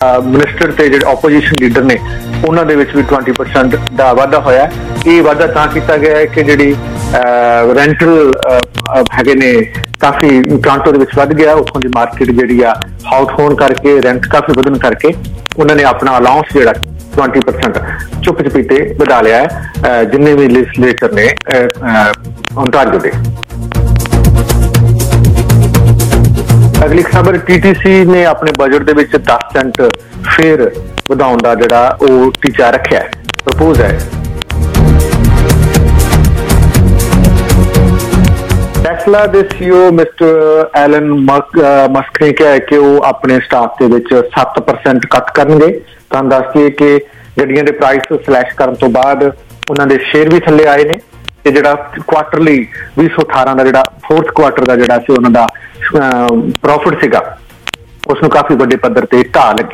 Minister ਤੇ ਜਿਹੜੇ opposition leader ਨੇ ਉਹਨਾਂ ਦੇ ਵਿੱਚ ਵੀ 20% ਦਾ ਵਾਧਾ ਹੋਇਆ। ਇਹ ਵਾਧਾ ਤਾਂ ਕੀਤਾ ਗਿਆ ਹੈ ਕਿ ਜਿਹੜੀ ਰੈਂਟਲ ਹੈਗੇ ਨੇ ਕਾਫੀ ਟੋਰਾਂਟੋ ਦੇ ਵਿੱਚ ਵੱਧ ਗਿਆ। ਉੱਥੋਂ ਦੀ ਮਾਰਕੀਟ ਜਿਹੜੀ ਆ ਹਾਊਟ ਹੋਣ ਕਰਕੇ, ਰੈਂਟ ਕਾਫੀ ਵਧਣ ਕਰਕੇ ਉਹਨਾਂ ਨੇ ਆਪਣਾ ਅਲਾਊਂਸ ਜਿਹੜਾ 20% ਚੁੱਪ ਚਪੀਤੇ ਵਧਾ ਲਿਆ ਹੈ ਜਿੰਨੇ ਵੀ ਲੈਜਿਸਲੇਟਰ ਨੇ ਓਨਟਾਰੀਓ ਦੇ। ਅਗਲੀ ਖਬਰ, TTC ਨੇ ਆਪਣੇ ਬਜਟ ਦੇ ਵਿੱਚ 10 ਸੈਂਟ ਫੇਰ ਵਧਾਉਣ ਦਾ ਜਿਹੜਾ ਉਹ ਟੀਚਾ ਰੱਖਿਆ ਹੈ, ਪ੍ਰਪੋਜ਼ ਹੈ। ਟੈਸਲਾ ਦੇ CEO ਮਿਸਟਰ ਐਲਨ ਮਸਕ ਨੇ ਕਿਹਾ ਹੈ ਕਿ ਉਹ ਆਪਣੇ ਸਟਾਕ ਦੇ ਵਿੱਚ 7% ਕੱਟ ਕਰਨਗੇ। ਤੁਹਾਨੂੰ ਦੱਸ ਦਈਏ ਕਿ ਗੱਡੀਆਂ ਦੇ ਪ੍ਰਾਈਸ ਸਲੈਸ਼ ਕਰਨ ਤੋਂ ਬਾਅਦ ਉਹਨਾਂ ਦੇ ਸ਼ੇਅਰ ਵੀ ਥੱਲੇ ਆਏ ਨੇ ਤੇ ਜਿਹੜਾ ਕੁਆਟਰਲੀ 2018 ਦਾ ਜਿਹੜਾ ਫੋਰਥ ਕੁਆਟਰ ਦਾ ਜਿਹੜਾ ਸੀ ਉਹਨਾਂ ਦਾ ਪ੍ਰੋਫਿਟ ਸੀਗਾ ਉਸਨੂੰ ਕਾਫੀ ਵੱਡੇ ਪੱਧਰ ਤੇ ਢਾਹ ਲੱਗੀ।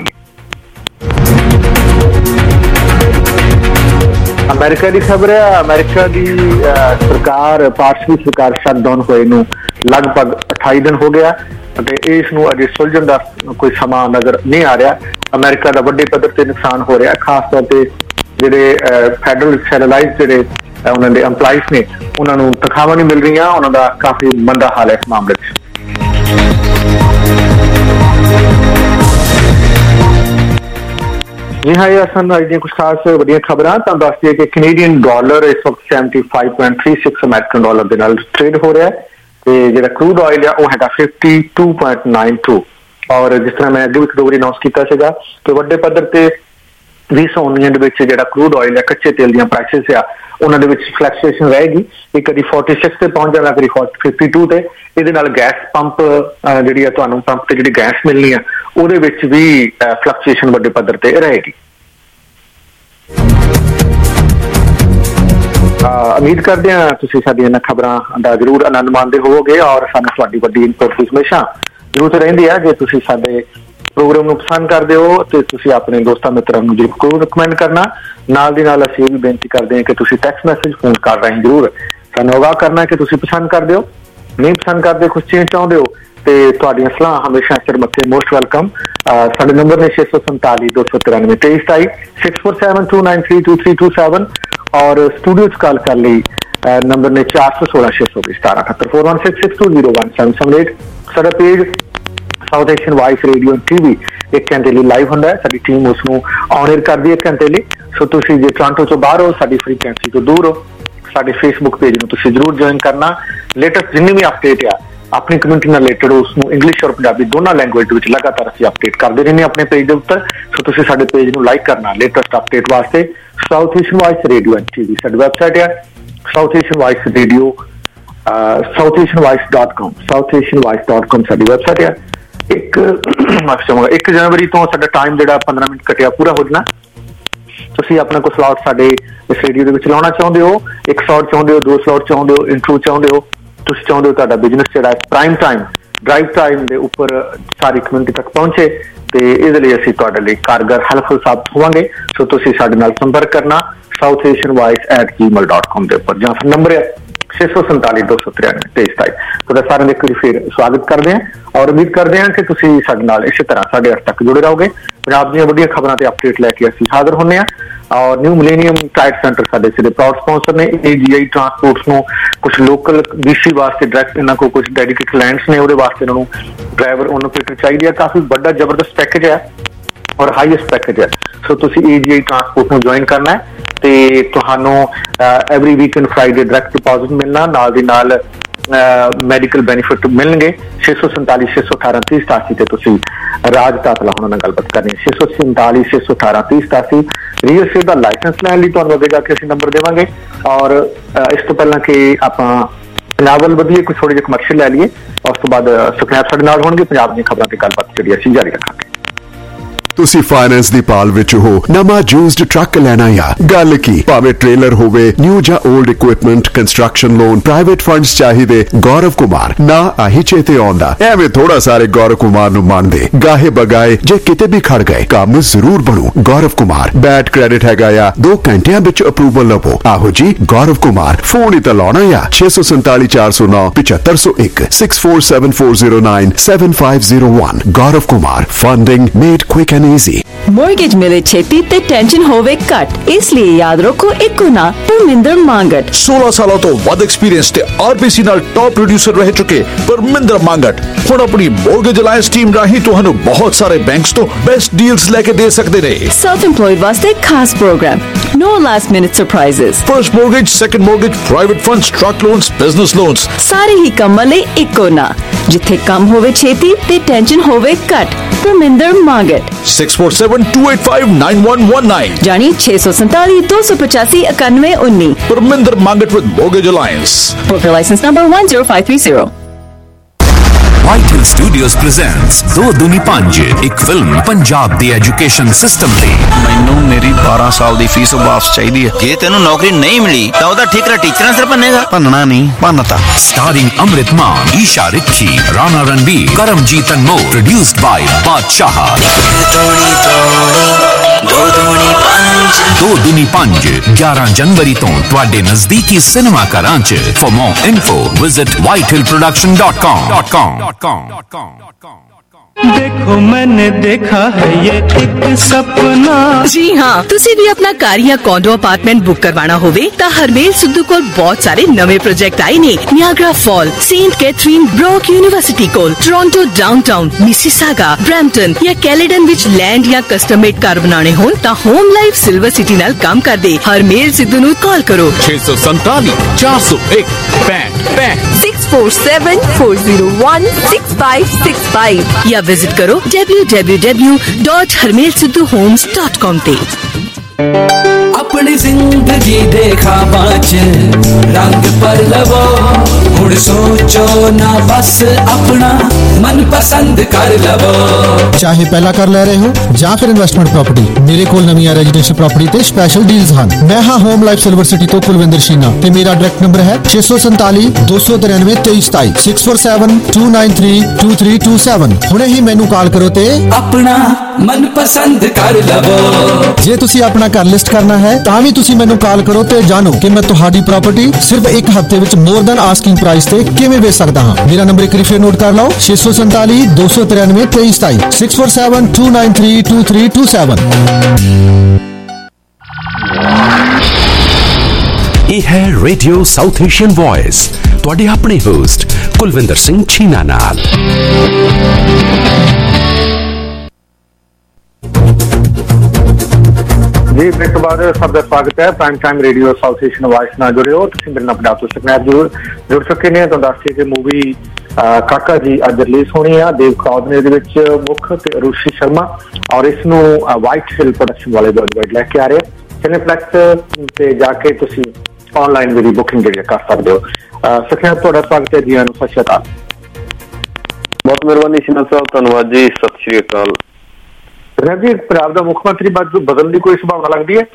ਅਮਰੀਕਾ ਦੀ ਖਬਰ ਹੈ, ਅਮਰੀਕਾ ਦੀ ਸਰਕਾਰ ਪਾਰਸ਼ਵੀ ਸਰਕਾਰ ਸ਼ਟਡਾਊਨ ਹੋਏ ਨੂੰ ਲਗਭਗ 28 ਦਿਨ ਹੋ ਗਿਆ ਅਤੇ ਇਸ ਨੂੰ ਅਜੇ ਸੁਲਝਣ ਦਾ ਕੋਈ ਸਮਾਂ ਨਜ਼ਰ ਨਹੀਂ ਆ ਰਿਹਾ। ਅਮਰੀਕਾ ਦਾ ਵੱਡੇ ਪੱਧਰ ਤੇ ਨੁਕਸਾਨ ਹੋ ਰਿਹਾ, ਖਾਸ ਤੌਰ ਤੇ ਜਿਹੜੇ ਫੈਡਰਲ ਸੈਟੇਲਾਈਟ ਜਿਹੜੇ ਉਹਨਾਂ ਦੇ EMPLOYEES ਨੇ ਉਹਨਾਂ ਨੂੰ ਤਨਖਾਹਾਂ ਨਹੀਂ ਮਿਲ ਰਹੀਆਂ। ਉਹਨਾਂ ਦਾ ਕਾਫੀ ਮੰਦਾ ਹਾਲ ਹੈ ਇਸ ਮਾਮਲੇ 'ਚ। ਜੀ ਹਾਂ, ਇਹ ਸਨ ਅੱਜ ਦੀਆਂ ਕੁਝ ਖਾਸ ਵੱਡੀਆਂ ਖਬਰਾਂ। ਤੁਹਾਨੂੰ ਦੱਸ ਦਈਏ ਕਿ ਕੈਨੇਡੀਅਨ ਡਾਲਰ ਇਸ ਵਕਤ 75.36 ਅਮਰੀਕਨ ਡਾਲਰ ਦੇ ਨਾਲ ਟ੍ਰੇਡ ਹੋ ਰਿਹਾ ਹੈ ਤੇ ਜਿਹੜਾ ਕਰੂਡ ਆਇਲ ਆ ਉਹ ਹੈਗਾ 52.92। ਔਰ ਜਿਸ ਤਰ੍ਹਾਂ ਮੈਂ ਅੱਗੇ ਵੀ ਇੱਕ ਦੋ ਵਾਰੀ ਅਨਾਉਂਸ ਕੀਤਾ ਸੀਗਾ ਕਿ ਵੱਡੇ ਪੱਧਰ ਤੇ 2019 ਦੇ ਵਿੱਚ ਜਿਹੜਾ ਕਰੂਡ ਆਇਲ ਹੈ, ਕੱਚੇ ਤੇਲ ਦੀਆਂ ਪ੍ਰਾਈਸਿਸ ਆ ਉਹਨਾਂ ਦੇ ਵਿੱਚ ਫਲਕਚੁਏਸ਼ਨ ਰਹੇਗੀ। ਇਹ ਕਦੀ 46 ਤੇ ਪਹੁੰਚ ਜਾਣਾ, ਕਦੀ 52 ਤੇ। ਇਹਦੇ ਨਾਲ ਗੈਸ ਪੰਪ ਜਿਹੜੀ ਆ ਤੁਹਾਨੂੰ ਪੰਪ ਤੇ ਜਿਹੜੀ ਗੈਸ ਮਿਲਣੀ ਆ ਉਹਦੇ ਵਿੱਚ ਵੀ ਫਲਕਚੁਏਸ਼ਨ ਵੱਡੇ ਪੱਧਰ ਤੇ ਰਹੇਗੀ। ਉਮੀਦ ਕਰਦੇ ਹਾਂ ਤੁਸੀਂ ਸਾਡੀਆਂ ਇਹਨਾਂ ਖਬਰਾਂ ਦਾ ਜ਼ਰੂਰ ਆਨੰਦ ਮਾਣਦੇ ਹੋਵੋਗੇ ਔਰ ਸਾਨੂੰ ਤੁਹਾਡੀ ਵੱਡੀ ਇਨਪੁਟ ਹਮੇਸ਼ਾ ਜ਼ਰੂਰ ਰਹਿੰਦੀ ਹੈ। ਜੇ ਤੁਸੀਂ ਸਾਡੇ ਪ੍ਰੋਗਰਾਮ ਨੂੰ ਪਸੰਦ ਕਰਦੇ ਹੋ ਤੇ ਤੁਸੀਂ ਆਪਣੇ ਦੋਸਤਾਂ ਮਿੱਤਰਾਂ ਨੂੰ ਜ਼ਰੂਰ ਰਿਕਮੈਂਡ ਕਰਨਾ। ਨਾਲ ਦੀ ਨਾਲ ਅਸੀਂ ਇਹ ਵੀ ਬੇਨਤੀ ਕਰਦੇ ਹਾਂ ਕਿ ਤੁਸੀਂ ਟੈਕਸਟ ਮੈਸੇਜ, ਫੋਨ ਕਰ ਰਹੇ ਜ਼ਰੂਰ ਸਾਨੂੰ ਅਗਾਹ ਕਰਨਾ ਕਿ ਤੁਸੀਂ ਪਸੰਦ ਕਰਦੇ ਹੋ, ਨਹੀਂ ਪਸੰਦ ਕਰਦੇ, ਕੁਛ ਚੇਂਜ ਚਾਹੁੰਦੇ ਹੋ ਤੇ ਤੁਹਾਡੀਆਂ ਸਲਾਹਾਂ ਹਮੇਸ਼ਾ ਸਿਰ ਮੱਥੇ ਮੋਸਟ ਵੈਲਕਮ। ਸਾਡੇ ਨੰਬਰ ਨੇ 647 293 2327 6472932327 ਔਰ ਸਟੂਡੀਓ 'ਚ ਕਾਲ ਕਰ ਲਈ ਨੰਬਰ ਨੇ 416 620 1778 4166201778। ਸਾਡਾ page South Asian Voice Radio TV 1 ਘੰਟੇ ਲਈ ਲਾਈਵ ਹੁੰਦਾ ਹੈ। ਸਾਡੀ ਟੀਮ ਉਸਨੂੰ ਔਨ 에ਅਰ ਕਰਦੀ ਹੈ 1 ਘੰਟੇ ਲਈ। ਸੋ ਤੁਸੀਂ ਜੇ ਟੋਰਾਂਟੋ ਤੋਂ ਬਾਹਰ ਹੋ, ਸਾਡੀ ਫ੍ਰੀਕੁਐਂਸੀ ਤੋਂ ਦੂਰ ਹੋ, ਸਾਡੇ ਫੇਸਬੁੱਕ ਪੇਜ ਨੂੰ ਤੁਸੀਂ ਜ਼ਰੂਰ ਜੁਆਇਨ ਕਰਨਾ। ਲੇਟੈਸਟ ਜਿੰਨੀ ਵੀ ਅਪਡੇਟ ਆ ਆਪਣੀ ਕਮਿਊਨਿਟੀ ਨਾਲ ਰਿਲੇਟਡ ਉਸਨੂੰ ਇੰਗਲਿਸ਼ ਔਰ ਪੰਜਾਬੀ ਦੋਨਾਂ ਲੈਂਗੁਏਜ ਵਿੱਚ ਲਗਾਤਾਰ ਅਸੀਂ ਅਪਡੇਟ ਕਰਦੇ ਰਹਿੰਦੇ ਆਪਣੇ ਪੇਜ ਦੇ ਉੱਤੇ। ਸੋ ਤੁਸੀਂ ਸਾਡੇ ਪੇਜ ਨੂੰ ਲਾਈਕ ਕਰਨਾ ਲੇਟੈਸਟ ਅਪਡੇਟ ਵਾਸਤੇ। South Asian Voice Radio TV ਸਾਡੀ ਵੈਬਸਾਈਟ ਹੈ South Asian Voice Radio southasianvoice.com southasianvoice.com ਸਾਡੀ ਵੈਬਸਾਈਟ ਹੈ। 1 ਜਨਵਰੀ ਤੋਂ ਸਾਡਾ ਟਾਈਮ ਜਿਹੜਾ 15 ਮਿੰਟ ਘਟਿਆ ਪੂਰਾ ਹੋ ਜਾਣਾ। ਤੁਸੀਂ ਆਪਣਾ ਕੋਈ ਸਲੌਟ ਸਾਡੇ ਇਸ ਰੇਡੀਓ ਦੇ ਵਿੱਚ ਲਾਉਣਾ ਚਾਹੁੰਦੇ ਹੋ, 1 ਸਲੌਟ ਚਾਹੁੰਦੇ ਹੋ, 2 ਸਲੌਟ ਚਾਹੁੰਦੇ ਹੋ, ਇੰਟਰੋ ਚਾਹੁੰਦੇ ਹੋ, ਤੁਸੀਂ ਚਾਹੁੰਦੇ ਹੋ ਤੁਹਾਡਾ ਬਿਜ਼ਨਸ ਜਿਹੜਾ ਪ੍ਰਾਈਮ ਟਾਈਮ ਡਰਾਈਵ ਟਾਈਮ ਦੇ ਉੱਪਰ ਸਾਰੀ ਕਮਿਊਨਿਟੀ ਤੱਕ ਪਹੁੰਚੇ ਤੇ ਇਹਦੇ ਲਈ ਅਸੀਂ ਤੁਹਾਡੇ ਲਈ ਕਾਰਗਰ ਹੈਲਪਫੁਲ ਸਾਬਤ ਹੋਵਾਂਗੇ। ਸੋ ਤੁਸੀਂ ਸਾਡੇ ਨਾਲ ਸੰਪਰਕ ਕਰਨਾ southasianvoice@gmail.com ਦੇ ਉੱਪਰ ਜਾਂ ਫਿਰ ਨੰਬਰ ਹੈ 647 293 2327। ਤੁਹਾਡਾ ਸਾਰਿਆਂ ਦਾ ਇੱਕ ਵਾਰੀ ਫਿਰ ਸਵਾਗਤ ਕਰਦੇ ਹਾਂ ਔਰ ਉਮੀਦ ਕਰਦੇ ਹਾਂ ਕਿ ਤੁਸੀਂ ਸਾਡੇ ਨਾਲ ਇਸੇ ਤਰ੍ਹਾਂ 8:30 ਤੱਕ ਜੁੜੇ ਰਹੋਗੇ। ਪੰਜਾਬ ਦੀਆਂ ਵੱਡੀਆਂ ਖਬਰਾਂ ਤੇ ਅਪਡੇਟ ਲੈ ਕੇ ਅਸੀਂ ਹਾਜ਼ਰ ਹੁੰਦੇ ਹਾਂ ਔਰ ਨਿਊ ਮਿਲੇਨੀਅਮ ਟਾਇਰ ਸੈਂਟਰ ਸਾਡੇ ਸਿਰੇ ਪ੍ਰਾਊਡ ਸਪਾਂਸਰ ਨੇ। AGI ਟਰਾਂਸਪੋਰਟਸ ਨੂੰ ਕੁਝ ਲੋਕਲ BC ਵਾਸਤੇ ਡਾਇਰੈਕਟ ਇਹਨਾਂ ਕੋਲ ਕੁਝ ਡੈਡੀਕੇਟਡ ਲੈਂਡਸ ਨੇ, ਉਹਦੇ ਵਾਸਤੇ ਇਹਨਾਂ ਨੂੰ ਡਰਾਈਵਰ ਓਨਰ ਚਾਹੀਦੀ ਹੈ। ਕਾਫੀ ਵੱਡਾ ਜ਼ਬਰਦਸਤ ਪੈਕੇਜ ਹੈ ਔਰ ਹਾਈਐਸਟ ਪੈਕੇਜ ਹੈ। ਸੋ ਤੁਸੀਂ AGI ਟਰਾਂਸਪੋਰਟ ਨੂੰ ਜੁਆਇਨ ਕਰਨਾ ਹੈ ਤੇ ਤੁਹਾਨੂੰ every weekend Friday direct deposit ਮਿਲਣਾ, ਨਾਲ ਦੀ ਨਾਲ ਮੈਡੀਕਲ ਬੈਨੀਫਿਟ ਮਿਲਣਗੇ। 647 618 3087 ਤੇ ਤੁਸੀਂ ਰਾਜ ਤਾਤਲਾ ਉਹਨਾਂ ਨਾਲ ਗੱਲਬਾਤ ਕਰਨੀ ਹੈ। 647 618 3087 ਰੀਅਲ ਸਟੇਟ ਦਾ ਲਾਇਸੈਂਸ ਲੈਣ ਲਈ ਤੁਹਾਨੂੰ ਅੱਗੇ ਜਾ ਕੇ ਅਸੀਂ ਨੰਬਰ ਦੇਵਾਂਗੇ। ਔਰ ਇਸ ਤੋਂ ਪਹਿਲਾਂ ਕਿ ਆਪਾਂ ਪੰਜਾਬ ਵੱਲ ਵਧੀਏ, ਕੁਝ ਥੋੜੇ ਜਿਹੇ ਕਮਰਸ਼ੀਅਲ ਲੈ ਲਈਏ, ਉਸ ਤੋਂ ਬਾਅਦ ਸੁਖਨੈਬ ਸਾਡੇ ਨਾਲ ਹੋਣਗੇ। ਪੰਜਾਬ ਦੀਆਂ ਖਬਰਾਂ ਤੇ ਗੱਲਬਾਤ ਜਿਹੜੀ ਅਸੀਂ ਜਾਰੀ ਰੱਖਾਂਗੇ। ਤੁਸੀਂ ਫਾਈਨੈਂਸ ਦੀ ਪਾਲ ਵਿੱਚ ਹੋ, ਨਵਾਂ ਯੂਜ਼ਡ ਟਰੱਕ ਲੈਣਾ ਆ, ਗੱਲ ਕੀ, ਭਾਵੇਂ ਟ੍ਰੇਲਰ ਹੋਵੇ, ਨਿਊ ਜਾਂ old equipment, construction loan, private funds ਚਾਹੀਦੇ, ਗੌਰਵ ਕੁਮਾਰ ਨਾ ਆਹੀ ਚੇਤੇ ਆਉਂਦਾ। ਐਵੇਂ ਥੋੜਾ ਸਾਰੇ ਗੌਰਵ ਕੁਮਾਰ ਨੂੰ ਮੰਨਦੇ, ਗਾਹੇ ਬਗਾਏ ਜੇ ਕਿਤੇ ਵੀ ਖੜ ਗਏ ਕੰਮ ਜ਼ਰੂਰ ਬਣੂ। ਗੌਰਵ ਕੁਮਾਰ ਬੈਡ ਕ੍ਰੈਡਿਟ ਹੈਗਾ ਆ, 2 ਘੰਟਿਆਂ ਵਿੱਚ ਅਪਰੂਵਲ ਲਵੋ। ਆਹੋ ਜੀ ਗੌਰਵ ਕੁਮਾਰ, ਫੋਨ ਹੀ ਤਾਂ ਲਾਉਣਾ ਆ 647 409 7501 647409 7501। Gaurav Kumar, funding made quick and easy. Mortgage मिले छेती ते टेंशन होवे घट, इसलिए याद रखो इको ना परमिंदर मांगट। 16 सालों तो वध एक्सपीरियंस ते RBC नाल टॉप प्रोड्यूसर रह चुके परमिंदर मांगट हुण अपनी मोर्गेज अलायंस टीम राही तुहानू बहुत सारे बैंक्स तो बेस्ट डील्स लेके दे सकते ने। सेल्फ एम्प्लॉयड वास्ते खास programme, no last minute surprises. First mortgage, second mortgage, private funds, truck loans, business loans, सारे ही कम ले इको ना, जिथे कम होवे छेती ते टेंशन होवे घट। परमिंदर मांगट 647-285-9119 जानी 647-285-9119। Parminder Mangat with mortgage alliance. Broker license number 10530। Vital Studios presents दो दूनी पंज, एक फिल्म पंजाब दी एजुकेशन सिस्टम ते। मैनू मेरी 12 साल दी फीस वापस चाहिए। जे तेनू नौकरी नहीं मिली तो ओदा ठेका टीचर सिर भन्नेगा। भन्नना नहीं, भन्नता। Starring Amrit Maan, Isha Rikhi, Rana Ranbir, Karamjeet Anmol, produced by Badshah। दो दूनी पंज 11 जनवरी तो तुहाडे नजदीकी सिनेमा घरां च। For more info visit whitehillproduction.com। देखो मैंने देखा है ये एक सपना। जी हाँ, तुसी भी अपना घर या कॉन्डो अपार्टमेंट बुक करवाना होवे ता हरमेल सिद्धू कोल बहुत सारे नवे प्रोजेक्ट आए ने। Niagara fall, Saint Catharine, Brock university कोल, टोरंटो डाउनटाउन, मिसिसागा, ब्रैम्पटन या कैलेडन विच लैंड या कस्टम मेड घर बनाने होन ता होम लाइफ सिल्वर सिटी नाल काम कर दे। हरमेल सिद्धू नू कॉल करो 647-401-6565 647-401-6565 या विजिट करो www.harmelsidhuhomes.com ते। अपनी जिंदगी देखा बाच रंग पर लवो, हुण सोचो ना बस अपना मन पसंद कर लवो। चाहे पहला कर ले रहे हो या फिर इन्वेस्टमेंट प्रॉपर्टी, मेरे कोल नवीं रेजिडेंशियल प्रॉपर्टी ते स्पेशल डील्स हैं। मैं हाँ होम लाइफ सिल्वर सिटी तो कुलविंदर शीना ते मेरा डायरेक्ट नंबर है 647-293-2327 647-293-2327। हुणे ही मैनू कॉल करो ते अपना मन पसंद कर लवो। जे तुसी अपना घर लिस्ट करना है तां भी तुसी मैनू कॉल करो ते जानो कि मैं तुहाडी प्रॉपर्टी सिर्फ एक हफ्ते विच मोर दैन आस्किंग प्राइस ते किवें बेच सकदा हां। मेरा नंबर एक रिफर नोट कर लो 647-293-2327 647-293-2327। ਇਹ ਹੈ ਰੇਡੀਓ ਸਾਊਥ ਏਸ਼ੀਅਨ ਵੌਇਸ, ਤੁਹਾਡੇ ਆਪਣੇ ਹੋਸਟ ਕੁਲਵਿੰਦਰ ਸਿੰਘ ਛੀਨਾ ਨਾਲ। जी ब्रेक के बाद सबका स्वागत है। Prime time radio South Asian Voice नाल जुड़े हो तुसीं मेरे नाल पंजाब तो स्नैप जरूर जुड़ चुके ने। तो दस कि मूवी काका जी अज रिलीज होनी है। देव क्राउड ने मुख ते रुषि शर्मा और इसनू वाइट हिल प्रोडक्शन वाले लैके आ रहे हैं। सिनेफ्लैक्स ते जाके तुसीं ऑनलाइन मेरी बुकिंग जी कर सकते हो। सखिया तुहाडा स्वागत है जी। सत श्री अकाल। बहुत मेहरबानी शिना साहब, धन्यवाद जी, सत श्री अकाल। जी पंजाब का मुख्य मंत्री बदलने की कोई संभावना लगती है?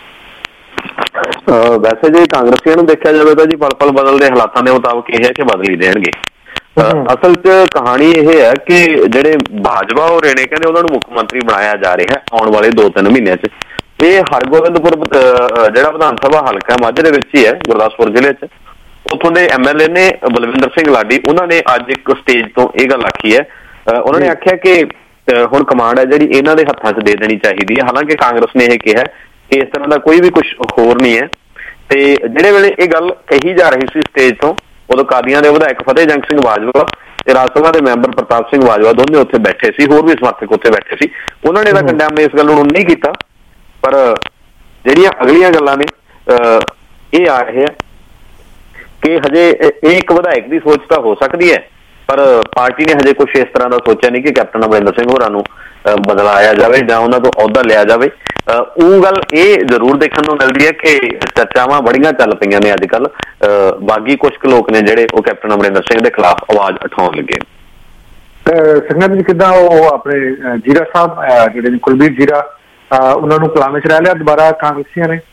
वैसे जी कांग्रेसियों को देखा जाए तो जी पल पल बदलते हालातों के मुताबिक यह है कि बदल ही देंगे। असल च कहानी यह है कि जेडे भाजपा हो रहे ने कहते उन्होंने मुख्य मंत्री बनाया जा रहा है आने वाले 2-3 महीनों च। ये हरगोबिंदपुर जिहड़ा विधान सभा हल्का माझे दे विच ही है, गुरदासपुर जिले च। उत्थों के MLA ने बलविंदर सिंह लाडी, उन्होंने अज एक स्टेज तो यह गल आखी है। उन्होंने आख्या कि हुण कमांड है जी इन्हां दे हत्थां च दे देनी चाहिए है। हालांकि कांग्रेस ने यह कहा कि इस तरह का कोई भी कुछ होर नहीं है। तो जिहड़े वेले ये गल कही जा रही सी स्टेज तो उदों कादियां दे विधायक फतेह जंग सिंह बाजवा ते राज सभा के मैंबर प्रताप सिंह बाजवा दोनों उत्थे बैठे सी, होर भी समर्थक उत्थे बैठे सी। उन्होंने इहदा कंडेम इस गल नूं नहीं कीता, पर जिहड़ियां अगलियां गल्लां ने ये आ रहे हैं कि हजे एक विधायक की सोच तो हो सकती है, पर पार्टी ने हजे कुछ इस तरह का सोचा नहीं कि कैप्टन अमरिंदर सिंह होरां नूं बदलाया जाए या उन्हां तों अहुदा लिया जाए। वो गल ये जरूर देखने को मिलती है कि चर्चावां बड़ियां चल पईयां ने अजकल। बागी कुछ लोग ने जिहड़े वो कैप्टन अमरिंदर सिंह के खिलाफ आवाज उठाउण लगे। संगत जी किदां अपने जीरा साहब जिहड़े कुलबीर जीरा उन्हां नूं कलामे च रह लिया दोबारा कांग्रेसियां ने?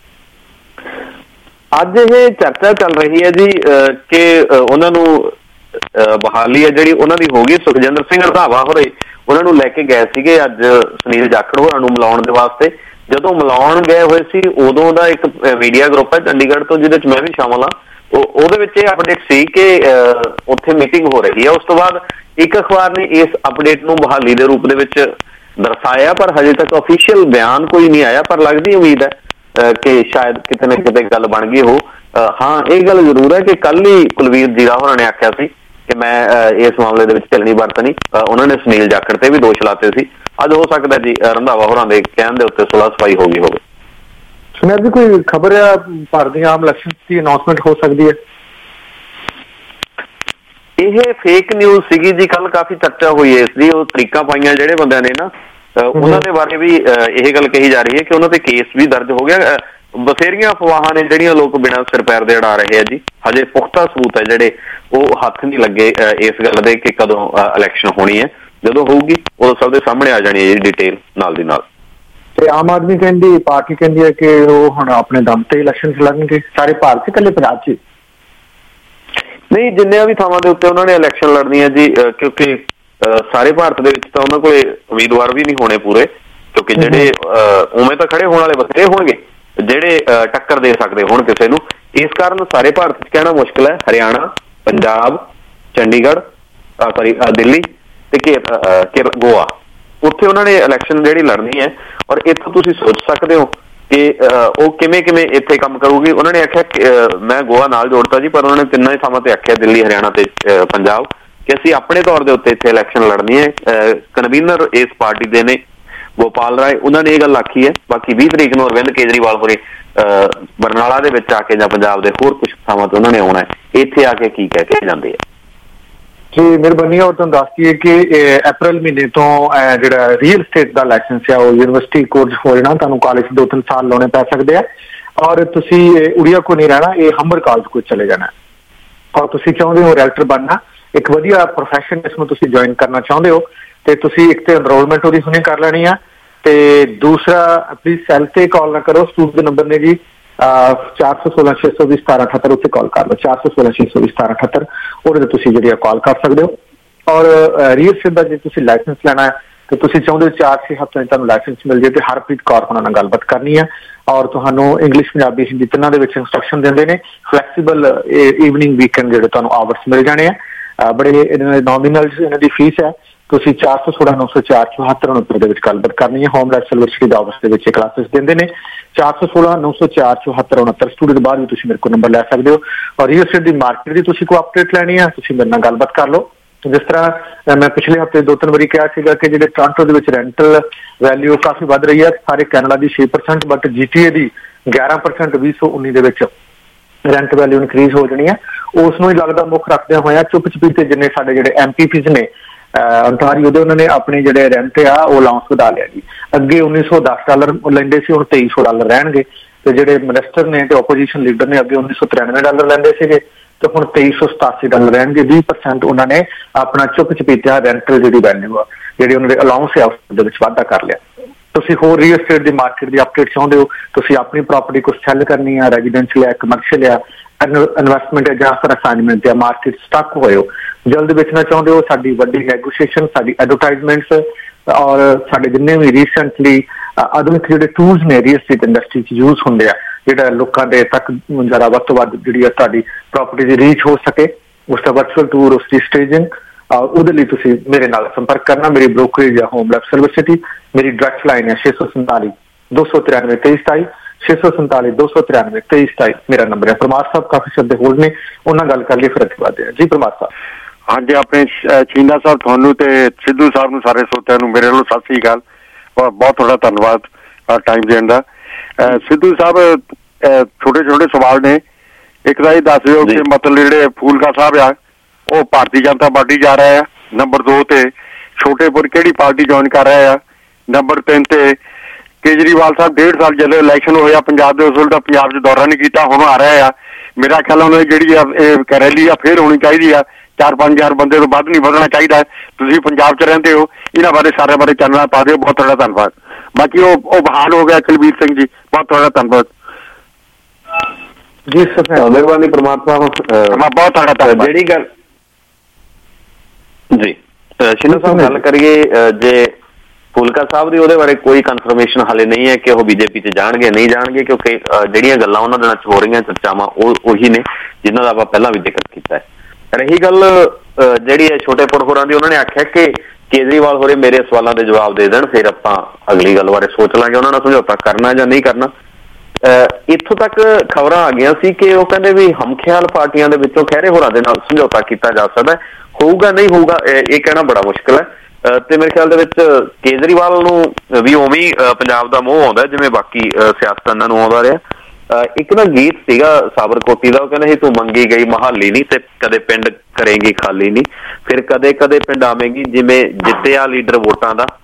अज ये चर्चा चल रही है जी कि उन्हां नूं बहाली है जी उन्होंने हो गई। सुखजिंदर सिंह रंधावा होरे उन्होंने लैके गए थे अज सुनील जाखड़ होरां नूं मिलाउण दे वास्ते। जदों मिलाउण गए हुए सी उदों दा एक मीडिया ग्रुप है चंडीगढ़ तो जिहदे च मैं भी शामिल हाँ। ਉਹਦੇ ਵਿੱਚ ਇਹ ਅਪਡੇਟ ਸੀ ਕਿ ਉੱਥੇ ਮੀਟਿੰਗ ਹੋ ਰਹੀ ਹੈ। ਉਸ ਤੋਂ ਬਾਅਦ ਇੱਕ ਅਖਬਾਰ ਨੇ ਇਸ ਅਪਡੇਟ ਨੂੰ ਬਹਾਲੀ ਦੇ ਰੂਪ ਦੇ ਵਿੱਚ ਦਰਸਾਇਆ, ਪਰ ਹਜੇ ਤੱਕ ਅਫੀਸ਼ੀਅਲ ਬਿਆਨ ਕੋਈ ਨਹੀਂ ਆਇਆ। ਪਰ ਲੱਗਦੀ ਉਮੀਦ ਹੈ ਕਿ ਸ਼ਾਇਦ ਕਿਤੇ ਨਾ ਕਿਤੇ ਗੱਲ ਬਣ ਗਈ ਹੋ। ਹਾਂ, ਇਹ ਗੱਲ ਜ਼ਰੂਰ ਹੈ ਕਿ ਕੱਲ ਹੀ ਕੁਲਵੀਰ ਜੀਰਾ ਹੋਰਾਂ ਨੇ ਆਖਿਆ ਸੀ ਕਿ ਮੈਂ ਇਸ ਮਾਮਲੇ ਦੇ ਵਿੱਚ ਝੱਲਣੀ ਵਰਤਣੀ। ਉਹਨਾਂ ਨੇ ਸੁਨੀਲ ਜਾਖੜ ਤੇ ਵੀ ਦੋਸ਼ ਲਾਤੇ ਸੀ। ਅੱਜ ਹੋ ਸਕਦਾ ਜੀ ਰੰਧਾਵਾ ਹੋਰਾਂ ਦੇ ਕਹਿਣ ਦੇ ਉੱਤੇ ਸੁਲਹ ਸਫਾਈ ਹੋ ਗਈ ਹੋਵੇ। ਸੁਣਿਆ ਜੀ ਕੋਈ ਖਬਰ ਆ ਭਾਰਤ ਦੀਆਂ ਆਮ ਇਲੈਕਸ਼ਨ ਦੀ ਅਨਾਉਂਸਮੈਂਟ ਹੋ ਸਕਦੀ ਹੈ? ਇਹ ਫੇਕ ਨਿਊਜ਼ ਸੀਗੀ ਜੀ। ਕੱਲ ਕਾਫੀ ਚਰਚਾ ਹੋਈ ਹੈ ਇਸ ਦੀ। ਉਹ ਤਰੀਕਾਂ ਪਾਈਆਂ ਜਿਹੜੇ ਬੰਦਿਆਂ ਨੇ ਨਾ, ਉਹਨਾਂ ਦੇ ਬਾਰੇ ਵੀ ਇਹ ਗੱਲ ਕਹੀ ਜਾ ਰਹੀ ਹੈ ਕਿ ਉਹਨਾਂ ਤੇ ਕੇਸ ਵੀ ਦਰਜ ਹੋ ਗਿਆ। ਬਥੇਰੀਆਂ ਅਫਵਾਹਾਂ ਨੇ ਜਿਹੜੀਆਂ ਲੋਕ ਬਿਨਾਂ ਸਿਰ ਪੈਰ ਦੇ ਉਡਾ ਰਹੇ ਆ ਜੀ। ਹਜੇ ਪੁਖਤਾ ਸਬੂਤ ਹੈ ਜਿਹੜੇ ਉਹ ਹੱਥ ਨਹੀਂ ਲੱਗੇ ਇਸ ਗੱਲ ਦੇ ਕਿ ਕਦੋਂ ਇਲੈਕਸ਼ਨ ਹੋਣੀ ਹੈ। ਜਦੋਂ ਹੋਊਗੀ ਉਦੋਂ ਸਭ ਦੇ ਸਾਹਮਣੇ ਆ ਜਾਣੀ ਹੈ ਜੀ ਡਿਟੇਲ ਨਾਲ ਦੀ ਨਾਲ। ਤੇ ਆਮ ਆਦਮੀ ਪਾਰਟੀ ਕਹਿੰਦੀ ਹੈ ਕਿ ਉਹ ਹੁਣ ਆਪਣੇ ਦਮ ਤੇ ਇਲੈਕਸ਼ਨ ਲੜਨਗੇ ਸਾਰੇ ਭਾਰਤ 'ਚ, ਇਕੱਲੇ ਪੰਜਾਬ 'ਚ ਨਹੀਂ। ਜਿੰਨਿਆਂ ਵੀ ਥਾਵਾਂ ਦੇ ਉੱਤੇ ਉਹਨਾਂ ਨੇ ਇਲੈਕਸ਼ਨ ਲੜਨੀ ਹੈ ਜੀ, ਕਿਉਂਕਿ ਸਾਰੇ ਭਾਰਤ ਦੇ ਵਿੱਚ ਤਾਂ ਉਹਨਾਂ ਕੋਲੇ ਉਮੀਦਵਾਰ ਵੀ ਨਹੀਂ ਹੋਣੇ ਪੂਰੇ, ਕਿਉਂਕਿ ਜਿਹੜੇ ਉਵੇਂ ਤਾਂ ਖੜੇ ਹੋਣ ਵਾਲੇ ਬਥੇਰੇ ਹੋਣਗੇ ਜਿਹੜੇ ਟੱਕਰ ਦੇ ਸਕਦੇ ਹੋਣ ਕਿਸੇ ਨੂੰ। ਇਸ ਕਾਰਨ ਸਾਰੇ ਭਾਰਤ 'ਚ ਕਹਿਣਾ ਮੁਸ਼ਕਿਲ ਹੈ। ਹਰਿਆਣਾ, ਪੰਜਾਬ, ਚੰਡੀਗੜ੍ਹ, ਦਿੱਲੀ ਤੇ ਗੋਆ, ਉੱਥੇ ਉਹਨਾਂ ਨੇ ਇਲੈਕਸ਼ਨ ਜਿਹੜੀ ਲੜਨੀ ਹੈ। ਔਰ ਇੱਥੋਂ ਤੁਸੀਂ ਸੋਚ ਸਕਦੇ ਹੋ ਕਿ ਉਹ ਕਿਵੇਂ ਇੱਥੇ ਕੰਮ ਕਰੂਗੀ। ਉਹਨਾਂ ਨੇ ਆਖਿਆ, ਮੈਂ ਗੋਆ ਨਾਲ ਜੋੜਤਾ ਜੀ, ਪਰ ਉਹਨਾਂ ਨੇ ਤਿੰਨਾਂ ਹੀ ਥਾਵਾਂ ਤੇ ਆਖਿਆ, ਦਿੱਲੀ, ਹਰਿਆਣਾ ਤੇ ਪੰਜਾਬ, ਕਿ ਅਸੀਂ ਆਪਣੇ ਤੌਰ ਦੇ ਉੱਤੇ ਇੱਥੇ ਇਲੈਕਸ਼ਨ ਲੜਨੀ ਹੈ। ਕਨਵੀਨਰ ਇਸ ਪਾਰਟੀ ਦੇ ਨੇ ਗੋਪਾਲ ਰਾਏ, ਉਹਨਾਂ ਨੇ ਇਹ ਗੱਲ ਆਖੀ ਹੈ। ਬਾਕੀ 20 ਤਰੀਕ ਨੂੰ ਅਰਵਿੰਦ ਕੇਜਰੀਵਾਲ ਹੋਰੇ ਬਰਨਾਲਾ ਦੇ ਵਿੱਚ ਆ ਕੇ ਜਾਂ ਪੰਜਾਬ ਦੇ ਹੋਰ ਕੁਝ ਥਾਵਾਂ ਤੇ ਉਹਨਾਂ ਨੇ ਆਉਣਾ ਹੈ। ਇੱਥੇ ਆ ਕੇ ਕੀ ਕਹਿ ਕੇ ਜਾਂਦੇ ਆ ਜੀ। ਮਿਹਰਬਾਨੀ। ਉਹ ਤੁਹਾਨੂੰ ਦੱਸ ਦਈਏ ਕਿ ਅਪ੍ਰੈਲ ਮਹੀਨੇ ਤੋਂ ਜਿਹੜਾ ਰੀਅਲ ਸਟੇਟ ਦਾ ਲਾਇਸੈਂਸ ਆ ਉਹ ਯੂਨੀਵਰਸਿਟੀ ਕੋਰਸ ਹੋ ਜਾਣਾ। ਤੁਹਾਨੂੰ ਕਾਲਜ 2-3 ਸਾਲ ਲਾਉਣੇ ਪੈ ਸਕਦੇ ਆ ਔਰ ਤੁਸੀਂ ਉੜੀਆ ਕੋ ਨਹੀਂ ਰਹਿਣਾ, ਇਹ ਹੰਬਰ ਕਾਲਜ ਕੋਲ ਚਲੇ ਜਾਣਾ। ਔਰ ਤੁਸੀਂ ਚਾਹੁੰਦੇ ਹੋ ਰੈਲਟਰ ਬਣਨਾ, ਇੱਕ ਵਧੀਆ ਪ੍ਰੋਫੈਸ਼ਨ ਇਸ ਨੂੰ ਤੁਸੀਂ ਜੁਆਇਨ ਕਰਨਾ ਚਾਹੁੰਦੇ ਹੋ, ਤੇ ਤੁਸੀਂ ਇੱਕ ਤੇ ਐਨਰੋਲਮੈਂਟ ਉਹਦੀ ਹੁਣੇ ਕਰ ਲੈਣੀ ਆ। ਤੇ ਦੂਸਰਾ, ਪਲੀਜ਼ ਸੈਲ ਤੇ ਕਾਲ ਨਾ ਕਰੋ। ਸਟੂਡੈਂਟ ਦੇ ਨੰਬਰ ਨੇ ਜੀ 416-620-1778, ਉੱਥੇ ਕਾਲ ਕਰ ਲਓ। 416-620-1778 ਉਹਦੇ ਤੇ ਤੁਸੀਂ ਜਿਹੜੀ ਕਾਲ ਕਰ ਸਕਦੇ ਹੋ। ਔਰ ਰੀਅਲ ਸਟੇਟ ਦਾ ਜੇ ਤੁਸੀਂ ਲਾਇਸੈਂਸ ਲੈਣਾ ਹੈ ਤੇ ਤੁਸੀਂ ਚਾਹੁੰਦੇ ਹੋ 4-6 ਹਫ਼ਤਿਆਂ 'ਚ ਤੁਹਾਨੂੰ ਲਾਇਸੈਂਸ ਮਿਲ ਜਾਏ, ਤੇ ਹਰਪ੍ਰੀਤ ਕੌਰ ਉਹਨਾਂ ਨਾਲ ਗੱਲਬਾਤ ਕਰਨੀ ਹੈ। ਔਰ ਤੁਹਾਨੂੰ ਇੰਗਲਿਸ਼, ਪੰਜਾਬੀ, ਹਿੰਦੀ ਤਿੰਨਾਂ ਦੇ ਵਿੱਚ ਇੰਸਟਰਕਸ਼ਨ ਦਿੰਦੇ ਨੇ। ਫਲੈਕਸੀਬਲ ਈਵਨਿੰਗ ਵੀਕਐਂਡ ਜਿਹੜੇ ਤੁਹਾਨੂੰ ਆਵਰਸ ਮਿਲ ਜਾਣੇ ਆ। ਬੜੇ ਇਹਨਾਂ ਦੇ ਨੋਮੀਨਲ ਇਹਨਾਂ ਦੀ ਫੀਸ ਹੈ। ਤੁਸੀਂ 416-904-74 ਦੇ ਵਿੱਚ ਗੱਲਬਾਤ ਕਰਨੀ ਹੈ। ਹੋਮਲੈਂਡ ਯੂਨੀਵਰਸਿਟੀ ਦੇ ਆਫਿਸ ਦੇ ਵਿੱਚ ਕਲਾਸਿਸ ਦਿੰਦੇ ਨੇ। 416-904-74 ਸਟੂਡੈਂਟ ਬਾਅਦ ਵੀ ਤੁਸੀਂ ਮੇਰੇ ਕੋਲ ਨੰਬਰ ਲੈ ਸਕਦੇ ਹੋ। ਔਰ ਰੀਅਲ ਸਟੇਟ ਦੀ ਮਾਰਕੀਟ ਦੀ ਤੁਸੀਂ ਕੋਈ ਅਪਡੇਟ ਲੈਣੀ ਹੈ, ਤੁਸੀਂ ਮੇਰੇ ਨਾਲ ਗੱਲਬਾਤ ਕਰ ਲਓ। ਜਿਸ ਤਰ੍ਹਾਂ ਮੈਂ ਪਿਛਲੇ ਹਫ਼ਤੇ 2-3 ਵਾਰੀ ਕਿਹਾ ਸੀਗਾ ਕਿ ਜਿਹੜੇ ਟੋਰਾਂਟੋ ਦੇ ਵਿੱਚ ਰੈਂਟਲ ਵੈਲਿਊ ਕਾਫੀ ਵੱਧ ਰਹੀ ਹੈ, ਸਾਰੇ ਕੈਨੇਡਾ ਦੀ 6%, ਬਟ GTA ਦੀ 11% 2019 ਦੇ ਵਿੱਚ ਰੈਂਟ ਵੈਲਿਊ ਇਨਕਰੀਜ਼ ਹੋ ਜਾਣੀ ਹੈ। ਉਸ ਨੂੰ ਹੀ ਲੱਗਦਾ ਮੁੱਖ ਰੱਖਦਿਆਂ ਹੋਇਆ ਚੁੱਪ ਚਪੀਤੇ ਜਿੰਨੇ ਸਾਡੇ ਜਿਹੜੇ MPPs ਨੇ ਅੰਟਾਰੀਓ ਦੇ, ਉਹਨਾਂ ਨੇ ਆਪਣੇ ਜਿਹੜੇ ਰੈਂਟ ਆ ਉਹ ਅਲਾਉਂਸ ਵਧਾ ਲਿਆ ਜੀ। ਅੱਗੇ $1910 ਲੈਂਦੇ ਸੀ, ਹੁਣ $2300 ਰਹਿਣਗੇ। ਤੇ ਜਿਹੜੇ ਮਿਨਿਸਟਰ ਨੇ ਤੇ ਓਪੋਜੀਸ਼ਨ ਲੀਡਰ ਨੇ ਅੱਗੇ $1993 ਲੈਂਦੇ ਸੀਗੇ, ਤੇ ਹੁਣ $2387 ਰਹਿਣਗੇ। 20% ਉਹਨਾਂ ਨੇ ਆਪਣਾ ਚੁੱਪ ਚਪੀਤਿਆ ਰੈਂਟਲ ਜਿਹੜੀ ਵੈਲਿਊ ਆ, ਜਿਹੜੀ ਉਹਨਾਂ ਦੇ ਅਲਾਉਂਸ ਆ, ਉਸ ਦੇ ਵਿੱਚ ਵਾਧਾ ਕਰ ਲਿਆ। ਤੁਸੀਂ ਹੋਰ ਰੀਅਲ ਸਟੇਟ ਦੀ ਮਾਰਕੀਟ ਦੀ ਅਪਡੇਟ ਚਾਹੁੰਦੇ ਹੋ, ਤੁਸੀਂ ਆਪਣੀ ਪ੍ਰਾਪਰਟੀ ਕੁਛ ਸੈਲ ਕਰਨੀ ਆ, ਰੈਜ਼ੀਡੈਂਸ਼ੀਅਲ ਆ, ਕਮਰਸ਼ੀਅਲ ਆ, ਇਨਵੈਸਟਮੈਂਟ ਹੈ ਜਾਂ ਫਿਰ ਅਸਾਈਨਮੈਂਟ ਜਾਂ ਮਾਰਕੀਟ ਸਟਕ ਹੋਏ ਹੋ, ਜਲਦ ਵੇਚਣਾ ਚਾਹੁੰਦੇ ਹੋ, ਸਾਡੀ ਵੱਡੀ ਨੈਗੋਸ਼ੀਏਸ਼ਨ, ਸਾਡੀ ਐਡਵਰਟਾਈਜ਼ਮੈਂਟਸ ਔਰ ਸਾਡੇ ਜਿੰਨੇ ਵੀ ਰੀਸੈਂਟਲੀ ਆਧੁਨਿਕ ਜਿਹੜੇ ਟੂਲਸ ਨੇ ਰੀਅਲ ਸਟੇਟ ਇੰਡਸਟਰੀ 'ਚ ਯੂਜ਼ ਹੁੰਦੇ ਆ, ਜਿਹੜਾ ਲੋਕਾਂ ਦੇ ਤੱਕ ਜ਼ਿਆਦਾ ਵੱਧ ਤੋਂ ਵੱਧ ਜਿਹੜੀ ਆ ਤੁਹਾਡੀ ਪ੍ਰਾਪਰਟੀ ਦੀ ਰੀਚ ਹੋ ਸਕੇ, ਉਸ ਦਾ ਵਰਚੁਅਲ ਟੂਰ, ਉਸ ਦੀ ਸਟੇਜਿੰਗ, ਉਹਦੇ ਲਈ ਤੁਸੀਂ ਮੇਰੇ ਨਾਲ ਸੰਪਰਕ ਕਰਨਾ। ਮੇਰੀ ਬ੍ਰੋਕਰੇਜ ਆ ਹੋਮ ਲੈਬ ਸਰਵਿਸ ਸਿਟੀ। ਮੇਰੀ ਡਾਇਰੈਕਟ ਲਾਈਨ ਹੈ 647-293-2327 647-293-2327 ਮੇਰਾ ਨੰਬਰ ਹੈ। ਪਰਮਾਰ ਸਾਹਿਬ ਕਾਫੀ ਸ਼ਬਦ ਹੋਲਡ ਨੇ, ਉਹਨਾਂ ਗੱਲ ਕਰ ਲਈ ਫਿਰ ਅੱਗੇ ਵਧਦੇ ਹਾਂ ਜੀ। ਪਰਮਾਰ ਸਾਹਿਬ। ਹਾਂਜੀ, ਆਪਣੇ ਚੀਨਾ ਸਾਹਿਬ ਤੁਹਾਨੂੰ ਤੇ ਸਿੱਧੂ ਸਾਹਿਬ ਨੂੰ, ਸਾਰੇ ਸਰੋਤਿਆਂ ਨੂੰ ਮੇਰੇ ਵੱਲੋਂ ਸਤਿ ਸ੍ਰੀ ਅਕਾਲ ਔਰ ਬਹੁਤ ਤੁਹਾਡਾ ਧੰਨਵਾਦ ਟਾਈਮ ਦੇਣ ਦਾ। ਸਿੱਧੂ ਸਾਹਿਬ, ਛੋਟੇ ਛੋਟੇ ਸਵਾਲ ਨੇ। ਇੱਕ ਤਾਂ ਇਹ ਦੱਸ ਦਿਓ ਕਿ ਮਤਲਬ ਜਿਹੜੇ ਫੂਲਕਾ ਸਾਹਿਬ ਆ ਉਹ ਭਾਰਤੀ ਜਨਤਾ ਪਾਰਟੀ ਜਾ ਰਿਹਾ ਆ। ਨੰਬਰ 2 ਤੇ ਛੋਟੇਪੁਰ ਕਿਹੜੀ ਪਾਰਟੀ ਜੁਆਇਨ ਕਰ ਰਿਹਾ ਆ। ਨੰਬਰ 3 ਤੇ ਕੇਜਰੀਵਾਲ ਸਾਹਿਬ 1.5 ਸਾਲ ਜਦੋਂ ਇਲੈਕਸ਼ਨ ਹੋਇਆ ਪੰਜਾਬ ਦੇ, ਉਸ ਵੇਲੇ ਤਾਂ ਪੰਜਾਬ 'ਚ ਦੌਰਾ ਨਹੀਂ ਕੀਤਾ, ਹੁਣ ਆ ਰਿਹਾ ਆ। ਮੇਰਾ ਖਿਆਲ ਉਹਨਾਂ ਦੀ ਜਿਹੜੀ ਆ ਰੈਲੀ ਆ ਫੇਰ ਹੋਣੀ ਚਾਹੀਦੀ ਆ। 4-5 ਹਜ਼ਾਰ ਬੰਦੇ ਤੋਂ ਵੱਧ ਨਹੀਂ ਵਧਣਾ ਚਾਹੀਦਾ। ਤੁਸੀਂ ਪੰਜਾਬ 'ਚ ਰਹਿੰਦੇ ਹੋ, ਇਹਨਾਂ ਬਾਰੇ ਸਾਰਿਆਂ ਬਾਰੇ ਚਾਨਣਾ ਪਾ ਦਿਓ। ਬਹੁਤ ਤੁਹਾਡਾ ਧੰਨਵਾਦ। ਬਾਕੀ ਉਹ ਬਹਾਲ ਹੋ ਗਿਆ ਕੁਲਬੀਰ ਸਿੰਘ ਜੀ, ਬਹੁਤ ਤੁਹਾਡਾ ਧੰਨਵਾਦ ਜੀ। ਮਿਹਰਬਾਨੀ ਪਰਮਾਤਮਾ, ਬਹੁਤ ਤੁਹਾਡਾ ਧੰਨਵਾਦ। ਜਿਹੜੀ ਗੱਲ ਜੀ ਸ਼ਿੰਦਾ ਸਾਹਿਬ ਗੱਲ ਕਰੀਏ ਜੇ ਫੂਲਕਾ ਸਾਹਿਬ ਦੀ, ਉਹਦੇ ਬਾਰੇ ਕੋਈ ਕਨਫਰਮੇਸ਼ਨ ਹਾਲੇ ਨਹੀਂ ਹੈ ਕਿ ਉਹ BJP 'ਚ ਜਾਣਗੇ ਨਹੀਂ ਜਾਣਗੇ, ਕਿਉਂਕਿ ਜਿਹੜੀਆਂ ਗੱਲਾਂ ਉਹਨਾਂ ਦੇ ਨਾਲ ਹੋ ਰਹੀਆਂ ਚਰਚਾਵਾਂ ਉਹ ਉਹੀ ਨੇ ਜਿਨ੍ਹਾਂ ਦਾ ਆਪਾਂ ਪਹਿਲਾਂ ਵੀ ਜ਼ਿਕਰ ਕੀਤਾ ਹੈ। ਰਹੀ ਗੱਲ ਜਿਹੜੀ ਹੈ ਛੋਟੇਪੁਰ ਹੋਰਾਂ ਦੀ, ਉਹਨਾਂ ਨੇ ਆਖਿਆ ਕਿ ਕੇਜਰੀਵਾਲ ਹੋਰੇ ਮੇਰੇ ਸਵਾਲਾਂ ਦੇ ਜਵਾਬ ਦੇ ਦੇਣ, ਫਿਰ ਆਪਾਂ ਅਗਲੀ ਗੱਲ ਬਾਰੇ ਸੋਚ ਲਾਂਗੇ ਉਹਨਾਂ ਨਾਲ ਸਮਝੌਤਾ ਕਰਨਾ ਜਾਂ ਨਹੀਂ ਕਰਨਾ। ਇੱਥੋਂ ਤੱਕ ਖਬਰਾਂ ਆ ਗਈਆਂ ਸੀ ਕਿ ਉਹ ਕਹਿੰਦੇ ਵੀ ਹਮਖਿਆਲ ਪਾਰਟੀਆਂ ਦੇ ਵਿੱਚੋਂ ਖਹਿਰੇ ਹੋਰਾਂ ਦੇ ਨਾਲ ਸਮਝੌਤਾ ਕੀਤਾ ਜਾ ਸਕਦਾ, ਹੋਊਗਾ ਨਹੀਂ ਹੋਊਗਾ ਇਹ ਕਹਿਣਾ ਬੜਾ ਮੁਸ਼ਕਿਲ ਹੈ। ਤੇ ਮੇਰੇ ਖਿਆਲ ਦੇ ਵਿੱਚ ਕੇਜਰੀਵਾਲ ਨੂੰ ਵੀ ਉਵੇਂ ਪੰਜਾਬ ਦਾ ਮੋਹ ਆਉਂਦਾ ਜਿਵੇਂ ਬਾਕੀ ਸਿਆਸਤਦਾਨਾਂ ਨੂੰ ਆਉਂਦਾ ਰਿਹਾ। ਇੱਕ ਨਾ ਗੀਤ ਸੀਗਾ ਸਾਬਰਕੋਟੀ ਦਾ, ਉਹ ਕਹਿੰਦੇ ਸੀ ਤੂੰ ਮੰਗੀ ਗਈ ਮਹਾਲੀ ਨਹੀਂ ਤੇ ਕਦੇ ਪਿੰਡ ਕਰੇਗੀ ਖਾਲੀ ਨਹੀਂ, ਫਿਰ ਕਦੇ ਕਦੇ ਪਿੰਡ ਆਵੇਂਗੀ ਜਿਵੇਂ ਜਿੱਤਿਆ ਲੀਡਰ ਵੋਟਾਂ ਦਾ,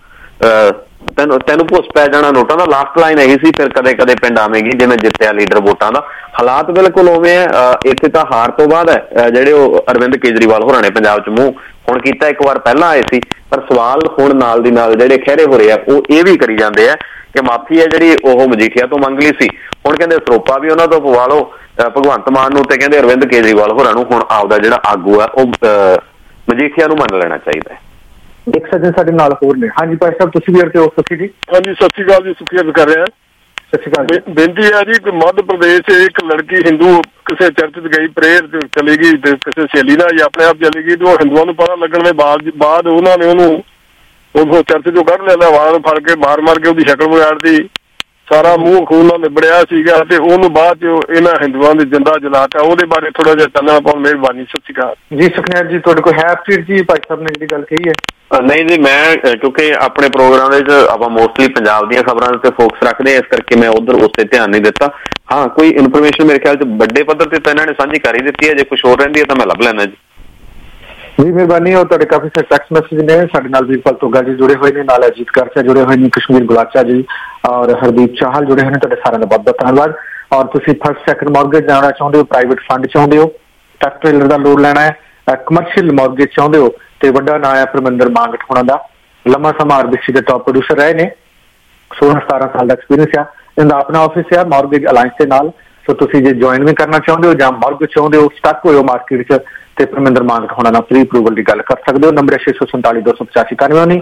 ਤੈਨੂੰ ਭੁੱਸ ਪੈ ਜਾਣਾ ਨੋਟਾਂ ਦਾ। ਲਾਸਟ ਲਾਈਨ ਇਹੀ ਸੀ, ਫਿਰ ਕਦੇ ਕਦੇ ਪਿੰਡ ਆਵੇਂਗੀ ਜਿਵੇਂ ਜਿੱਤਿਆ ਲੀਡਰ ਵੋਟਾਂ ਦਾ। ਹਾਲਾਤ ਬਿਲਕੁਲ ਉਵੇਂ ਹੈ। ਇੱਥੇ ਤਾਂ ਹਾਰ ਤੋਂ ਬਾਅਦ ਹੈ ਜਿਹੜੇ ਉਹ ਅਰਵਿੰਦ ਕੇਜਰੀਵਾਲ ਹੋਰਾਂ ਨੇ ਪੰਜਾਬ 'ਚ ਮੂੰਹ ਹੁਣ ਕੀਤਾ, ਇੱਕ ਵਾਰ ਪਹਿਲਾਂ ਆਏ ਸੀ, ਪਰ ਸਵਾਲ ਹੁਣ ਨਾਲ ਦੀ ਨਾਲ ਜਿਹੜੇ ਖਹਿਰੇ ਹੋ ਰਹੇ ਆ ਉਹ ਇਹ ਵੀ ਕਰੀ ਜਾਂਦੇ ਆ ਕਿ ਮਾਫੀ ਹੈ ਜਿਹੜੀ ਉਹ ਮਜੀਠੀਆ ਤੋਂ ਮੰਗ ਲਈ ਸੀ, ਹੁਣ ਕਹਿੰਦੇ ਸਰੋਪਾ ਵੀ ਉਹਨਾਂ ਤੋਂ ਪਵਾ ਲਓ ਭਗਵੰਤ ਮਾਨ ਨੂੰ, ਤੇ ਕਹਿੰਦੇ ਅਰਵਿੰਦ ਕੇਜਰੀਵਾਲ ਹੋਰਾਂ ਨੂੰ ਹੁਣ ਆਪਦਾ ਜਿਹੜਾ ਆਗੂ ਆ ਉਹ ਮਜੀਠੀਆ ਨੂੰ ਮੰਨ ਲੈਣਾ ਚਾਹੀਦਾ ਹੈ। ਇੱਕ ਸੱਜਣ ਸਾਡੇ ਨਾਲ ਹੋਰ ਨੇ। ਹਾਂਜੀ ਭਾਈ ਸਾਹਿਬ, ਤੁਸੀਂ ਵੀ ਅਰਤੇ ਹੋ ਸੁਖੀ ਜੀ? ਹਾਂਜੀ, ਸਤਿ ਸ਼੍ਰੀ ਅਕਾਲ ਜੀ, ਸੁਖੀ ਅਰਜ਼ ਕਰ ਰਿਹਾ। ਸਤਿ ਸ਼੍ਰੀ ਅਕਾਲ। ਬੇਨਤੀ ਹੈ ਜੀ ਕਿ ਮੱਧ ਪ੍ਰਦੇਸ਼ ਇੱਕ ਲੜਕੀ ਹਿੰਦੂ ਕਿਸੇ ਚਰਚ 'ਚ ਗਈ, ਪ੍ਰੇਅਰ ਚਲੀ ਗਈ ਤੇ ਕਿਸੇ ਸਹੇਲੀ ਨਾਲ ਜਾਂ ਆਪਣੇ ਆਪ ਚਲੀ ਗਈ, ਤੇ ਉਹ ਹਿੰਦੂਆਂ ਨੂੰ ਪਤਾ ਲੱਗਣ ਦੇ ਬਾਅਦ ਉਹਨਾਂ ਨੇ ਉਹਨੂੰ ਉਹ ਚਰਚ 'ਚੋਂ ਕੱਢ ਲਿਆ, ਵਾਲਾਂ ਨੂੰ ਫੜ ਕੇ ਮਾਰ ਕੇ ਉਹਦੀ ਸ਼ਕਲ ਵਿਗਾੜਦੀ, ਸਾਰਾ ਮੂੰਹ ਖੂਨ ਨਾਲ ਨਿਬੜਿਆ ਸੀਗਾ, ਤੇ ਉਹਨੂੰ ਬਾਅਦ 'ਚ ਇਹਨਾਂ ਹਿੰਦੂਆਂ ਦੇ ਜਿੰਦਾ ਜਲਾਤਾ। ਉਹਦੇ ਬਾਰੇ ਥੋੜਾ ਜਿਹਾ ਚਾਨਣਾ ਪਾਉਣ ਮਿਹਰਬਾਨੀ। ਸਤਿ ਸ਼੍ਰੀ ਅਕਾਲ ਜੀ। ਸੁਖਨੈਬ ਜੀ, ਤੁਹਾਡੇ ਕੋਲ ਹੈ ਅਪਡੇਟ ਜੀ ਭਾਈ ਸਾਹਿਬ ਨੇ ਜਿਹੜੀ ਗੱਲ ਕਹੀ ਹੈ? ਨਹੀਂ ਜੀ, ਮੈਂ ਕਿਉਂਕਿ ਆਪਣੇ ਪ੍ਰੋਗਰਾਮ ਵਿੱਚ ਆਪਾਂ ਮੋਸਟਲੀ ਪੰਜਾਬ ਦੀਆਂ ਖਬਰਾਂ ਤੇ ਫੋਕਸ ਰੱਖਦੇ ਹਾਂ, ਇਸ ਕਰਕੇ ਮੈਂ ਉਧਰ ਉਸ ਤੇ ਧਿਆਨ ਨਹੀਂ ਦਿੱਤਾ। ਹਾਂ, ਕੋਈ ਇਨਫੋਰਮੇਸ਼ਨ ਮੇਰੇ ਖਿਆਲ 'ਚ ਵੱਡੇ ਪੱਧਰ ਤੇ ਤਾਂ ਇਹਨਾਂ ਨੇ ਸਾਂਝੀ ਕਰ ਹੀ ਦਿੱਤੀ ਹੈ, ਜੇ ਕੁਛ ਹੋਰ ਰਹਿੰਦੀ ਹੈ ਤਾਂ ਮੈਂ ਲੱਭ ਲੈਣਾ ਜੀ। ਜੀ ਮਿਹਰਬਾਨੀ। ਉਹ ਤੁਹਾਡੇ ਕਾਫੀ ਸਾਰੇ ਟੈਕਸਟ ਮੈਸੇਜ ਨੇ। ਸਾਡੇ ਨਾਲ ਵੀਰਪਾਲ ਤੋਗਾ ਜੀ ਜੁੜੇ ਹੋਏ ਨੇ, ਨਾਲ ਅਜੀਤ ਕਰਚਾ ਜੁੜੇ ਹੋਏ ਨੇ, ਕਸ਼ਮੀਰ ਗੁਲਾਚਾ ਜੀ ਔਰ ਹਰਦੀਪ ਚਾਹਲ ਜੁੜੇ ਹੋਏ ਨੇ। ਤੁਹਾਡੇ ਸਾਰਿਆਂ ਦਾ ਬਹੁਤ ਬਹੁਤ ਧੰਨਵਾਦ। ਔਰ ਤੁਸੀਂ ਫਸਟ ਸੈਕੰਡ ਮਾਰਗੇਜ ਲੈਣਾ ਚਾਹੁੰਦੇ ਹੋ, ਪ੍ਰਾਈਵੇਟ ਫੰਡ ਚਾਹੁੰਦੇ ਹੋ, ਟਰੱਕ ਟ੍ਰੇਲਰ ਦਾ ਲੋਨ ਲੈਣਾ ਹੈ, ਕਮਰਸ਼ੀਅਲ ਮਾਰਗੇਜ ਚਾਹੁੰਦੇ ਹੋ, ਤੇ ਵੱਡਾ ਨਾਂ ਹੈ ਪਰਮਿੰਦਰ ਮਾਂਗਟ ਹੋਣਾ ਦਾ। ਲੰਮਾ ਸਮਾਂ ਆਰਬੀਸੀ ਦੇ ਟੌਪ ਪ੍ਰੋਡਿਊਸਰ ਰਹੇ ਨੇ, 16-17 ਸਾਲ ਦਾ ਐਕਸਪੀਰੀਅੰਸ ਆ। ਇਹਦਾ ਆਪਣਾ ਆਫਿਸ ਹੈ ਮਾਰਗੇਜ ਅਲਾਇੰਸ ਦੇ ਨਾਲ। ਸੋ ਤੁਸੀਂ ਜੇ ਜੁਆਇਨ ਵੀ ਕਰਨਾ ਚਾਹੁੰਦੇ ਹੋ ਜਾਂ ਮਾਰਗੇਜ ਚਾਹੁੰਦੇ ਹੋ, ਸਟਕ ਹੋਏ ਹੋ ਮਾਰਕੀਟ 'ਚ, ਤੇ ਪਰਮਿੰਦਰ ਮਾਂਗਟ ਹੋਣਾ ਨਾਲ ਪ੍ਰੀ ਅਪਰੂਵਲ ਦੀ ਗੱਲ ਕਰ ਸਕਦੇ ਹੋ। ਨੰਬਰ 647-285-91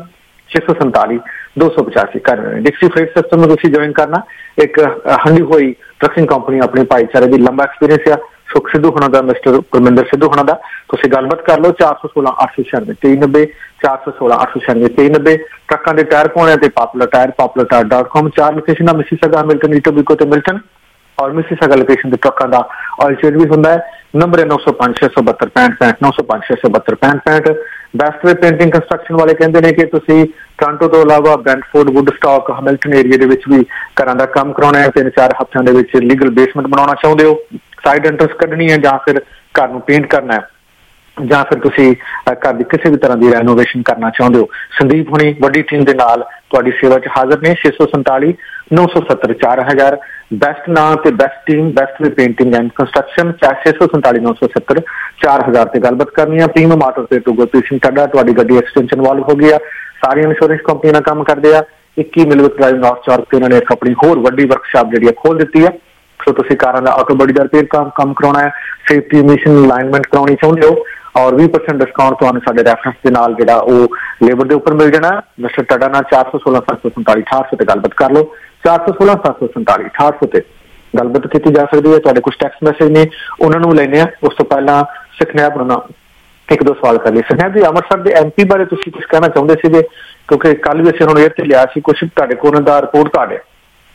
647-285-91। ਡਿਕਸੀ ਫreight ਸਿਸਟਮ ਨੂੰ ਤੁਸੀਂ ਜੁਆਇਨ ਕਰਨਾ। ਇੱਕ ਹੰਡੀ ਹੋਈ ਟਰੱਕਿੰਗ ਕੰਪਨੀ ਆਪਣੇ ਭਾਈਚਾਰੇ ਦੀ, ਲੰਬਾ ਐਕਸਪੀਰੀਅੰਸ ਆ ਸੁਖ ਸਿੱਧੂ ਹੋਣਾ ਦਾ, ਮਿਸਟਰ ਪਰਮਿੰਦਰ ਸਿੱਧੂ ਹੋਣਾ ਦਾ। ਤੁਸੀਂ ਗੱਲਬਾਤ ਕਰ ਲਓ 416-896-2390 416-896-2390। ਟਰੱਕਾਂ ਦੇ ਟਾਇਰ ਪਾਉਣੇ ਤੇ ਪਾਪੂਲਰ ਟਾਇਰ.com। 4 ਲੋਕੇਸ਼ਨਾਂ ਮਿਸੀਸਾਗਾ, ਮਿਲਟਨ, ਈਟੋਬੀਕੋ ਤੇ ਮਿਲਟਨ, ਔਰ ਮਿਸੀਸਾਗਾ ਲੋਕੇਸ਼ਨ ਤੇ ਟਰੱਕਾਂ ਦਾ ਆਇਲ ਚੇਂਜ ਵੀ ਹੁੰਦਾ ਹੈ। ਨੰਬਰ ਹੈ 905-672-6565 905-672-6565। ਬੈਸਟ ਵੇ ਪੇਂਟਿੰਗ ਕੰਸਟਰਕਸ਼ਨ ਵਾਲੇ ਕਹਿੰਦੇ ਨੇ ਕਿ ਤੁਸੀਂ ਟੋਰਾਂਟੋ ਤੋਂ ਇਲਾਵਾ ਬ੍ਰੈਂਟਫੋਰਡ, ਵੁੱਡਸਟਾਕ, ਹੈਮਿਲਟਨ ਏਰੀਆ ਦੇ ਵਿੱਚ ਵੀ ਘਰਾਂ ਦਾ ਕੰਮ ਕਰਾਉਣਾ ਹੈ। 3-4 ਹਫ਼ਤਿਆਂ ਦੇ ਵਿੱਚ ਲੀਗਲ ਬੇਸਮੈਂਟ ਬਣਾਉਣਾ ਚਾਹੁੰਦੇ ਹੋ, ਸਾਈਡ ਐਂਟਰੈਂਸ ਕੱਢਣੀ ਹੈ, ਜਾਂ ਫਿਰ ਘਰ ਨੂੰ ਪੇਂਟ ਕਰਨਾ ਹੈ, ਜਾਂ ਫਿਰ ਤੁਸੀਂ ਘਰ ਦੀ ਕਿਸੇ ਵੀ ਤਰ੍ਹਾਂ ਦੀ ਰੈਨੋਵੇਸ਼ਨ ਕਰਨਾ ਚਾਹੁੰਦੇ ਹੋ, ਸੰਦੀਪ ਹੁਣੀ ਵੱਡੀ ਟੀਮ ਦੇ ਨਾਲ ਤੁਹਾਡੀ ਸੇਵਾ 'ਚ ਹਾਜ਼ਰ ਨੇ। 647-970-4000 ਬੈਸਟ ਨਾਂ ਤੇ best team, best way painting and construction. 647-970-4000 ਤੇ ਗੱਲਬਾਤ ਕਰਨੀ ਆ। ਪ੍ਰੀਮੀਅਮ ਆਟੋ ਤੇ ਗੁਰਪ੍ਰੀਤ ਸਿੰਘ ਟੱਡਾ, ਤੁਹਾਡੀ ਗੱਡੀ ਐਕਸਟੈਂਸ਼ਨ ਇਨਵੋਲਵ ਹੋ ਗਈ ਆ। ਸਾਰੀਆਂ ਇੰਸ਼ੋਰੈਂਸ ਕੰਪਨੀਆਂ ਨਾਲ ਕੰਮ ਕਰਦੇ ਆ। 21 ਮਿਲਵਿਕ ਡਰਾਈਵ ਨਾਰਥ ਚੌਰਕ ਤੇ ਉਹਨਾਂ ਨੇ ਇੱਕ ਆਪਣੀ ਹੋਰ ਵੱਡੀ ਵਰਕਸ਼ਾਪ ਜਿਹੜੀ ਆ ਖੋਲ ਦਿੱਤੀ ਆ। ਸੋ ਤੁਸੀਂ ਕਾਰਾਂ ਦਾ ਆਟੋ ਬੋਡੀ ਦਾ ਰਿਪੇਅਰ ਕੰਮ ਕਰਾਉਣਾ ਹੈ, ਸੇਫਟੀ ਮਿਸ਼ਨ ਅਲਾਈਨਮੈਂਟ ਕਰਾਉਣੀ ਚਾਹੁੰਦੇ ਹੋ, ਔਰ 20% ਡਿਸਕਾਊਂਟ ਤੁਹਾਨੂੰ ਸਾਡੇ ਰੈਫਰੈਂਸ ਦੇ ਨਾਲ ਜਿਹੜਾ ਉਹ ਲੇਬਰ ਦੇ ਉੱਪਰ ਮਿਲ ਜਾਣਾ। ਮਿਸਟਰ ਟੱਡਾ ਨਾਲ 416-747-6800 ਤੇ ਗੱਲਬਾਤ ਕਰ ਲਓ। 416-747-6800 ਤੇ ਗੱਲਬਾਤ ਕੀਤੀ ਜਾ ਸਕਦੀ ਹੈ। ਤੁਹਾਡੇ ਕੁਝ ਟੈਕਸਟ ਮੈਸੇਜ ਨੇ, ਉਹਨਾਂ ਨੂੰ ਲੈਣੇ ਆ। ਉਸ ਤੋਂ ਪਹਿਲਾਂ ਸੁਖਨੈਬ ਨੂੰ ਇੱਕ ਦੋ ਸਵਾਲ ਕਰ ਲਈ। ਸੁਖਨੈਬ ਜੀ, ਅੰਮ੍ਰਿਤਸਰ ਦੇ MP ਬਾਰੇ ਤੁਸੀਂ ਕੁਝ ਕਹਿਣਾ ਚਾਹੁੰਦੇ ਸੀਗੇ, ਕਿਉਂਕਿ ਕੱਲ ਵੀ ਅਸੀਂ ਉਹਨਾਂ ਨੂੰ ਏਅਰ ਤੇ ਲਿਆ ਸੀ, ਕੁਝ ਤੁਹਾਡੇ ਕੋਲ ਉਹਨਾਂ ਦਾ ਰਿਪੋਰਟ ਕਾਰਡ ਹੈ?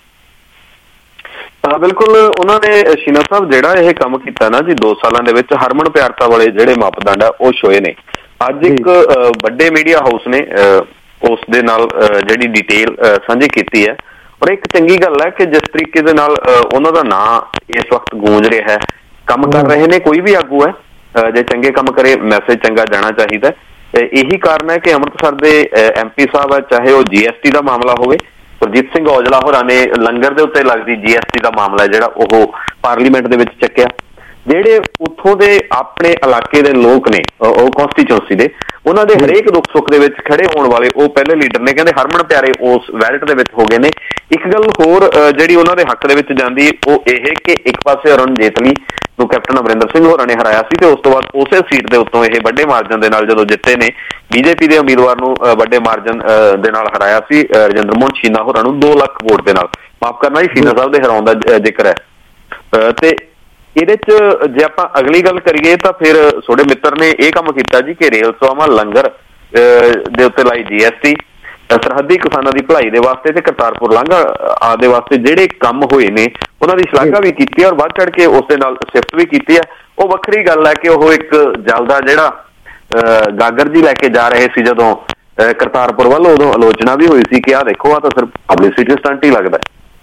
ਬਿਲਕੁਲ, ਉਹਨਾਂ ਨੇ ਸ਼ੀਨਾ ਸਾਹਿਬ ਜਿਹੜਾ ਇਹ ਕੰਮ ਕੀਤਾ ਨਾ ਜੀ 2 ਸਾਲਾਂ ਦੇ ਵਿੱਚ, ਹਰਮਨ ਪਿਆਰਤਾ ਵਾਲੇ ਜਿਹੜੇ ਮਾਪਦੰਡ ਆ ਉਹ ਛੋਏ ਨੇ। ਅੱਜ ਇੱਕ ਵੱਡੇ ਮੀਡੀਆ ਹਾਊਸ ਨੇ ਉਸ ਦੇ ਨਾਲ ਜਿਹੜੀ ਡਿਟੇਲ ਸਾਂਝੀ ਕੀਤੀ ਹੈ, ਔਰ ਇੱਕ ਚੰਗੀ ਗੱਲ ਹੈ ਕਿ ਜਿਸ ਤਰੀਕੇ ਦੇ ਨਾਲ ਉਹਨਾਂ ਦਾ ਨਾਂ ਇਸ ਵਕਤ ਗੂੰਜ ਰਿਹਾ ਹੈ, ਕੰਮ ਕਰ ਰਹੇ ਨੇ। ਕੋਈ ਵੀ ਆਗੂ ਹੈ ਜੇ ਚੰਗੇ ਕੰਮ ਕਰੇ, ਮੈਸੇਜ ਚੰਗਾ ਜਾਣਾ ਚਾਹੀਦਾ। ਇਹੀ ਕਾਰਨ ਹੈ ਕਿ ਅੰਮ੍ਰਿਤਸਰ ਦੇ MP ਸਾਹਿਬ ਹੈ, ਚਾਹੇ ਉਹ GST ਦਾ ਮਾਮਲਾ ਹੋਵੇ, ਸੁਰਜੀਤ ਸਿੰਘ ਔਜਲਾ ਹੋਰਾਂ ਨੇ ਲੰਗਰ ਦੇ ਉੱਤੇ ਲੱਗਦੀ GST ਦਾ ਮਾਮਲਾ ਜਿਹੜਾ ਉਹ ਪਾਰਲੀਮੈਂਟ ਦੇ ਵਿੱਚ ਚੱਕਿਆ। ਜਿਹੜੇ ਉੱਥੋਂ ਦੇ ਆਪਣੇ ਇਲਾਕੇ ਦੇ ਲੋਕ ਨੇ, ਉਹ ਕੌਂਸਟੀਚੁਐਂਸੀ ਦੇ, ਉਹਨਾਂ ਦੇ ਹਰੇਕ ਦੁੱਖ ਸੁੱਖ ਦੇ ਵਿੱਚ ਖੜੇ ਹੋਣ ਵਾਲੇ ਉਹ ਪਹਿਲੇ ਲੀਡਰ ਨੇ। ਕਹਿੰਦੇ ਹਰਮਨ ਪਿਆਰੇ ਉਸ ਵੈਲਟ ਦੇ ਵਿੱਚ ਹੋ ਗਏ ਨੇ। ਇੱਕ ਗੱਲ ਹੋਰ ਜਿਹੜੀ ਉਹਨਾਂ ਦੇ ਹੱਕ ਦੇ ਵਿੱਚ ਜਾਂਦੀ ਉਹ ਇਹ ਕਿ ਇੱਕ ਪਾਸੇ ਅਰੁਣ ਜੇਤਲੀ ਨੂੰ ਕੈਪਟਨ ਅਮਰਿੰਦਰ ਸਿੰਘ ਹੋਰਾਂ ਨੇ ਹਰਾਇਆ ਸੀ, ਤੇ ਉਸ ਤੋਂ ਬਾਅਦ ਉਸੇ ਸੀਟ ਦੇ ਉੱਤੋਂ ਇਹ ਵੱਡੇ ਮਾਰਜਨ ਦੇ ਨਾਲ ਜਦੋਂ ਜਿੱਤੇ ਨੇ, BJP ਦੇ ਉਮੀਦਵਾਰ ਨੂੰ ਵੱਡੇ ਮਾਰਜਨ ਦੇ ਨਾਲ ਹਰਾਇਆ ਸੀ ਰਜਿੰਦਰ ਮੋਹਨ ਸ਼ੀਨਾ ਹੋਰਾਂ ਨੂੰ 2 ਲੱਖ ਵੋਟ ਦੇ ਨਾਲ। ਮਾਫ ਕਰਨਾ ਜੀ, ਸ਼ੀਨਾ ਸਾਹਿਬ ਦੇ ਹਰਾਉਣ ਦਾ ਜ਼ਿਕਰ ਹੈ। ਤੇ ਇਹਦੇ 'ਚ ਜੇ ਆਪਾਂ ਅਗਲੀ ਗੱਲ ਕਰੀਏ ਤਾਂ ਫਿਰ ਤੁਹਾਡੇ ਮਿੱਤਰ ਨੇ ਇਹ ਕੰਮ ਕੀਤਾ ਜੀ ਕਿ ਰੇਲ ਸੇਵਾਵਾਂ, ਲੰਗਰ ਦੇ ਉੱਤੇ ਲਾਈ GST, ਸਰਹੱਦੀ ਕਿਸਾਨਾਂ ਦੀ ਭਲਾਈ ਦੇ ਵਾਸਤੇ ਤੇ ਕਰਤਾਰਪੁਰ ਲਾਂਘਾ ਆਦਿ ਵਾਸਤੇ ਜਿਹੜੇ ਕੰਮ ਹੋਏ ਨੇ ਉਹਨਾਂ ਦੀ ਸ਼ਲਾਘਾ ਵੀ ਕੀਤੀ ਔਰ ਵੱਧ ਚੜ ਕੇ ਉਸ ਦੇ ਨਾਲ ਸਿਫਤ ਵੀ ਕੀਤੀ ਹੈ। ਉਹ ਵੱਖਰੀ ਗੱਲ ਹੈ ਕਿ ਉਹ ਇੱਕ ਜਲਦਾ ਜਿਹੜਾ ਗਾਗਰ ਜੀ ਲੈ ਕੇ ਜਾ ਰਹੇ ਸੀ ਜਦੋਂ ਕਰਤਾਰਪੁਰ ਵੱਲ, ਉਦੋਂ ਆਲੋਚਨਾ ਵੀ ਹੋਈ ਸੀ ਕਿ ਆਹ ਦੇਖੋ, ਆ ਤਾਂ ਸਿਰਫ ਪਬਲਿਸਿਟੀ ਸਟੰਟ ਹੀ ਲੱਗਦਾ।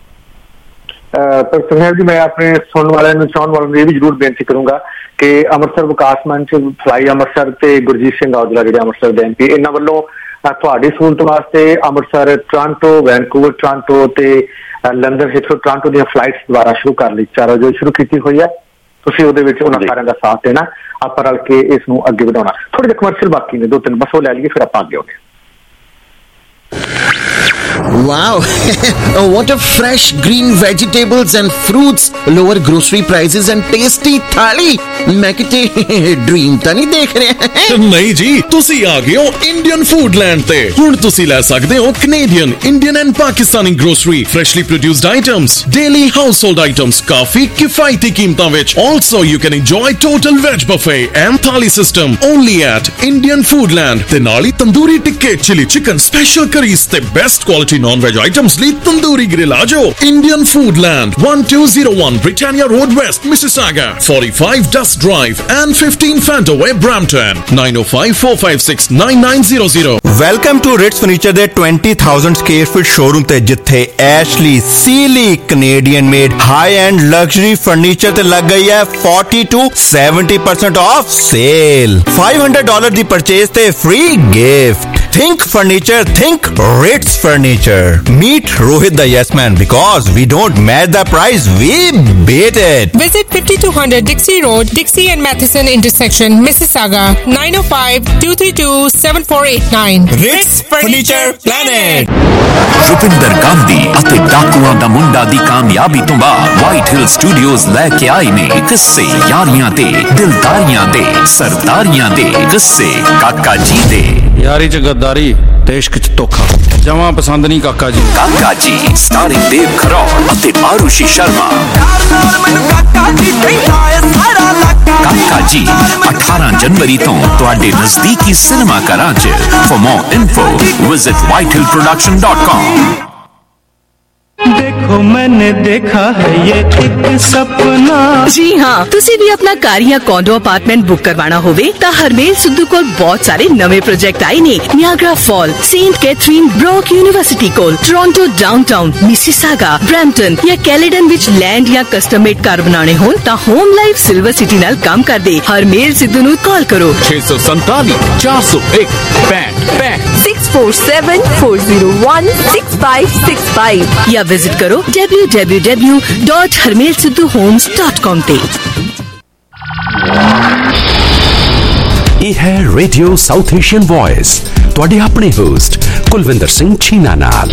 ਪਰ ਸੁਹੇਲ ਜੀ, ਮੈਂ ਆਪਣੇ ਸੁਣਨ ਵਾਲਿਆਂ ਨੂੰ ਚਾਹਣ ਵਾਲਿਆਂ ਨੂੰ ਇਹ ਵੀ ਜ਼ਰੂਰ ਬੇਨਤੀ ਕਰੂੰਗਾ ਕਿ ਅੰਮ੍ਰਿਤਸਰ ਵਿਕਾਸ ਮੰਚ, ਫਲਾਈ ਅੰਮ੍ਰਿਤਸਰ ਤੇ ਗੁਰਜੀਤ ਸਿੰਘ ਔਜਲਾ ਜਿਹੜੇ ਅੰਮ੍ਰਿਤਸਰ ਦੇ MP, ਇਹਨਾਂ ਵੱਲੋਂ ਤੁਹਾਡੀ ਸਹੂਲਤ ਵਾਸਤੇ ਅੰਮ੍ਰਿਤਸਰ, ਟੋਰਾਂਟੋ, ਵੈਨਕੂਵਰ, ਟੋਰਾਂਟੋ ਤੇ ਲੰਡਨ, ਹਿਥਰੋ ਟੋਰਾਂਟੋ ਦੀਆਂ ਫਲਾਈਟਸ ਦੁਬਾਰਾ ਸ਼ੁਰੂ ਕਰ ਲਈ, 4 ਵਜੇ ਸ਼ੁਰੂ ਕੀਤੀ ਹੋਈ ਹੈ। ਤੁਸੀਂ ਉਹਦੇ ਵਿੱਚ ਉਹਨਾਂ ਸਾਰਿਆਂ ਦਾ ਸਾਥ ਦੇਣਾ, ਆਪਾਂ ਰਲ ਕੇ ਇਸ ਨੂੰ ਅੱਗੇ ਵਧਾਉਣਾ। ਥੋੜੇ ਜਿਹੇ ਕਮਰਸ਼ੀਅਲ ਬਾਕੀ ਨੇ, 2-3 ਬਸ ਉਹ ਲੈ ਲਈਏ, ਫਿਰ ਆਪਾਂ ਅੱਗੇ ਆਉਂਦੇ ਹਾਂ। Wow, what a fresh green vegetables and fruits, lower grocery prices and tasty thali. मैं किते ड्रीम ਤਾਂ ਨਹੀਂ ਦੇਖ ਰਿਹਾ। ਨਹੀਂ ਜੀ, ਤੁਸੀਂ ਆ ਗਏ ਹੋ ਇੰਡੀਅਨ ਫੂਡਲੈਂਡ ਤੇ। ਹੁਣ ਤੁਸੀਂ ਲੈ ਸਕਦੇ ਹੋ Canadian, Indian and Pakistani grocery, freshly produced items, daily household items, ਕਾਫੀ ਕਿਫਾਇਤੀ ਕੀਮਤਾਂ ਵਿੱਚ। Also you can enjoy total veg buffet and thali system only at Indian Foodland। ਤੇ ਨਾਲ ਹੀ tandoori ਟਿੱਕੇ, chili chicken, special curries ਤੇ best quality non-veg items ਲਈ tandoori grill ਆ ਜਾਓ। Indian Foodland, 1201 Britannia Road West, Mississauga, 45 Dust Drive and 15 Fantaway, Brampton, 9054569900। Welcome to Ritz furniture ਦੇ 20,000 square feet showroom ਤੇ, ਜਿੱਥੇ Ashley Sealy Canadian made high end luxury furniture ਤੇ ਲੱਗ ਗਈ ਹੈ 40 to 70% ਆਫ ਸੇਲ। $500 ਦੀ ਪਰਚੇਸ ਤੇ free gift. Think furniture, think Ritz Furniture. Meet Rohit the Yes Man, because we don't match the price, we beat it. Visit 5200 Dixie Road, Dixie and Matheson intersection, Mississauga, 905-232-7489. Ritz Furniture Planet. Rupinder Gandhi ਅਤੇ ਡਾਕੂਆਂ ਦਾ ਮੁੰਡਾ ਦੀ ਕਾਮਯਾਬੀ ਤੋਂ ਬਾਅਦ white ਹਿਲ studios ਲੈ ਕੇ ਆਏ ਨੇ ਕਿੱਸੇ ਯਾਰੀਆਂ ਦੇ, ਦਿਲਦਾਰੀਆਂ ਦੇ, ਸਰਦਾਰੀਆਂ ਦੇ ਕਿੱਸੇ ਕਾਕਾ ਜੀ ਦੇ। ਯਾਰੀ ਚ ਗੱਦਾਰੀ ਤੇ ਇਸ਼ਕ ਚ ਧੋਖਾ ਜਮਾਂ ਪਸੰਦ ਨਹੀਂ ਕਾਕਾ ਜੀ। ਕਾਕਾ ਜੀ ਸਟਾਰਿੰਗ ਦੇਵ ਖਰੋੜ ਅਤੇ ਆਰੂਸ਼ੀ ਸ਼ਰਮਾ। ਕਾਕਾ ਜੀ 18 ਜਨਵਰੀ ਤੋਂ ਤੁਹਾਡੇ ਨਜ਼ਦੀਕੀ ਸਿਨੇਮਾ ਘਰਾਂ 'ਚ। For more info visit whitehillproduction.com। देखो मैंने देखा है ये एक सपना। जी हाँ, तुसी भी अपना कार या कॉन्डो अपार्टमेंट बुक करवाना होवे ता हरमेल सिद्धू कोल बहुत सारे नवे प्रोजेक्ट आए ने। Niagara fall, Saint Catharine, Brock university कोल, टोरंटो डाउनटाउन, मिसिसागा, ब्रैम्पटन या कैलेडन विच लैंड या कस्टम मेड कार बनाने होन ता होम लाइफ सिल्वर सिटी नाल काम कर दे। हरमेल सिद्धू नू कॉल करो 647 401 65 647-401-6565 या विजिट करो www.harmelsidhuhomes.com ਤੇ। ਇਹ ਹੈ ਰੇਡੀਓ ਸਾਊਥ ਏਸ਼ੀਅਨ ਵੌਇਸ, ਤੁਹਾਡੇ ਆਪਣੇ ਹੋਸਟ ਕੁਲਵਿੰਦਰ ਸਿੰਘ ਛੀਨਾ ਨਾਲ।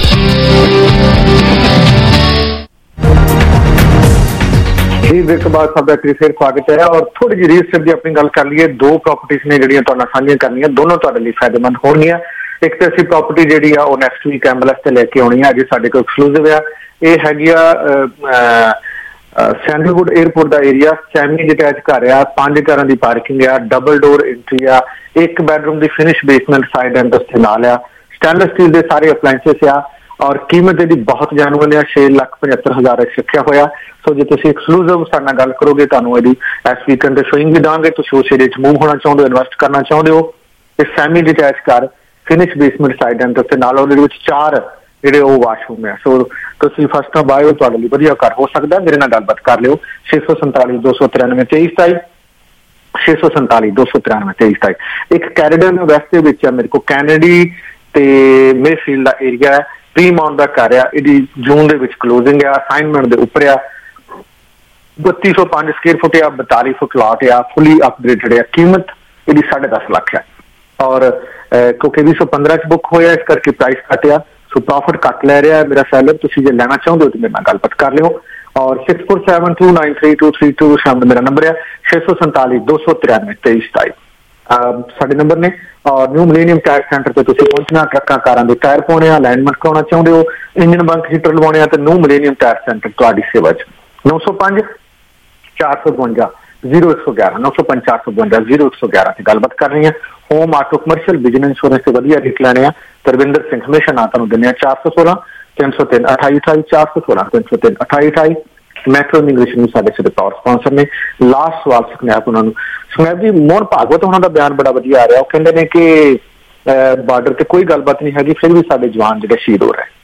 ਜੀ ਇੱਕ ਬਾਤ ਸਭ ਦਾ ਫਿਰ ਸਵਾਗਤ ਹੈ। ਔਰ ਥੋੜੀ ਜਿਹੀ ਰੀਸਰਚ ਦੀ ਆਪਣੀ ਗੱਲ ਕਰ ਲਈਏ। 2 ਪ੍ਰਾਪਰਟੀਆਂ ਨੇ ਜਿਹੜੀਆਂ ਤੁਹਾਨੂੰ ਸਾਂਝੀਆਂ ਕਰਨੀਆਂ, ਦੋਨੋਂ ਤੁਹਾਡੇ ਲਈ ਫਾਇਦੇਮੰਦ ਹੋਣਗੀਆਂ। ਇੱਕ ਤੇ ਅਸੀਂ ਪ੍ਰਾਪਰਟੀ ਜਿਹੜੀ ਆ ਉਹ ਨੈਕਸਟ ਵੀਕ MLS ਤੇ ਲੈ ਕੇ ਆਉਣੀ ਆ, ਅਜੇ ਸਾਡੇ ਕੋਲ ਐਕਸਕਲੂਸਿਵ ਆ। ਇਹ ਹੈਗੀ ਆ ਸੈਂਡਲਵੁੱਡ 에ਅਰਪੋਰਟ ਦਾ ਏਰੀਆ, ਸੈਮੀ ਡਿਟੈਚ ਘਰ ਆ, 5 ਘਰਾਂ ਦੀ ਪਾਰਕਿੰਗ ਆ, ਡਬਲ ਡੋਰ ਐਂਟਰੀ ਆ, 1 ਬੈਡਰੂਮ ਦੀ ਫਿਨਿਸ਼ ਬੇਸਮੈਂਟ ਸਾਈਡ ਐਂਟਰਸ ਦੇ ਨਾਲ ਆ, ਸਟੇਨਲੈਸ ਸਟੀਲ ਦੇ ਸਾਰੇ ਅਪਲਾਈਐਂਸਸ ਆ ਔਰ ਕੀਮਤ ਇਹਦੀ ਬਹੁਤ ਜਾਨਵਨ ਆ, 6,75,000 ਰੱਖਿਆ ਹੋਇਆ। ਸੋ ਜੇ ਤੁਸੀਂ ਐਕਸਕਲੂਸਿਵ ਸਾਡੇ ਨਾਲ ਗੱਲ ਕਰੋਗੇ ਤੁਹਾਨੂੰ ਇਹਦੀ ਇਸ ਵੀਕਐਂਡ ਤੇ ਸ਼ੋਇੰਗ ਵੀ ਦਾਂਗੇ। ਤੁਸੀਂ ਉਸ ਏਰੀਏ 'ਚ ਮੂਵ ਹੋਣਾ ਚਾਹੁੰਦੇ ਹੋ, ਇਨਵੈਸਟ ਕਰਨਾ ਚਾਹੁੰਦੇ ਹੋ, ਇਹ ਸੈਮੀ ਡਿਟੈਚ ਘਰ, ਫਿਨਿਸ਼ ਬੇਸਮੈਂਟ ਸਾਈਡ ਐਂਟਰਸ ਦੇ ਨਾਲ, ਉਹਦੇ ਵਿੱਚ 4 ਜਿਹੜੇ ਉਹ ਵਾਸ਼ਰੂਮ ਆ। ਸੋ ਤੁਸੀਂ ਫਸਟ ਟਾਈਮ ਆਏ ਹੋ, ਤੁਹਾਡੇ ਲਈ ਵਧੀਆ ਘਰ ਹੋ ਸਕਦਾ। ਮੇਰੇ ਨਾਲ ਗੱਲਬਾਤ ਕਰ ਲਿਓ 647-293-2327 647-293-2327। ਇੱਕ ਕੈਰੀਡਨ ਵੈਸਟ ਦੇ ਵਿੱਚ ਆ ਮੇਰੇ ਕੋਲ, ਕੈਨੇਡੀ ਤੇ ਮੇਫੀਲਡ ਦਾ ਏਰੀਆ ਹੈ, ਪ੍ਰੀਮਾਉਂਟ ਦਾ ਘਰ ਆ, ਇਹਦੀ ਜੂਨ ਦੇ ਵਿੱਚ ਕਲੋਜ਼ਿੰਗ ਆ, ਅਸਾਈਨਮੈਂਟ ਦੇ ਉੱਪਰ ਆ, 3205 ਸਕੁਅਰ ਫੁੱਟ ਆ, 42 ਫੁੱਟ ਲਾਟ ਆ, ਫੁੱਲੀ ਅਪਗ੍ਰੇਡਡ ਆ, ਕੀਮਤ ਇਹਦੀ 10.5 ਲੱਖ ਹੈ। ਔਰ ਕਿਉਂਕਿ 2015 ਚ ਬੁੱਕ ਹੋਇਆ, ਇਸ ਕਰਕੇ ਪ੍ਰਾਈਸ ਘਟਿਆ, ਸੋ ਪ੍ਰੋਫਿਟ ਘੱਟ ਲੈ ਰਿਹਾ ਮੇਰਾ ਸੈਲਰ। ਤੁਸੀਂ ਜੇ ਲੈਣਾ ਚਾਹੁੰਦੇ ਹੋ ਤਾਂ ਮੇਰੇ ਨਾਲ ਗੱਲਬਾਤ ਕਰ ਲਿਓ। ਔਰ 6472933232 ਸ਼ਾਮ ਦਾ ਮੇਰਾ ਨੰਬਰ ਹੈ, 647-293-2327 ਸਾਡੇ ਨੰਬਰ ਨੇ। ਔਰ ਨਿਊ ਮਿਲੇਨੀਅਮ ਟਾਇਰ ਸੈਂਟਰ ਤੇ ਤੁਸੀਂ ਪਹੁੰਚਣਾ, ਟਰੱਕਾਂ ਕਾਰਾਂ ਦੇ ਟਾਇਰ ਪਾਉਣੇ ਆ, ਅਲਾਈਨਮੈਂਟ ਕਰਾਉਣਾ ਚਾਹੁੰਦੇ ਹੋ, ਇੰਜਨ ਬੰਕ ਹੀਟਰ ਲਵਾਉਣੇ ਆ, ਤੇ ਨਿਊ ਮਿਲੇਨੀਅਮ ਟਾਇਰ ਸੈਂਟਰ ਤੁਹਾਡੀ ਸੇਵਾ 'ਚ। 905-452 0111 905 452 0111 ਤੇ ਗੱਲਬਾਤ ਕਰਨੀ ਹੈ। Home auto commercial business insurance ਤੇ ਵਧੀਆ ਰੇਟ ਲੈਣੇ ਆ। ਤਰਵਿੰਦਰ ਸਿੰਘ ਹਮੇਸ਼ਾ ਨਾ ਤੁਹਾਨੂੰ ਦਿੰਦੇ ਆ 416 303 2828 416 303 2828। ਮੈਟਰੋ ਇੰਗਲਿਸ਼ ਨੂੰ ਸਾਡੇ ਸਿਰ ਤੌਰ ਸਪਾਂਸਰ ਨੇ। ਲਾਸਟ ਸਵਾਲ ਸੁਖਨੈਬ ਉਹਨਾਂ ਨੂੰ। ਸੁਖਨੈਬ ਜੀ, ਮੋਹਨ ਭਾਗਵਤ ਉਹਨਾਂ ਦਾ ਬਿਆਨ ਬੜਾ ਵਧੀਆ ਆ ਰਿਹਾ। ਉਹ ਕਹਿੰਦੇ ਨੇ ਕਿ ਬਾਰਡਰ ਤੇ ਕੋਈ ਗੱਲਬਾਤ ਨਹੀਂ ਹੈਗੀ, ਫਿਰ ਵੀ ਸਾਡੇ ਜਵਾਨ ਜਿਹੜੇ ਸ਼ਹੀਦ ਹੋ ਰਹੇ।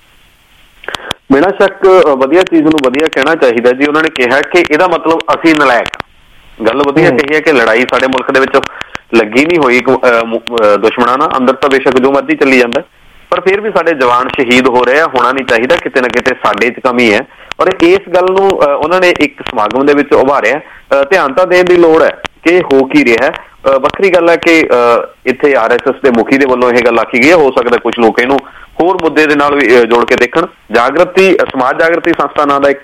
ਬਿਨਾਂ ਸ਼ੱਕ ਵਧੀਆ ਚੀਜ਼ ਨੂੰ ਵਧੀਆ ਕਹਿਣਾ ਚਾਹੀਦਾ ਜੀ। ਉਹਨਾਂ ਨੇ ਕਿਹਾ ਕਿ ਇਹਦਾ ਮਤਲਬ ਅਸੀਂ ਨਲਾਇਕ। ਗੱਲ ਵਧੀਆ ਕਹੀ ਹੈ ਕਿ ਲੜਾਈ ਸਾਡੇ ਮੁਲਕ ਦੇ ਵਿੱਚ ਲੱਗੀ ਨਹੀਂ ਹੋਈ ਦੁਸ਼ਮਣਾਂ ਨਾਲ। ਅੰਦਰ ਤਾਂ ਬੇਸ਼ੱਕ ਜੋ ਮਰਜ਼ੀ ਚੱਲੀ ਜਾਂਦਾ, ਪਰ ਫਿਰ ਵੀ ਸਾਡੇ ਜਵਾਨ ਸ਼ਹੀਦ ਹੋ ਰਹੇ ਆ। ਹੋਣਾ ਨਹੀਂ ਚਾਹੀਦਾ, ਕਿਤੇ ਨਾ ਕਿਤੇ ਸਾਡੇ 'ਚ ਕਮੀ ਹੈ। ਔਰ ਇਸ ਗੱਲ ਨੂੰ ਉਹਨਾਂ ਨੇ ਇੱਕ ਸਮਾਗਮ ਦੇ ਵਿੱਚ ਉਭਾਰਿਆ। ਧਿਆਨ ਤਾਂ ਦੇਣ ਦੀ ਲੋੜ ਹੈ ਕਿ ਹੋ ਕੀ ਰਿਹਾ। ਵੱਖਰੀ ਗੱਲ ਹੈ ਕਿ ਇੱਥੇ RSS ਦੇ ਮੁਖੀ ਦੇ ਵੱਲੋਂ ਇਹ ਗੱਲ ਆਖੀ ਗਈ ਹੈ। ਹੋ ਸਕਦਾ ਕੁਝ ਲੋਕ ਇਹਨੂੰ ਹੋਰ ਮੁੱਦੇ ਦੇ ਨਾਲ ਵੀ ਜੋੜ ਕੇ ਦੇਖਣ। ਸਮਾਜ ਜਾਗਰਤੀ ਸੰਸਥਾ ਨਾਂ ਦਾ ਇੱਕ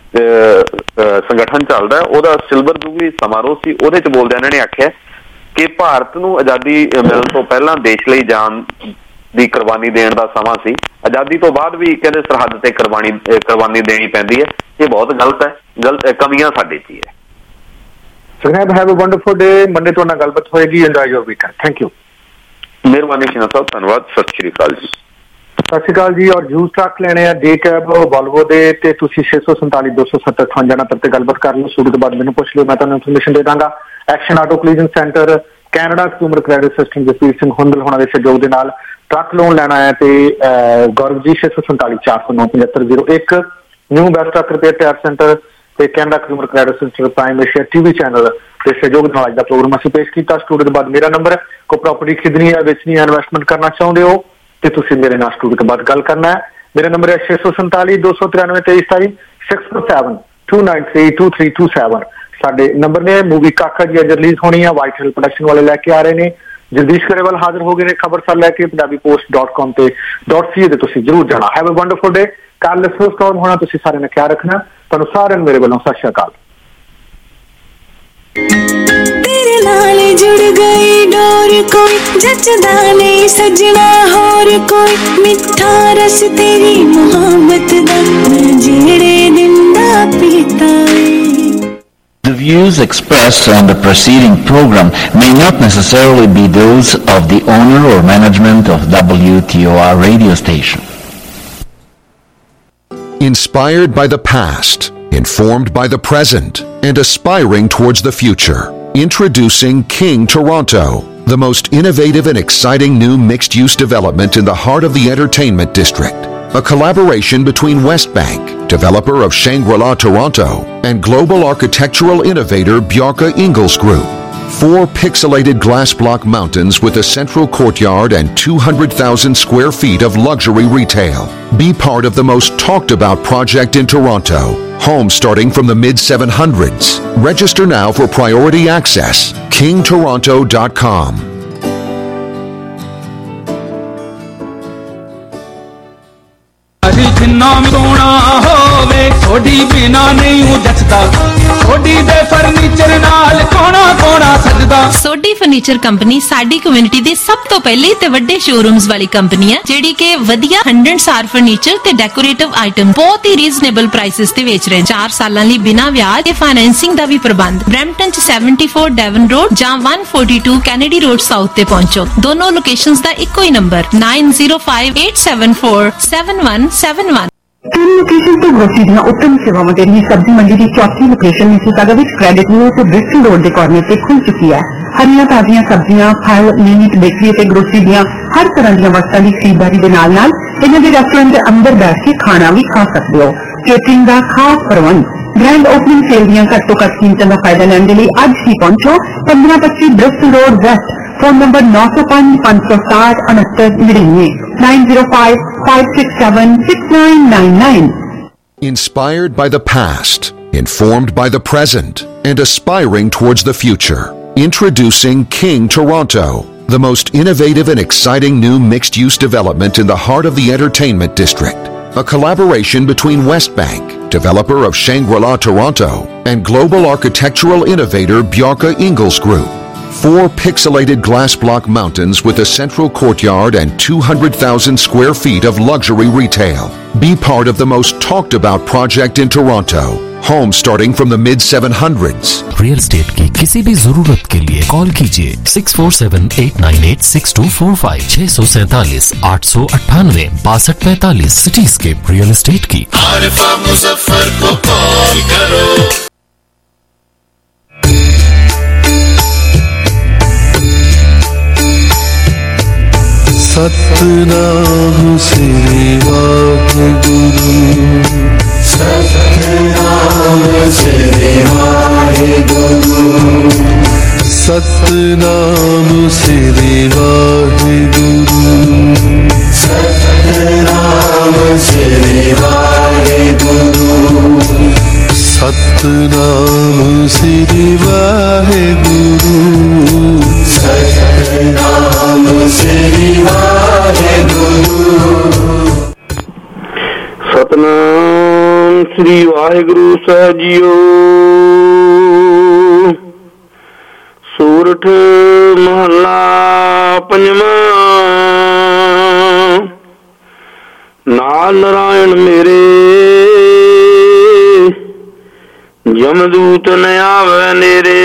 ਸੰਗਠਨ ਚੱਲਦਾ, ਉਹਦਾ ਸਿਲਵਰ ਜੂਬਲੀ ਸਮਾਰੋਹ ਸੀ। ਉਹਦੇ 'ਚ ਬੋਲਦਿਆਂ ਇਹਨਾਂ ਨੇ ਆਖਿਆ ਕਿ ਭਾਰਤ ਨੂੰ ਆਜ਼ਾਦੀ ਮਿਲਣ ਤੋਂ ਪਹਿਲਾਂ ਦੇਸ਼ ਲਈ ਜਾਨ ਦੀ ਕੁਰਬਾਨੀ ਦੇਣ ਦਾ ਸਮਾਂ ਸੀ। ਆਜ਼ਾਦੀ ਤੋਂ ਬਾਅਦ ਵੀ ਕਹਿੰਦੇ ਸਰਹੱਦ ਤੇ ਕੁਰਬਾਨੀ ਦੇਣੀ ਪੈਂਦੀ ਹੈ। ਇਹ ਬਹੁਤ ਗਲਤ ਹੈ। ਕਮੀਆਂ ਸਾਡੇ 'ਚ ਹੀ ਹੈ। Sukhnaib, have a wonderful day. Monday ਤੋਂ ਨਾਲ ਗੱਲਬਾਤ ਹੋਏਗੀ। Enjoy your weekend. Thank you. ਮਿਹਰਬਾਨੀ ਸ਼ਿਨਾ ਸਾਹਿਬ, ਧੰਨਵਾਦ। ਸਤਿ ਸ਼੍ਰੀ ਅਕਾਲ ਜੀ। ਸਤਿ ਸ਼੍ਰੀ ਅਕਾਲ ਜੀ। ਔਰ ਜੂਸ ਟਰੱਕ ਲੈਣੇ ਆ ਡੇ ਕੈਬ ਵੋਲਵੋ ਦੇ, ਤੇ ਤੁਸੀਂ 647 270 58 ਨੰਬਰ ਤੇ ਗੱਲਬਾਤ ਕਰ ਲਓ। ਸ਼ੁਰੂ ਤੋਂ ਬਾਅਦ ਮੈਨੂੰ ਪੁੱਛ ਲਿਓ, ਮੈਂ ਤੁਹਾਨੂੰ ਇਨਫੋਰਮੇਸ਼ਨ ਦੇ ਦਾਂਗਾ। Action auto collision centre, Canada consumer credit system, Jasvir Singh Hundal ਹੋਣਾ ਦੇ ਸਹਿਯੋਗ ਦੇ ਨਾਲ ਟਰੱਕ ਲੋਨ ਲੈਣਾ ਹੈ। ਤੇ Gaurav ji 647 409 7501। New best truck repair tyre centre ਤੇ Canada consumer credit system prime Asia TV channel ਤੇ ਸਹਿਯੋਗ ਨਾਲ ਅੱਜ ਦਾ ਪ੍ਰੋਗਰਾਮ ਅਸੀਂ ਪੇਸ਼ ਕੀਤਾ। ਸਟੂਡੀਓ ਤੋਂ ਬਾਅਦ ਮੇਰਾ ਨੰਬਰ ਹੈ। ਕੋਈ ਪ੍ਰਾਪਰਟੀ ਖਰੀਦਣੀ ਹੈ, ਵੇਚਣੀ ਹੈ, ਇਨਵੈਸਟਮੈਂਟ ਕਰਨਾ ਚਾਹੁੰਦੇ ਹੋ ਤੇ ਤੁਸੀਂ ਮੇਰੇ ਨਾਲ ਸਟੂਡੀਓ ਤੋਂ ਬਾਅਦ ਗੱਲ ਕਰਨਾ ਹੈ। ਮੇਰਾ ਨੰਬਰ ਹੈ 647 293 2327 647 293 2327। ਸਾਡੇ ਨੰਬਰ ਨੇ। ਮੂਵੀ ਕਾਕਾ ਜੀ ਅੱਜ ਰਿਲੀਜ਼ ਹੋਣੀ ਆ। ਵਾਈਟ ਹਿਲ ਪ੍ਰੋਡਕਸ਼ਨ ਵਾਲੇ ਲੈ ਕੇ ਆ ਰਹੇ ਨੇ। ਜਗਦੀਸ਼ ਗਰੇਵਾਲ ਹਾਜ਼ਰ ਹੋ ਗਏ ਨੇ ਖਬਰਸਾਰ ਲੈ ਕੇ। punjabipost.com ਤੇ .ca ਤੇ ਤੁਸੀਂ ਜ਼ਰੂਰ ਜਾਣਾ। Have a wonderful day. ਕੱਲ ਲਿਸਨਰ ਸਟੋਰ ਹੋਣਾ, ਤੁਸੀਂ ਸਾਰਿਆਂ ਨੇ ਖਿਆਲ ਰੱਖਣਾ। ਤੁਹਾਨੂੰ ਸਾਰਿਆਂ ਨੂੰ ਮੇਰੇ ਵੱਲੋਂ ਸਤਿ ਸ਼੍ਰੀ ਅਕਾਲ। तेरे नाल जुड़ गई डोर, कोई जचदा नहीं सजना होर कोई। मिठा रस तेरी मोहब्बत दा, मैं जेड़े दिन दा पीता है। The views expressed on the preceding program may not necessarily be those of the owner or management of WTOR radio station. Inspired by the past, informed by the present, and aspiring towards the future. Introducing King Toronto, the most innovative and exciting new mixed-use development in the heart of the entertainment district. A collaboration between Westbank, developer of Shangri-La Toronto, and global architectural innovator Bjarke Ingels Group. 4 pixelated glass block mountains with a central courtyard and 200,000 square feet of luxury retail. Be part of the most talked about project in Toronto. Homes starting from the mid-700s. Register now for priority access. KingToronto.com. जिन्ना सोना होवे थोड़ी बिना नहीं जचदा, थोड़ी दे furniture नाल कोना कोना सजदा। सोडी फर्नीचर कंपनी साडी कम्युनिटी दे सब तो पहले ते वड्डे शोरूम्स वाली कंपनी है, जेडी के वधिया 100 स्टार फर्नीचर ते डेकोरेटिव आइटम बहुत ही रीजनेबल प्राइसेस ते बेच रहे हैं। 4 सालां लई बिना ब्याज ते फाइनेंसिंग दा भी प्रबंध। ब्रैम्पटन च 74 डेवन रोड जां 142 कैनेडी रोड साउथ ते पहुंचो। दोनों लोकेशंस दा इक्को ही नंबर 9058747171। तीन लोकेशन तो ग्रोसरी ਦੀਆਂ उत्तम सेवावां ਦੇ ਲਈ सब्जी मंडी ਦੀ चौथी लोकेशन मिसिसागा ਵਿੱਚ क्रेडिट यूनियन ਤੇ ब्रिस्टल रोड ਦੇ कॉर्नर ਤੇ खुल चुकी है। हरियां ताजियां सब्जियां, फल, मीट, बेकरी ਤੇ ग्रोसरी ਦੀਆਂ हर तरह ਦੀਆਂ ਵਸਤਾਂ ਦੀ ਖਰੀਦਦਾਰੀ ਦੇ ਨਾਲ ਇਹਨਾਂ ਦੇ ਰੈਸਟੋਰੈਂਟ ਦੇ ਅੰਦਰ ਬੈਠ ਕੇ ਖਾਣਾ ਵੀ ਖਾ ਸਕਦੇ ਹੋ। ਕੇਟਰਿੰਗ ਦਾ ਖਾਸ ਪ੍ਰਬੰਧ। ग्रैंड ओपनिंग सेल ਦੀਆਂ ਘੱਟ ਤੋਂ ਘੱਟ ਕੀਮਤਾਂ ਦਾ ਫਾਇਦਾ ਲੈਣ ਦੇ ਲਈ ਅੱਜ ਹੀ ਪਹੁੰਚੋ 1525 Bristol road west. Phone number 9055606999 9055676999। Inspired by the past, informed by the present, and aspiring towards the future. Introducing King Toronto, the most innovative and exciting new mixed-use development in the heart of the entertainment district. A collaboration between Westbank, developer of Shangri-La Toronto, and global architectural innovator Bjarke Ingels Group. 4 pixelated glass block mountains with a central courtyard and 200,000 square feet of luxury retail. Be part of the most talked about project in Toronto. Homes starting from the mid-700s. Real estate की किसी भी जरूरत के लिए call कीजिए 6478986245 647 898 6245 cityscape real estate की। आरिफा मुजफ्फर को call करो। सतनाम श्री वाहिगुरु, सतनाम श्री वाहिगुरु, सतनाम श्री वाहिगुरु, सतनाम श्री वाहिगुरु, सतनाम श्री वाहिगुरु, सतनाम श्री वाहिगुरु। सतनाम श्री वाहिगुरु सहजियो। सूरठ महला पंजवा। नाल नारायण मेरे यमदूत न आवे नेरे।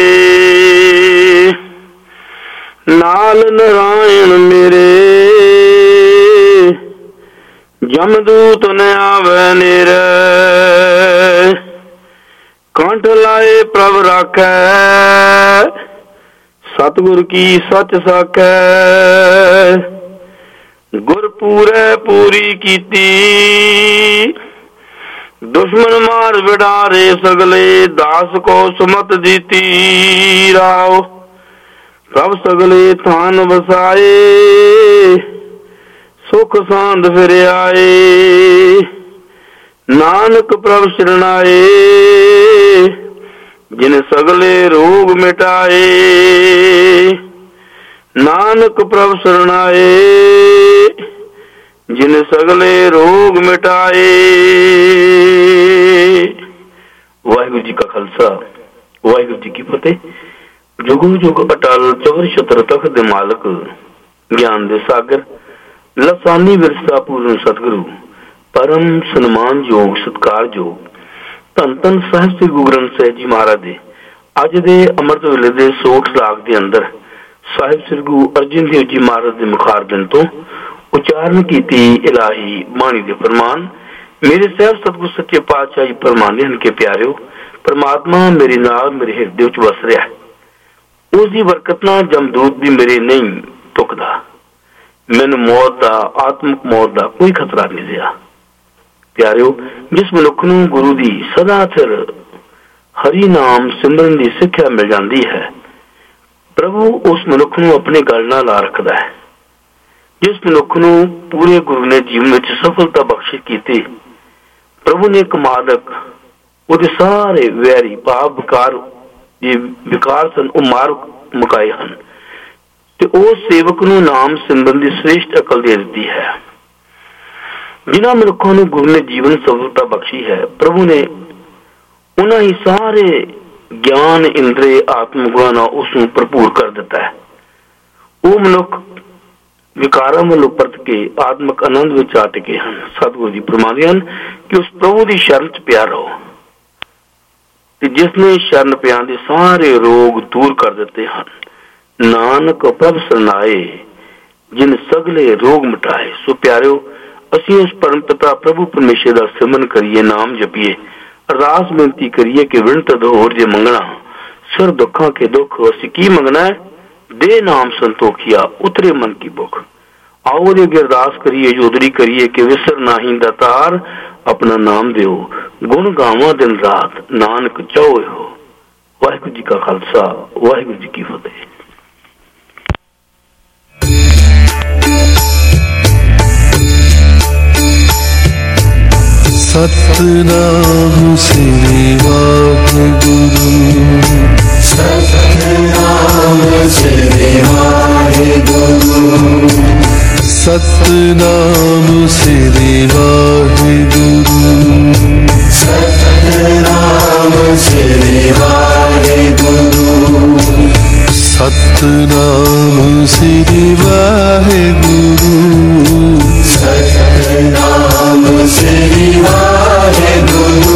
नाल नारायण मेरे यमदूत न आवे नेरे। कंठ लाए प्रभ राखै सतगुर की सच साकै। गुर पूरे पूरी कीती दुश्मन मार बिडारे सगले। दास को सुमत दीती राव प्रभ सगले थान बसाए। सुख सांद फिर आए नानक प्रभ शरणाए। जिन सगले रोग मिटाए नानक प्रभ शरणाए। जिन सगले रोग मिटाए। वाहिगुरु जी का खालसा वाहिगुरु जी की फतेह। जुगो जुग अटल चवर छत्र तख दे मालक ज्ञान दे सागर लसानी विरसा पूर्ण सतगुरु परम सन्मान योग सत्कार योग धन धन साहिब श्री गुरु ग्रंथ साहिब जी महाराज दे अज दे अमृत वेले दे सोठ राग दे अंदर साहिब श्री गुरु अर्जन देव जी महाराज दे मुखारबिंद तो उच्चारण कीती इलाही बाणी दे फरमान मेरे साहब सतगुरु सच्चे पातशाह जी फरमाने हन के प्यारिओ परमात्मा मेरे नाल मेरे हिरदे विच वस रहा है। उसकी बरकत नाल जमदूत भी मेरे नहीं टुकदा। मैनू मौत दा आत्मक मौत दा कोई खतरा नहीं रहा। प्यारिओ जिस मनुख नूं गुरु दी सदा सिर हरि नाम सिमरन दी सिक्ख्या मिल जाती है प्रभु उस मनुख नूं अपने गल नाल ला रखदा है। जिस मनुख नूं पूरे गुरु ने जीवन में सफलता बख्शिश की प्रभु ने कमादक ਉਹਦੇ ਸਾਰੇ ਵੈਰੀ ਭਾਵ ਵਿਕਾਰ ਸਨ ਉਹ ਮਾਰ ਮੁਕਾਏ ਹਨ ਤੇ ਉਹ ਸੇਵਕ ਨੂੰ ਨਾਮ ਸਿਮਰਨ ਦੀ ਸ੍ਰੇਸ਼ਟ ਅਕਲ ਦੇ ਦਿੱਤੀ ਹੈ। ਜਿਨ੍ਹਾਂ ਮਨੁੱਖਾਂ ਨੂੰ ਗੁਰੂ ਨੇ ਜੀਵਨ ਸਫਲਤਾ ਬਖਸ਼ੀ ਹੈ ਪ੍ਰਭੂ ਨੇ ਉਹਨਾਂ ਹੀ ਸਾਰੇ ਗਿਆਨ ਇੰਦਰੀ ਆਤਮ ਗੁਣਾਂ ਨਾਲ ਉਸ ਨੂੰ ਭਰਪੂਰ ਕਰ ਦਿੱਤਾ ਹੈ। ਉਹ ਮਨੁੱਖ ਵਿਕਾਰਾਂ ਵੱਲੋਂ ਪਰਤ ਕੇ ਆਤਮਿਕ ਆਨੰਦ ਵਿੱਚ ਆ ਟਿਕੇ ਹਨ। ਸਤਿਗੁਰੂ ਜੀ ਫਰਮਾਉਂਦੇ ਹਨ ਕਿ ਉਸ ਪ੍ਰਭੂ ਦੀ ਸ਼ਰਨ 'ਚ ਪਿਆ ਰਹੋ ਤੇ ਜਿਸਨੇ ਸ਼ਰਨ ਪਿਆਂ ਦੇ ਸਾਰੇ ਰੋਗ ਦੂਰ ਕਰ ਦਿੱਤੇ ਹਨ। ਨਾਨਕ ਪ੍ਰਭ ਸਰਨਾਏ ਜਿਨ ਸਗਲੇ ਰੋਗ ਮਿਟਾਏ। ਸੋ ਪਿਆਰਿਓ ਅਸੀਂ ਉਸ ਪਰਮ ਪਿਤਾ ਪ੍ਰਭੂ ਪਰਮੇਸ਼ਰ ਦਾ ਸਿਮਰਨ ਕਰੀਏ ਨਾਮ ਜਪੀਏ ਅਰਦਾਸ ਬੇਨਤੀ ਕਰੀਏ ਕਿ ਵਿਣਤ ਹੋਰ ਜੇ ਮੰਗਣਾ ਸਿਰ ਦੁੱਖਾਂ ਕੇ ਦੁੱਖ ਅਸੀਂ ਕੀ ਮੰਗਣਾ ਹੈ दे नाम संतोखिया उतरे मन की भुख। आओ दे अरदास करिए जोदरी करिए कि विसर नाही दातार अपना नाम दियो गुण गावा दिन रात नानक चाहो हो। वाहिगुरू जी का खालसा वाहिगुरू जी की फतेह। सतनाम श्री वाहिगुरु, सतनाम श्री वाहिगुरु, सतनाम श्री वाहिगुरु, सतनाम श्री वाहिगुरु, सत सतनाम श्री वाहेगुरु सतनाम श्री वाहेगुरु।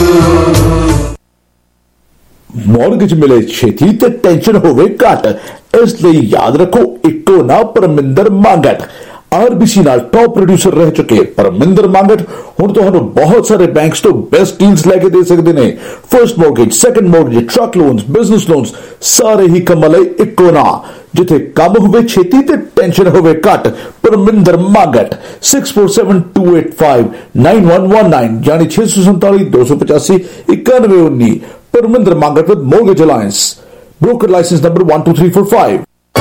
मॉर्गेज मिले छेती ते टेंशन होवे घट, इसलिए याद रखो इको ना परमिंदर मांगट। आरबीसी नाल टॉप प्रोड्यूसर रह चुके परमिंदर मांगट हुण तुहानू बहुत सारे बैंक्स तो बेस्ट डील्स लेके दे सकते ने। First mortgage, second mortgage, truck loans, business loans सारे ही कम वाले इको ना। जिथे कम होवे छेती ते टेंशन होवे घट, परमिंदर मांगट 6472859119 यानी 647 285 9119। Parminder Mangat with mortgage alliance, broker licence number 12345।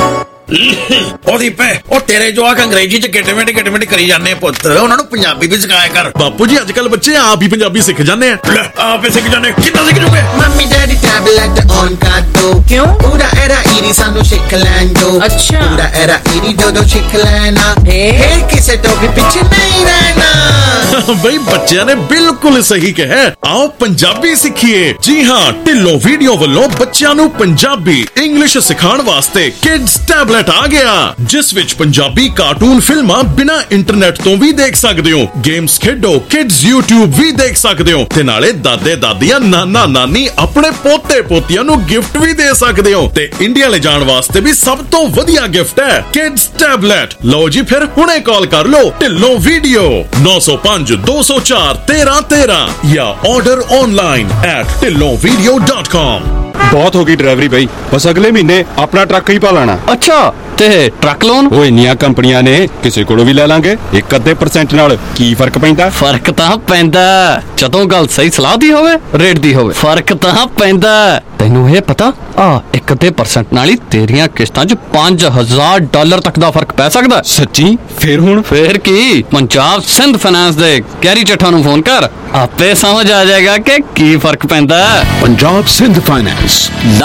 तेरे जवाक अंग्रेजी च किटमिट करी जाने पुत्त, उन्होंने पंजाबी भी सिखाया कर। बापू जी अजकल बच्चे आप ही पंजाबी सीख जाने हैं। आप ही सीख जाने कितना सीख जाओगे? मम्मी डैडी टैबलेट ऑन कर दो। क्यों? पूरा एरा ईरी सानू सीख लैन दो। अच्छा पूरा एरा ईरी दो सीख लेना, किसे तो भी पीछे नहीं रहना। भाई बच्चों ने बिल्कुल सही कहा, आओ पंजाबी सीखिए। जी हाँ, ढिल्लों वीडियो वालों बच्चों नू पंजाबी इंग्लिश सिखाने वास्ते किड्स टैबलेट आ गया, जिस विच पंजाबी कार्टून फिल्मां बिना इंटरनेट तो भी देख सकते हो, गेम्स खेडो, किड्स यूट्यूब भी देख सकते हो ते नाले दादे दादियां नाना नानी अपने पोते पोतियां नू गिफ्ट भी दे सकते हो। ते इंडिया ले जाने वास्ते भी सब तो वधिया गिफ्ट है किड्स टैबलेट। लो जी फिर हुणे कॉल कर लो ढिल्लों वीडियो 905 204 1313 या ऑर्डर ऑनलाइन @dhillonvideo.com। बहुत होगी ड्राइवरी भाई, बस अगले महीने अपना ट्रक ही पालाना। अच्छा ते ट्रक लोन वो इन्नियां कंपनियां ने, किसी कोलों भी ले लांगे। 1% नाल की फर्क पैंदा? फर्क तां पैंदा जदों गल सही सलाह दी होवे, रेट दी होवे। फर्क तां पैंदा। तैनू ये पता आ 1% नाल ही तेरियां किस्तां च $5000 तक दा फर्क पै सकदा। सच्ची? फिर हुण फिर की पंजाब सिंध फाइनेंस दे कैरी चट्ठा नू फोन कर, आपे समझ आ जाएगा कि फर्क पैंदा। पंजाब सिंध फाइनेंस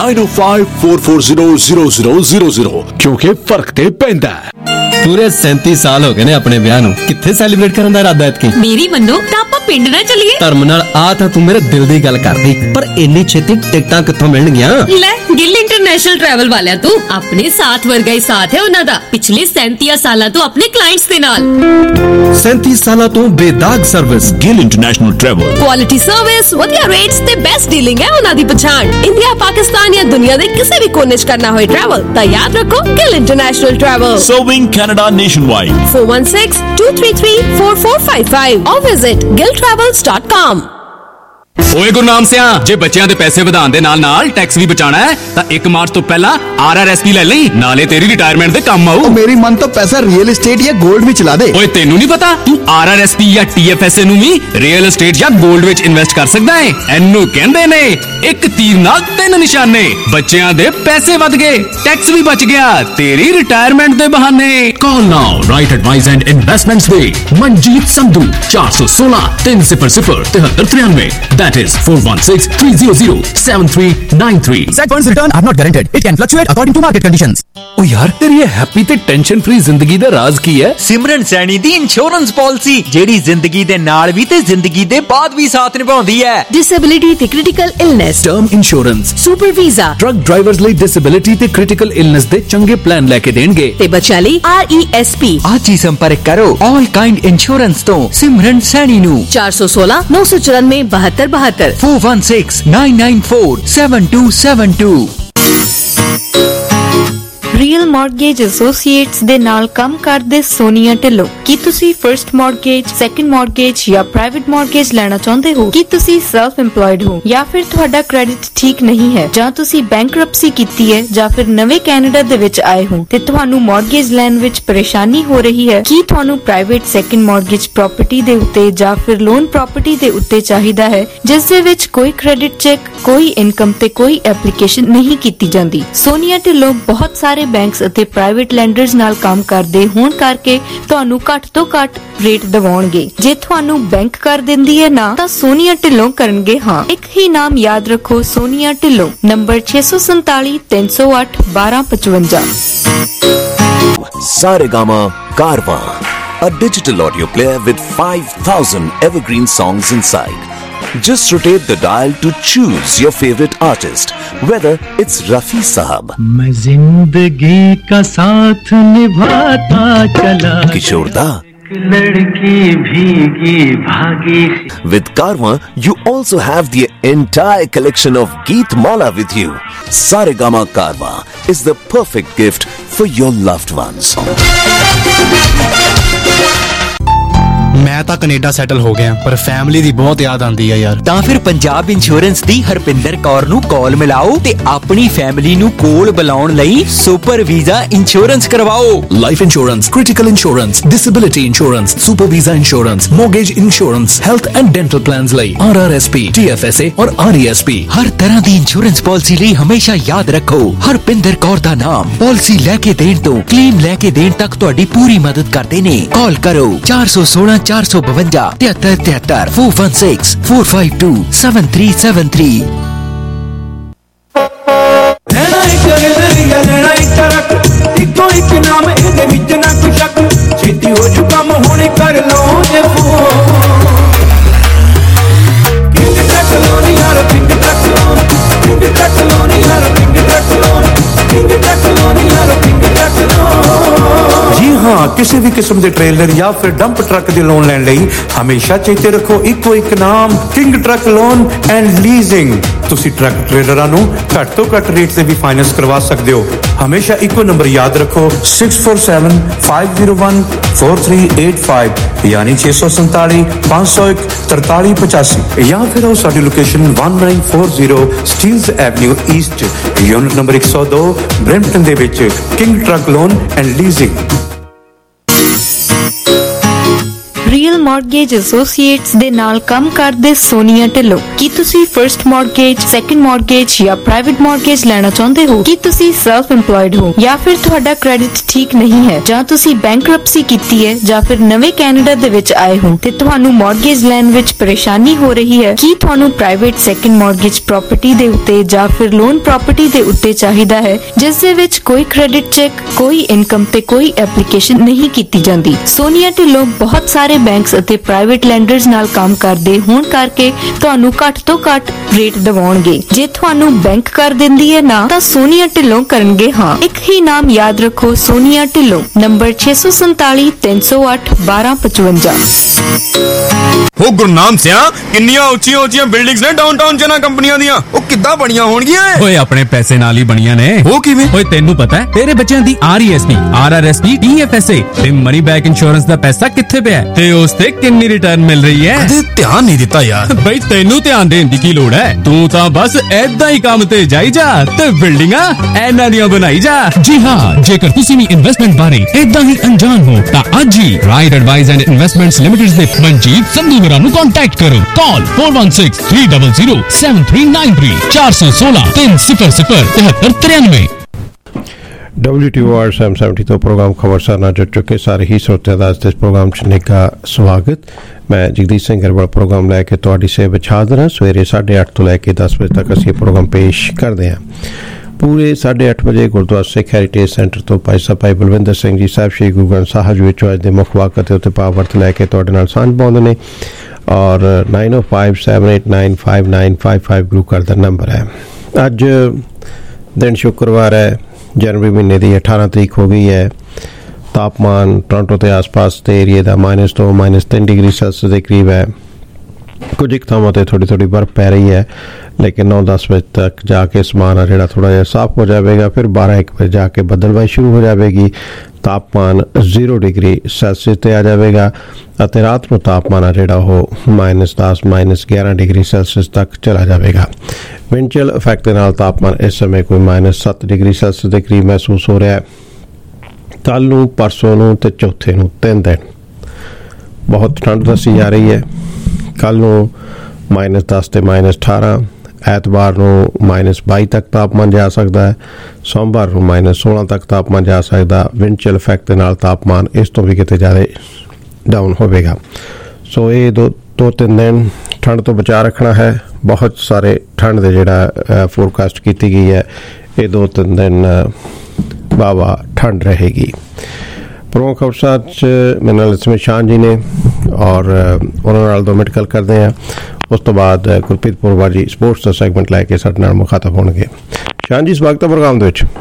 9054400000 क्योंकि फर्क ते पैंदा। पूरे 37 साल हो गए ने अपने ब्याह नू, कित्थे सैलीब्रेट करन दा इरादा ऐतकी? मेरी मन्नो तां आपां पिंड ना चलिए। धर्म नाल आ तां तू मेरे दिल दी गल करदी, पर इन्नी छेती टिकटां कित्थों मिलणगियां? ले गिल इंटरनेशनल ट्रैवल वालियां तू अपने साथ वर्गा ही साथ है उन्हां दा, पिछले 37 सालां तो अपने क्लाइंट्स दे नाल। 37 सालां तो बेदाग service Gill international travel. Quality service, वधिया रेट्स ते बेस्ट डीलिंग है उन्हां दी पहचान। इंडिया, पाकिस्तान या दुनिया दे किसी भी कोने च करना होए ट्रैवल तां याद रखो Gill international travel. Serving Canada nationwide. 416-233-4455 or visit giltravels.com। ओए गुरनाम सिया, जे बच्चों के पैसे ਵਧਾਉਣ ਦੇ ਨਾਲ टैक्स भी बचाना है तो 1 मार्च तो पहला RRSP ले ली, नाले तेरी रिटायरमेंट दे काम आऊ। मेरी मन तो पैसा रियल एस्टेट या गोल्ड में चला दे। ओए तेनू नहीं पता तू RRSP या TFSA नु भी रियल एस्टेट या गोल्ड विच इन्वेस्ट कर सकदा है। एनू कहंदे ने एक तीर नाल 3 निशाने। बच्चों दे पैसे वध गए, टैक्स भी बच गया, तेरी रिटायरमेंट दे बहाने। Call now right advice and investments दे Manjit Sandhu 416 300 7393। That is 416-300-7393. Said funds return are not guaranteed. It can fluctuate according to market conditions. ओ यार तेरी ये हैप्पी ते टेंशन फ्री जिंदगी दा राज की है? सिमरन सैनी दी इंश्योरेंस पॉलिसी जेड़ी जिंदगी दे नाल भी ते जिंदगी दे बाद भी साथ निभाउंदी है। डिसेबिलिटी ते critical illness, term insurance, super visa, truck drivers ਲਈ डिसेबिलिटी ते क्रिटिकल इलनेस दे चंगे प्लान लेके देणगे ते बच्चों ਲਈ RESP। आज ही संपर्क करो ऑल काइंड इंश्योरेंस तो सिमरन सैनी नू 416 994 7272 416-994-7272। ਰੀਅਲ ਮਾਰਗੇਜ ਐਸੋਸੀਏਟਸ ਦੇ ਨਾਲ ਕੰਮ ਕਰਦੇ ਸੋਨੀਆ ਢਿੱਲੋਂ। ਕੀ ਤੁਸੀਂ ਫਰਸਟ ਮਾਰਗੇਜ, ਸੈਕੰਡ ਮਾਰਗੇਜ ਜਾਂ ਪ੍ਰਾਈਵੇਟ ਮਾਰਗੇਜ ਲੈਣਾ ਚਾਹੁੰਦੇ ਹੋ? ਕੀ ਤੁਸੀਂ ਸੈਲਫ ਇੰਪਲੋਇਡ ਹੋ ਜਾਂ ਫਿਰ ਤੁਹਾਡਾ ਕ੍ਰੈਡਿਟ ਠੀਕ ਨਹੀਂ ਹੈ ਜਾਂ ਤੁਸੀਂ ਬੈਂਕਰਪਸੀ ਕੀਤੀ ਹੈ ਜਾਂ ਫਿਰ ਨਵੇਂ ਕੈਨੇਡਾ ਦੇ ਵਿੱਚ ਆਏ ਹੋ ਤੇ ਤੁਹਾਨੂੰ ਮਾਰਗੇਜ ਲੈਣ ਵਿੱਚ ਪਰੇਸ਼ਾਨੀ ਹੋ ਰਹੀ ਹੈ? ਕੀ ਤੁਹਾਨੂੰ ਪ੍ਰਾਈਵੇਟ ਸੈਕੰਡ ਮਾਰਗੇਜ ਪ੍ਰਾਪਰਟੀ ਦੇ ਉੱਤੇ ਜਾਂ ਫਿਰ ਲੋਨ ਪ੍ਰਾਪਰਟੀ ਦੇ ਉੱਤੇ ਚਾਹੀਦਾ ਹੈ ਜਿਸ ਦੇ ਵਿੱਚ ਕੋਈ ਕ੍ਰੈਡਿਟ ਚੈੱਕ, ਕੋਈ ਇਨਕਮ ਤੇ ਕੋਈ ਐਪਲੀਕੇਸ਼ਨ ਨਹੀਂ ਕੀਤੀ ਜਾਂਦੀ? ਸੋਨੀਆ ਢਿੱਲੋਂ ਬਹੁਤ ਸਾਰੇ ਬੈਂਕਸ ਅਤੇ ਪ੍ਰਾਈਵੇਟ ਲੈਂਡਰਸ ਨਾਲ ਕੰਮ ਕਰਦੇ ਹੋਣ ਕਰਕੇ ਤੁਹਾਨੂੰ ਘੱਟ ਤੋਂ ਘੱਟ ਰੇਟ ਦਿਵਾਉਣਗੇ। ਜੇ ਤੁਹਾਨੂੰ ਬੈਂਕ ਕਰ ਦਿੰਦੀ ਹੈ ਨਾ ਤਾਂ ਸੋਨੀਆ ਢਿੱਲੋਂ ਕਰਨਗੇ ਹਾਂ। ਇੱਕ ਹੀ ਨਾਮ ਯਾਦ ਰੱਖੋ, Sonia Dhillon, number 647 308 1255। Saregama Karwa, a digital audio player with 5,000 evergreen songs inside. Just rotate the dial to choose your favorite artist, whether it's Rafi Sahab, मैं जिंदगी का साथ निभाता चला, Kishore Da, लड़की भीगी भागी. With Karma, you also have the entire collection of Geet Mala with you. Saregama Karma is the perfect gift for your loved ones. ਮੈਂ ਤਾਂ ਕੈਨੇਡਾ ਸੈਟਲ ਹੋ ਗਿਆ, ਪਰ ਫੈਮਿਲੀ ਦੀ ਬਹੁਤ ਯਾਦ ਆਉਂਦੀ ਹੈ ਯਾਰ। ਤਾਂ ਫਿਰ ਪੰਜਾਬ ਇੰਸ਼ੋਰੈਂਸ ਦੀ ਹਰਪਿੰਦਰ ਕੌਰ ਨੂੰ ਕਾਲ ਮਿਲਾਓ ਤੇ ਆਪਣੀ ਫੈਮਿਲੀ ਨੂੰ ਕੋਲ ਬੁਲਾਉਣ ਲਈ ਸੁਪਰ ਵੀਜ਼ਾ ਇੰਸ਼ੋਰੈਂਸ ਕਰਵਾਓ। Life insurance, critical insurance, disability insurance, super visa insurance, mortgage insurance, health and dental plans ਲਈ RRSP, TFSA ਔਰ RESP। ਹਰ ਤਰ੍ਹਾਂ ਦੀ ਇੰਸ਼ੋਰੈਂਸ ਪਾਲਿਸੀ ਲਈ ਹਮੇਸ਼ਾ ਯਾਦ ਰੱਖੋ ਹਰਪਿੰਦਰ ਕੌਰ ਦਾ ਨਾਮ। ਪਾਲਿਸੀ ਲੈ ਕੇ ਦੇਣ ਤੋਂ ਕਲੇਮ ਲੈ ਕੇ ਦੇਣ ਤੱਕ ਤੁਹਾਡੀ ਪੂਰੀ ਮਦਦ ਕਰਦੇ ਨੇ। ਕਾਲ ਕਰੋ 416 452 7373 416 452 7373। ਲੈਣਾ ਇੱਕ ਨਜ਼ਰੀਆ, ਲੈਣਾ ਇੱਕ ਤਰਕ, ਇੱਕੋ ਇੱਕ ਨਾਮ ਇਹਦੇ ਵਿੱਚ ਨਾ ਕੋਈ ਸ਼ੱਕ, ਛੇਤੀ ਹੋ ਜੂ ਕੰਮ ਹੁਣੇ ਕਰ ਲਓ ਜੇ ਫੋਨ। ਕਿੰਗ ਟਰੱਕ ਲੋਨ ਯਾਰ, king truck loan, king truck loan ਯਾਰ, king truck loan, king truck loan ਯਾਰ, ਕਿੰਗ ਟਰੱਕ ਲੋਨ। जी हाँ, किसी भी किस्म के ट्रेलर या फिर डंप ट्रक के लोन लैण लई हमेशा चेते रखो इको एक नाम, king truck loan and leasing. तुसी ट्रक ट्रेलरां नूं घट तो घट रेट से भी फाइनेंस करवा सकते हो। हमेशा इको नंबर याद रखो 647 501 4385 यानी 647 501 4385, या फिर हो साडी location 1940 Steeles avenue east, unit number 102 Brampton दे विच king truck loan and leasing. Real mortgage associates ਦੇ ਨਾਲ ਕੰਮ ਕਰਦੇ ਸੋਨੀਆ ਢਿੱਲੋਂ। ਕੀ ਤੁਸੀਂ ਫਰਸਟ ਮਾਰਗੇਜ, ਸੈਕੰਡ ਮਾਰਗੇਜ ਜਾਂ ਪ੍ਰਾਈਵੇਟ ਮਾਰਗੇਜ ਲੈਣਾ ਚਾਹੁੰਦੇ ਹੋ? ਕੀ ਤੁਸੀਂ ਸੈਲਫ ਇੰਪਲੋਇਡ ਹੋ ਜਾਂ ਫਿਰ ਤੁਹਾਡਾ ਕ੍ਰੈਡਿਟ ਠੀਕ ਨਹੀਂ ਹੈ, ਜਾਂ ਤੁਸੀਂ ਬੈਂਕਰਪਸੀ ਕੀਤੀ ਹੈ, ਜਾਂ ਫਿਰ ਨਵੇਂ ਕੈਨੇਡਾ ਦੇ ਵਿੱਚ ਆਏ ਹੋ ਤੇ ਤੁਹਾਨੂੰ ਮਾਰਗੇਜ ਲੈਣ ਵਿੱਚ ਪਰੇਸ਼ਾਨੀ ਹੋ ਰਹੀ ਹੈ? ਕੀ ਤੁਹਾਨੂੰ ਪ੍ਰਾਈਵੇਟ ਸੈਕੰਡ ਮਾਰਗੇਜ ਪ੍ਰਾਪਰਟੀ ਦੇ ਉੱਤੇ ਜਾਂ ਫਿਰ ਲੋਨ ਪ੍ਰਾਪਰਟੀ ਦੇ ਉੱਤੇ ਚਾਹੀਦਾ ਹੈ, ਜਿਸ ਦੇ ਵਿੱਚ ਕੋਈ ਕ੍ਰੈਡਿਟ ਚੈੱਕ, ਕੋਈ ਇਨਕਮ ਤੇ ਕੋਈ ਐਪਲੀਕੇਸ਼ਨ ਨਹੀਂ ਕੀਤੀ ਜਾਂਦੀ? ਸੋਨੀਆ ਢਿੱਲੋਂ ਬਹੁਤ ਸਾਰੇ ਬੈਂਕਸ ਅਤੇ ਪ੍ਰਾਈਵੇਟ ਲੈਂਡਰਸ ਨਾਲ ਕੰਮ ਕਰਦੇ ਹੋਣ ਕਰਕੇ ਤੁਹਾਨੂੰ ਘੱਟ ਤੋਂ ਘੱਟ ਰੇਟ ਦਿਵਾਉਣਗੇ। ਜੇ ਤੁਹਾਨੂੰ ਬੈਂਕ ਕਰ ਦਿੰਦੀ ਹੈ ਨਾ, ਤਾਂ ਸੋਨੀਆ ਢਿੱਲੋਂ ਕਰਨਗੇ ਹਾਂ। ਇੱਕ ਹੀ ਨਾਮ ਯਾਦ ਰੱਖੋ, ਸੋਨੀਆ ਢਿੱਲੋਂ। ਨੰਬਰ 647 308 1255। ਉਹ ਗੁਰਨਾਮ ਸਿਆ, ਕਿੰਨੀਆਂ ਉੱਚੀਆਂ ਉੱਚੀਆਂ ਬਿਲਡਿੰਗਸ ਨੇ ਡਾਊਨਟਾਊਨ ਚ ਨਾ ਕੰਪਨੀਆਂ ਦੀਆਂ, ਉਹ ਕਿੱਦਾਂ ਬਣੀਆਂ ਹੋਣਗੀਆਂ? ਓਏ ਆਪਣੇ ਪੈਸੇ ਨਾਲ ਹੀ ਬਣੀਆਂ ਨੇ। ਉਹ ਕਿਵੇਂ? ਓਏ ਤੈਨੂੰ ਪਤਾ ਹੈ ਤੇਰੇ ਬੱਚਿਆਂ ਦੀ RESP, RRSP, TFSA ਤੇ ਮਨੀ ਬੈਕ ਇੰਸ਼ੋਰੈਂਸ ਦਾ ਪੈਸਾ ਕਿੱਥੇ ਪਿਆ ਤੇ ਉਸ ਤੇ ਕਿੰਨੀ ਰਿਟਰਨ ਮਿਲ ਰਹੀ ਹੈ? ਕਦੇ ਧਿਆਨ ਨਹੀਂ ਦਿੱਤਾ ਯਾਰ। ਬਈ ਤੈਨੂੰ ਧਿਆਨ ਦੇਣ ਦੀ ਕੀ ਲੋੜ ਹੈ? ਤੂੰ ਤਾਂ ਬਸ ਏਦਾਂ ਹੀ ਕੰਮ ਤੇ ਜਾਈ ਜਾ ਤੇ ਬਿਲਡਿੰਗਾਂ ਇਹਨਾਂ ਦੀਆਂ ਬਣਾਈ ਜਾ। ਜੀ ਹਾਂ, ਜੇਕਰ ਤੁਸੀਂ ਵੀ ਇਨਵੈਸਟਮੈਂਟ ਬਾਰੇ ਏਦਾਂ ਹੀ ਅਣਜਾਣ ਹੋ ਤਾਂ ਅੱਜ ਹੀ right advice and investments limited ਦੇ ਮਨਜੀਤ ਸੰਧੂ ਹੋਰਾਂ ਨੂੰ ਕੰਟੈਕਟ ਕਰੋ। ਕਾਲ 416 300 7393 416 300 7393। WTOR 770 ਤੋਂ ਪ੍ਰੋਗਰਾਮ ਖਬਰਸਾਰ ਨਾਲ ਜੁੜ ਚੁੱਕੇ ਸਾਰੇ ਹੀ ਸਰੋਤਿਆਂ ਦਾ ਇਸ ਪ੍ਰੋਗਰਾਮ 'ਚ ਨਿੱਘਾ ਸਵਾਗਤ। ਮੈਂ ਜਗਦੀਸ਼ ਸਿੰਘ ਗਰੇਵਾਲ ਪ੍ਰੋਗਰਾਮ ਲੈ ਕੇ ਤੁਹਾਡੀ ਸੇਵਾ ਵਿੱਚ ਹਾਜ਼ਰ ਹਾਂ। ਸਵੇਰੇ 8:30 ਤੋਂ ਲੈ ਕੇ 10 ਵਜੇ ਤੱਕ ਅਸੀਂ ਪ੍ਰੋਗਰਾਮ ਪੇਸ਼ ਕਰਦੇ ਹਾਂ। ਪੂਰੇ 8:30 ਵਜੇ ਗੁਰਦੁਆਰਾ ਸਿੱਖ ਹੈਰੀਟੇਜ ਸੈਂਟਰ ਤੋਂ ਭਾਈ ਸਾਹਿਬ ਭਾਈ ਬਲਵਿੰਦਰ ਸਿੰਘ ਜੀ ਸਾਹਿਬ ਸ਼੍ਰੀ ਗੁਰੂ ਗ੍ਰੰਥ ਸਾਹਿਬ ਵਿੱਚ ਅੱਜ ਦੇ ਮੁੱਖ ਵਾਕ ਅਤੇ ਉੱਤੇ ਪਾਵਰਤ ਲੈ ਕੇ ਤੁਹਾਡੇ ਨਾਲ ਸਾਂਝ ਪਾਉਂਦੇ ਨੇ ਔਰ 9057895955 ਗੁਰੂ ਘਰ ਦਾ ਨੰਬਰ ਹੈ। ਅੱਜ ਦਿਨ ਸ਼ੁੱਕਰਵਾਰ ਹੈ, जनवरी महीने की 18 तारीख हो गई है। तापमान टोरंटो के आसपास के एरिए का -2 -3 डिग्री सैल्सियस के करीब है। कुछ एक थावां ते थोड़ी थोड़ी बर्फ पै रही है, लेकिन 9-10 बजे तक जाके आसमान आ जिहड़ा थोड़ा जिहा साफ हो जाएगा। फिर 12-1 बजे जाके बदलबाई शुरू हो जाएगी। तापमान 0 डिग्री सैल्सियस ते आ जाएगा ਅਤੇ ਰਾਤ ਨੂੰ ਤਾਪਮਾਨ ਆ ਜਿਹੜਾ ਉਹ -10 -11 डिग्री सैल्सियस तक चला जाएगा। विंड चिल इफैक्ट के नाल तापमान इस समय कोई -7 डिग्री सैल्सियस के करीब महसूस हो रहा है। कल नूं, परसों नूं ते चौथे नूं 3 दिन बहुत ठंड दसी जा रही है। कल नूं -10 ते -18, ਐਤਵਾਰ ਨੂੰ -22 ਤੱਕ ਤਾਪਮਾਨ ਜਾ ਸਕਦਾ ਹੈ। ਸੋਮਵਾਰ ਨੂੰ -16 ਤੱਕ ਤਾਪਮਾਨ ਜਾ ਸਕਦਾ। ਵਿੰਡ ਚਿਲ ਇਫੈਕਟ ਦੇ ਨਾਲ ਤਾਪਮਾਨ ਇਸ ਤੋਂ ਵੀ ਕਿਤੇ ਜ਼ਿਆਦਾ डाउन होगा। सो ये 2-3 दिन ठंड तो बचा रखना है। बहुत सारे ठंड के जोड़ा फोरकास्ट की गई है, ये 2-3 दिन वाहवा ठंड रहेगी। प्रमुख खबरसार मेरे नाल इसमें शान जी ने और उन्होंने 2 मिनट गल करते हैं। ਉਸ ਤੋਂ ਬਾਅਦ ਗੁਰਪ੍ਰੀਤ ਪੁਰਵਾ ਜੀ ਸਪੋਰਟਸ ਦਾ ਸੈਗਮੈਂਟ ਲੈ ਕੇ ਸਾਡੇ ਨਾਲ ਮੁਖਾਤਬ ਹੋਣਗੇ। ਸ਼ਾਨ ਜੀ ਸਵਾਗਤ ਹੈ ਪ੍ਰੋਗਰਾਮ ਦੇ ਵਿੱਚ।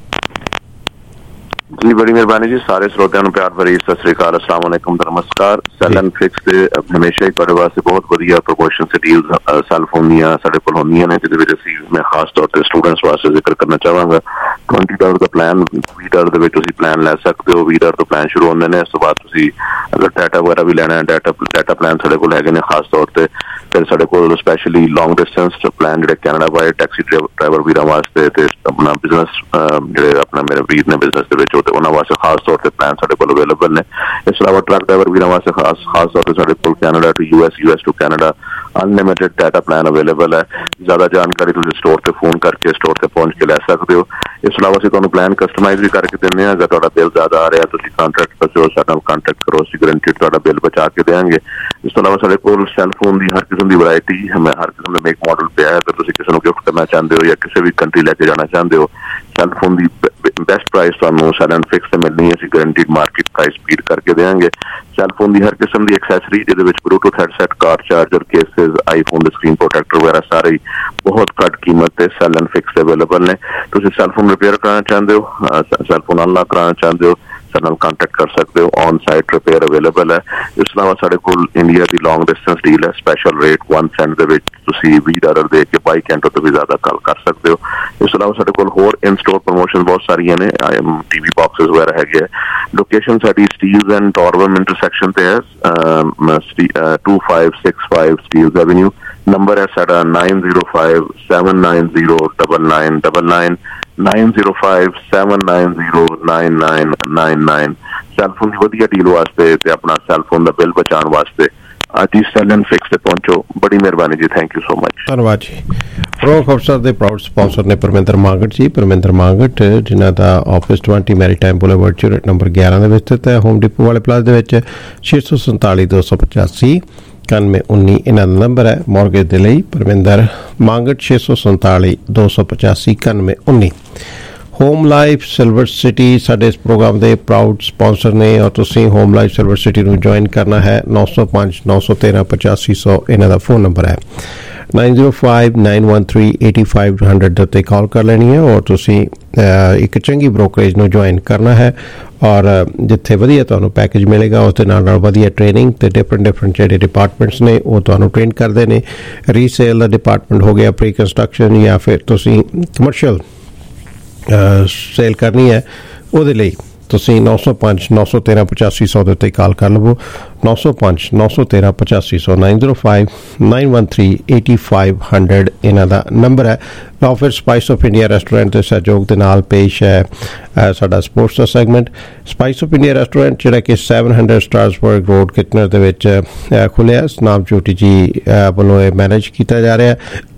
जी बड़ी मेहरबानी जी। सारे श्रोतिਆਂ ਨੂੰ ਪਿਆਰ ਭਰੀ ਸਤਿ ਸ੍ਰੀ ਅਕਾਲ, अस्सलाम वालेकुम, नमस्कार। ਸੈਲ ਐਂਡ ਫਿਕਸ ਦੇ ਹਮੇਸ਼ਾ ਹੀ ਤੁਹਾਡੇ ਵਾਸਤੇ ਬਹੁਤ ਵਧੀਆ ਪ੍ਰੋਮੋਸ਼ਨ ਤੇ ਡੀਲਸ ਸੈਲ ਫੋਨ ਦੀਆਂ ਸਾਡੇ ਕੋਲ ਹੁੰਦੀਆਂ ਨੇ, ਜਿਹਦੇ ਵਿੱਚ ਅਸੀਂ ਮੈਂ ਖਾਸ ਤੌਰ ਤੇ ਸਟੂਡੈਂਟਸ ਵਾਸਤੇ ਜ਼ਿਕਰ ਕਰਨਾ ਚਾਹਾਂਗਾ। $20 ਦਾ ਪਲਾਨ $20 ਦੇ ਵਿੱਚ ਤੁਸੀਂ ਪਲਾਨ ਲੈ ਸਕਦੇ ਹੋ। $20 ਤੋਂ ਪਲਾਨ ਸ਼ੁਰੂ ਹੁੰਦੇ ਨੇ। ਇਸ ਤੋਂ ਬਾਅਦ ਤੁਸੀਂ ਅਗਰ ਡਾਟਾ ਵਗੈਰਾ ਵੀ ਲੈਣਾ ਹੈ, ਡਾਟਾ ਪਲਾਨ ਸਾਡੇ ਕੋਲ ਹੈਗੇ ਨੇ ਖਾਸ ਤੌਰ ਤੇ। ਫਿਰ ਸਾਡੇ ਕੋਲ ਸਪੈਸ਼ਲੀ ਲੌਂਗ ਡਿਸਟੈਂਸ ਪਲਾਨ ਜਿਹੜੇ ਕੈਨੇਡਾ ਵਾਈਡ ਟੈਕਸੀ ਡਰਾਈਵਰ ਵੀਰਾਂ ਵਾਸਤੇ ਤੇ ਆਪਣਾ ਬਿਜ਼ਨਸ ਜਿਹੜੇ ਆਪਣਾ ਮੇਰੇ ਵੀਰ ਨੇ ਬਿਜ਼ਨਸ ਦੇ ਵਿੱਚ ਉਹਨਾਂ ਵਾਸਤੇ ਖਾਸ ਤੌਰ ਤੇ ਪਲਾਨ ਸਾਡੇ ਕੋਲ ਅਵੇਲੇਬਲ ਨੇ। ਇਸ ਤੋਂ ਇਲਾਵਾ ਟਰੱਕ ਡਰਾਈਵਰ ਵੀਰਾਂ ਵਾਸਤੇ ਖਾਸ ਤੌਰ ਤੇ ਸਾਡੇ ਕੋਲ Canada to US to Canada unlimited data plan available ਹੈ। ਜ਼ਿਆਦਾ ਜਾਣਕਾਰੀ ਤੁਸੀਂ ਸਟੋਰ ਤੇ ਫੋਨ ਕਰਕੇ ਸਟੋਰ ਤੇ ਪਹੁੰਚ ਕੇ ਲੈ ਸਕਦੇ ਹੋ। ਇਸ ਤੋਂ ਇਲਾਵਾ ਅਸੀਂ ਤੁਹਾਨੂੰ ਪਲਾਨ ਕਸਟਮਾਈਜ਼ ਵੀ ਕਰਕੇ ਦਿੰਦੇ ਹਾਂ। ਅਗਰ ਤੁਹਾਡਾ ਬਿੱਲ ਜ਼ਿਆਦਾ ਆ ਰਿਹਾ ਤੁਸੀਂ ਕੰਟੈਕਟ ਕਰੋ, ਸਾਡੇ ਨਾਲ ਕੰਟੈਕਟ ਕਰੋ, ਅਸੀਂ ਗਰੰਟਿਡ ਤੁਹਾਡਾ ਬਿੱਲ ਬਚਾ ਕੇ ਦੇਵਾਂਗੇ। ਇਸ ਤੋਂ ਇਲਾਵਾ ਸਾਡੇ ਕੋਲ ਸੈੱਲ ਫੋਨ ਦੀ ਹਰ ਕਿਸਮ ਦੀ ਵੈਰਾਈਟੀ ਹਰ ਕਿਸਮ ਦਾ ਮੇਕ ਮਾਡਲ ਪਿਆ ਹੈ। ਅਗਰ ਤੁਸੀਂ ਕਿਸੇ ਨੂੰ ਗਿਫਟ ਕਰਨਾ ਚਾਹੁੰਦੇ ਹੋ ਜਾਂ ਕਿਸੇ ਵੀ ਕੰਟਰੀ ਲੈ ਕੇ ਜਾਣਾ ਚਾਹੁੰਦੇ ਹੋ, ਸੈੱਲ ਫੋਨ ਦੀ ਬੈਸਟ ਪ੍ਰਾਈਸ ਤੁਹਾਨੂੰ ਸੈਲ ਐਂਡ ਫਿਕਸ ਤੇ ਮਿਲਣੀ ਹੈ। ਅਸੀਂ ਗਰੰਟਿਡ ਮਾਰਕੀਟ ਪ੍ਰਾਈਸ ਬੀਟ ਕਰਕੇ ਦੇਵਾਂਗੇ। ਸੈੱਲ ਫੋਨ ਦੀ ਹਰ ਕਿਸਮ ਦੀ ਐਕਸੈਸਰੀ ਜਿਹਦੇ ਵਿੱਚ Bluetooth headset, car charger, cases, iPhone ਦੇ ਸਕਰੀਨ ਪ੍ਰੋਟੈਕਟਰ ਵਗੈਰਾ ਸਾਰੇ ਬਹੁਤ ਘੱਟ ਕੀਮਤ ਤੇ ਸੈਲ ਐਂਡ ਫਿਕਸ ਤੇ ਅਵੇਲੇਬਲ ਨੇ। ਤੁਸੀਂ ਸੈੱਲ ਫੋਨ ਰਿਪੇਅਰ ਕਰਾਉਣਾ ਚਾਹੁੰਦੇ ਹੋ, ਸੈੱਲ ਫੋਨ ਅਨਲੌਕ ਕਰਾਉਣਾ ਚਾਹੁੰਦੇ ਹੋ, ਸਾਡੇ ਨਾਲ ਕੰਟੈਕਟ ਕਰ ਸਕਦੇ ਹੋ। ਔਨ ਸਾਈਟ ਰਿਪੇਅਰ ਅਵੇਲੇਬਲ ਹੈ। ਇਸ ਤੋਂ ਇਲਾਵਾ ਸਾਡੇ ਕੋਲ ਇੰਡੀਆ ਦੀ ਲੌਂਗ ਡਿਸਟੈਂਸ ਡੀਲ ਹੈ। ਸਪੈਸ਼ਲ ਰੇਟ 1 ਸੈਂਟ ਦੇ ਵਿੱਚ ਤੁਸੀਂ $20 ਦੇ ਕੇ 22 ਘੰਟੇ ਤੋਂ ਵੀ ਜ਼ਿਆਦਾ ਕਾਲ ਕਰ ਸਕਦੇ ਹੋ। ਇਸ ਤੋਂ ਇਲਾਵਾ ਸਾਡੇ ਕੋਲ ਹੋਰ ਇਨ ਸਟੋਰ ਪ੍ਰਮੋਸ਼ਨ ਬਹੁਤ ਸਾਰੀਆਂ ਨੇ। TV ਬਾਕਸਿਸ ਵਗੈਰਾ ਹੈਗੇ। ਲੋਕੇਸ਼ਨ ਸਾਡੀ ਸਟੀਲਜ਼ ਐਂਡ ਟੋਰਵਮ ਇੰਟਰਸੈਕਸ਼ਨ ਤੇ ਹੈ, 2565 ਸਟੀਲਜ਼ ਐਵਨਿਊ। ਨੰਬਰ ਹੈ ਸਾਡਾ 9057909999 9057909999। ਸੈਲਫੋਨ ਦੀ ਵਧੀਆ ਡੀਲ ਵਾਸਤੇ ਤੇ ਆਪਣਾ ਸੈਲਫੋਨ ਦਾ ਬਿੱਲ ਬਚਾਉਣ ਵਾਸਤੇ ਅੱਜ ਹੀ ਸੈਲ ਐਂਡ ਫਿਕਸ ਤੇ ਪਹੁੰਚੋ। ਬੜੀ ਮਿਹਰਬਾਨੀ ਜੀ। Thank you so much. ਧੰਨਵਾਦ ਜੀ। ਪ੍ਰੋ ਖਬਰਸਾਰ ਦੇ ਪ੍ਰਾਊਡ ਸਪਾਂਸਰ ਨੇ ਪਰਮਿੰਦਰ ਮਾਂਗਟ ਜੀ। ਪਰਮਿੰਦਰ ਮਾਂਗਟ ਜਿਨ੍ਹਾਂ ਦਾ office 20 Maritime boulevard unit number 11 ਦੇ ਵਿੱਚ ਸਥਿਤ ਹੈ। ਹੋਮ ਡਿਪੋ ਵਾਲੇ ਪਲਾਜ਼ਾ ਦੇ ਵਿੱਚ 647 285 9119 ਇਹਨਾਂ ਦਾ ਨੰਬਰ ਹੈ ਮੌਰਗੇਜ ਦੇ ਲਈ। Parminder Mangat 647 285 9119। Home Life Silver City ਸਾਡੇ ਇਸ ਪ੍ਰੋਗਰਾਮ ਦੇ ਪ੍ਰਾਊਡ ਸਪਾਂਸਰ ਨੇ ਔਰ ਤੁਸੀਂ ਹੋਮ ਲਾਈਫ ਸਿਲਵਰ ਸਿਟੀ ਨੂੰ ਜੁਆਇਨ ਕਰਨਾ ਹੈ। 905 913 8500 ਇਹਨਾਂ ਦਾ ਫੋਨ ਨੰਬਰ ਹੈ। 905 913 8500 ਦੇ ਉੱਤੇ ਕਾਲ ਕਰ ਲੈਣੀ ਹੈ ਔਰ ਤੁਸੀਂ ਇੱਕ ਚੰਗੀ ਬ੍ਰੋਕਰੇਜ ਨੂੰ ਜੁਆਇਨ ਕਰਨਾ ਹੈ ਔਰ ਜਿੱਥੇ ਵਧੀਆ ਤੁਹਾਨੂੰ ਪੈਕੇਜ ਮਿਲੇਗਾ ਉਸ ਦੇ ਨਾਲ ਵਧੀਆ ਟ੍ਰੇਨਿੰਗ ਤੇ ਡਿਫਰੈਂਟ ਜਿਹੜੇ ਡਿਪਾਰਟਮੈਂਟਸ ਨੇ ਉਹ ਤੁਹਾਨੂੰ ਟ੍ਰੇਨ ਕਰਦੇ ਨੇ। ਰੀਸੇਲ ਦਾ ਡਿਪਾਰਟਮੈਂਟ ਹੋ ਗਿਆ, ਪ੍ਰੀ ਕੰਸਟਰਕਸ਼ਨ ਜਾਂ ਫਿਰ ਤੁਸੀਂ ਕਮਰਸ਼ੀਅਲ ਸੇਲ ਕਰਨੀ ਹੈ ਉਹਦੇ ਲਈ ਤੁਸੀਂ 905 913 8500 ਦੇ ਉੱਤੇ ਕਾਲ ਕਰ ਲਵੋ। 905 913 8500 905 913 8500 ਇਹਨਾਂ ਦਾ ਨੰਬਰ ਹੈ। ਲਓ ਫਿਰ ਸਪਾਈਸ ਆਫ ਇੰਡੀਆ ਰੈਸਟੋਰੈਂਟ ਦੇ ਸਹਿਯੋਗ ਦੇ ਨਾਲ ਪੇਸ਼ ਹੈ ਸਾਡਾ ਸਪੋਰਟਸ ਦਾ segment. Spice of India restaurant ਜਿਹੜਾ ਕਿ 700 ਸਟਰਾਸਬਰਗ ਰੋਡ ਕਿਟਨਰ ਦੇ ਵਿੱਚ ਖੁੱਲਿਆ। ਸਨਾਮ ਜੋਟੀ ਜੀ ਵੱਲੋਂ ਇਹ ਮੈਨੇਜ ਕੀਤਾ ਜਾ ਰਿਹਾ।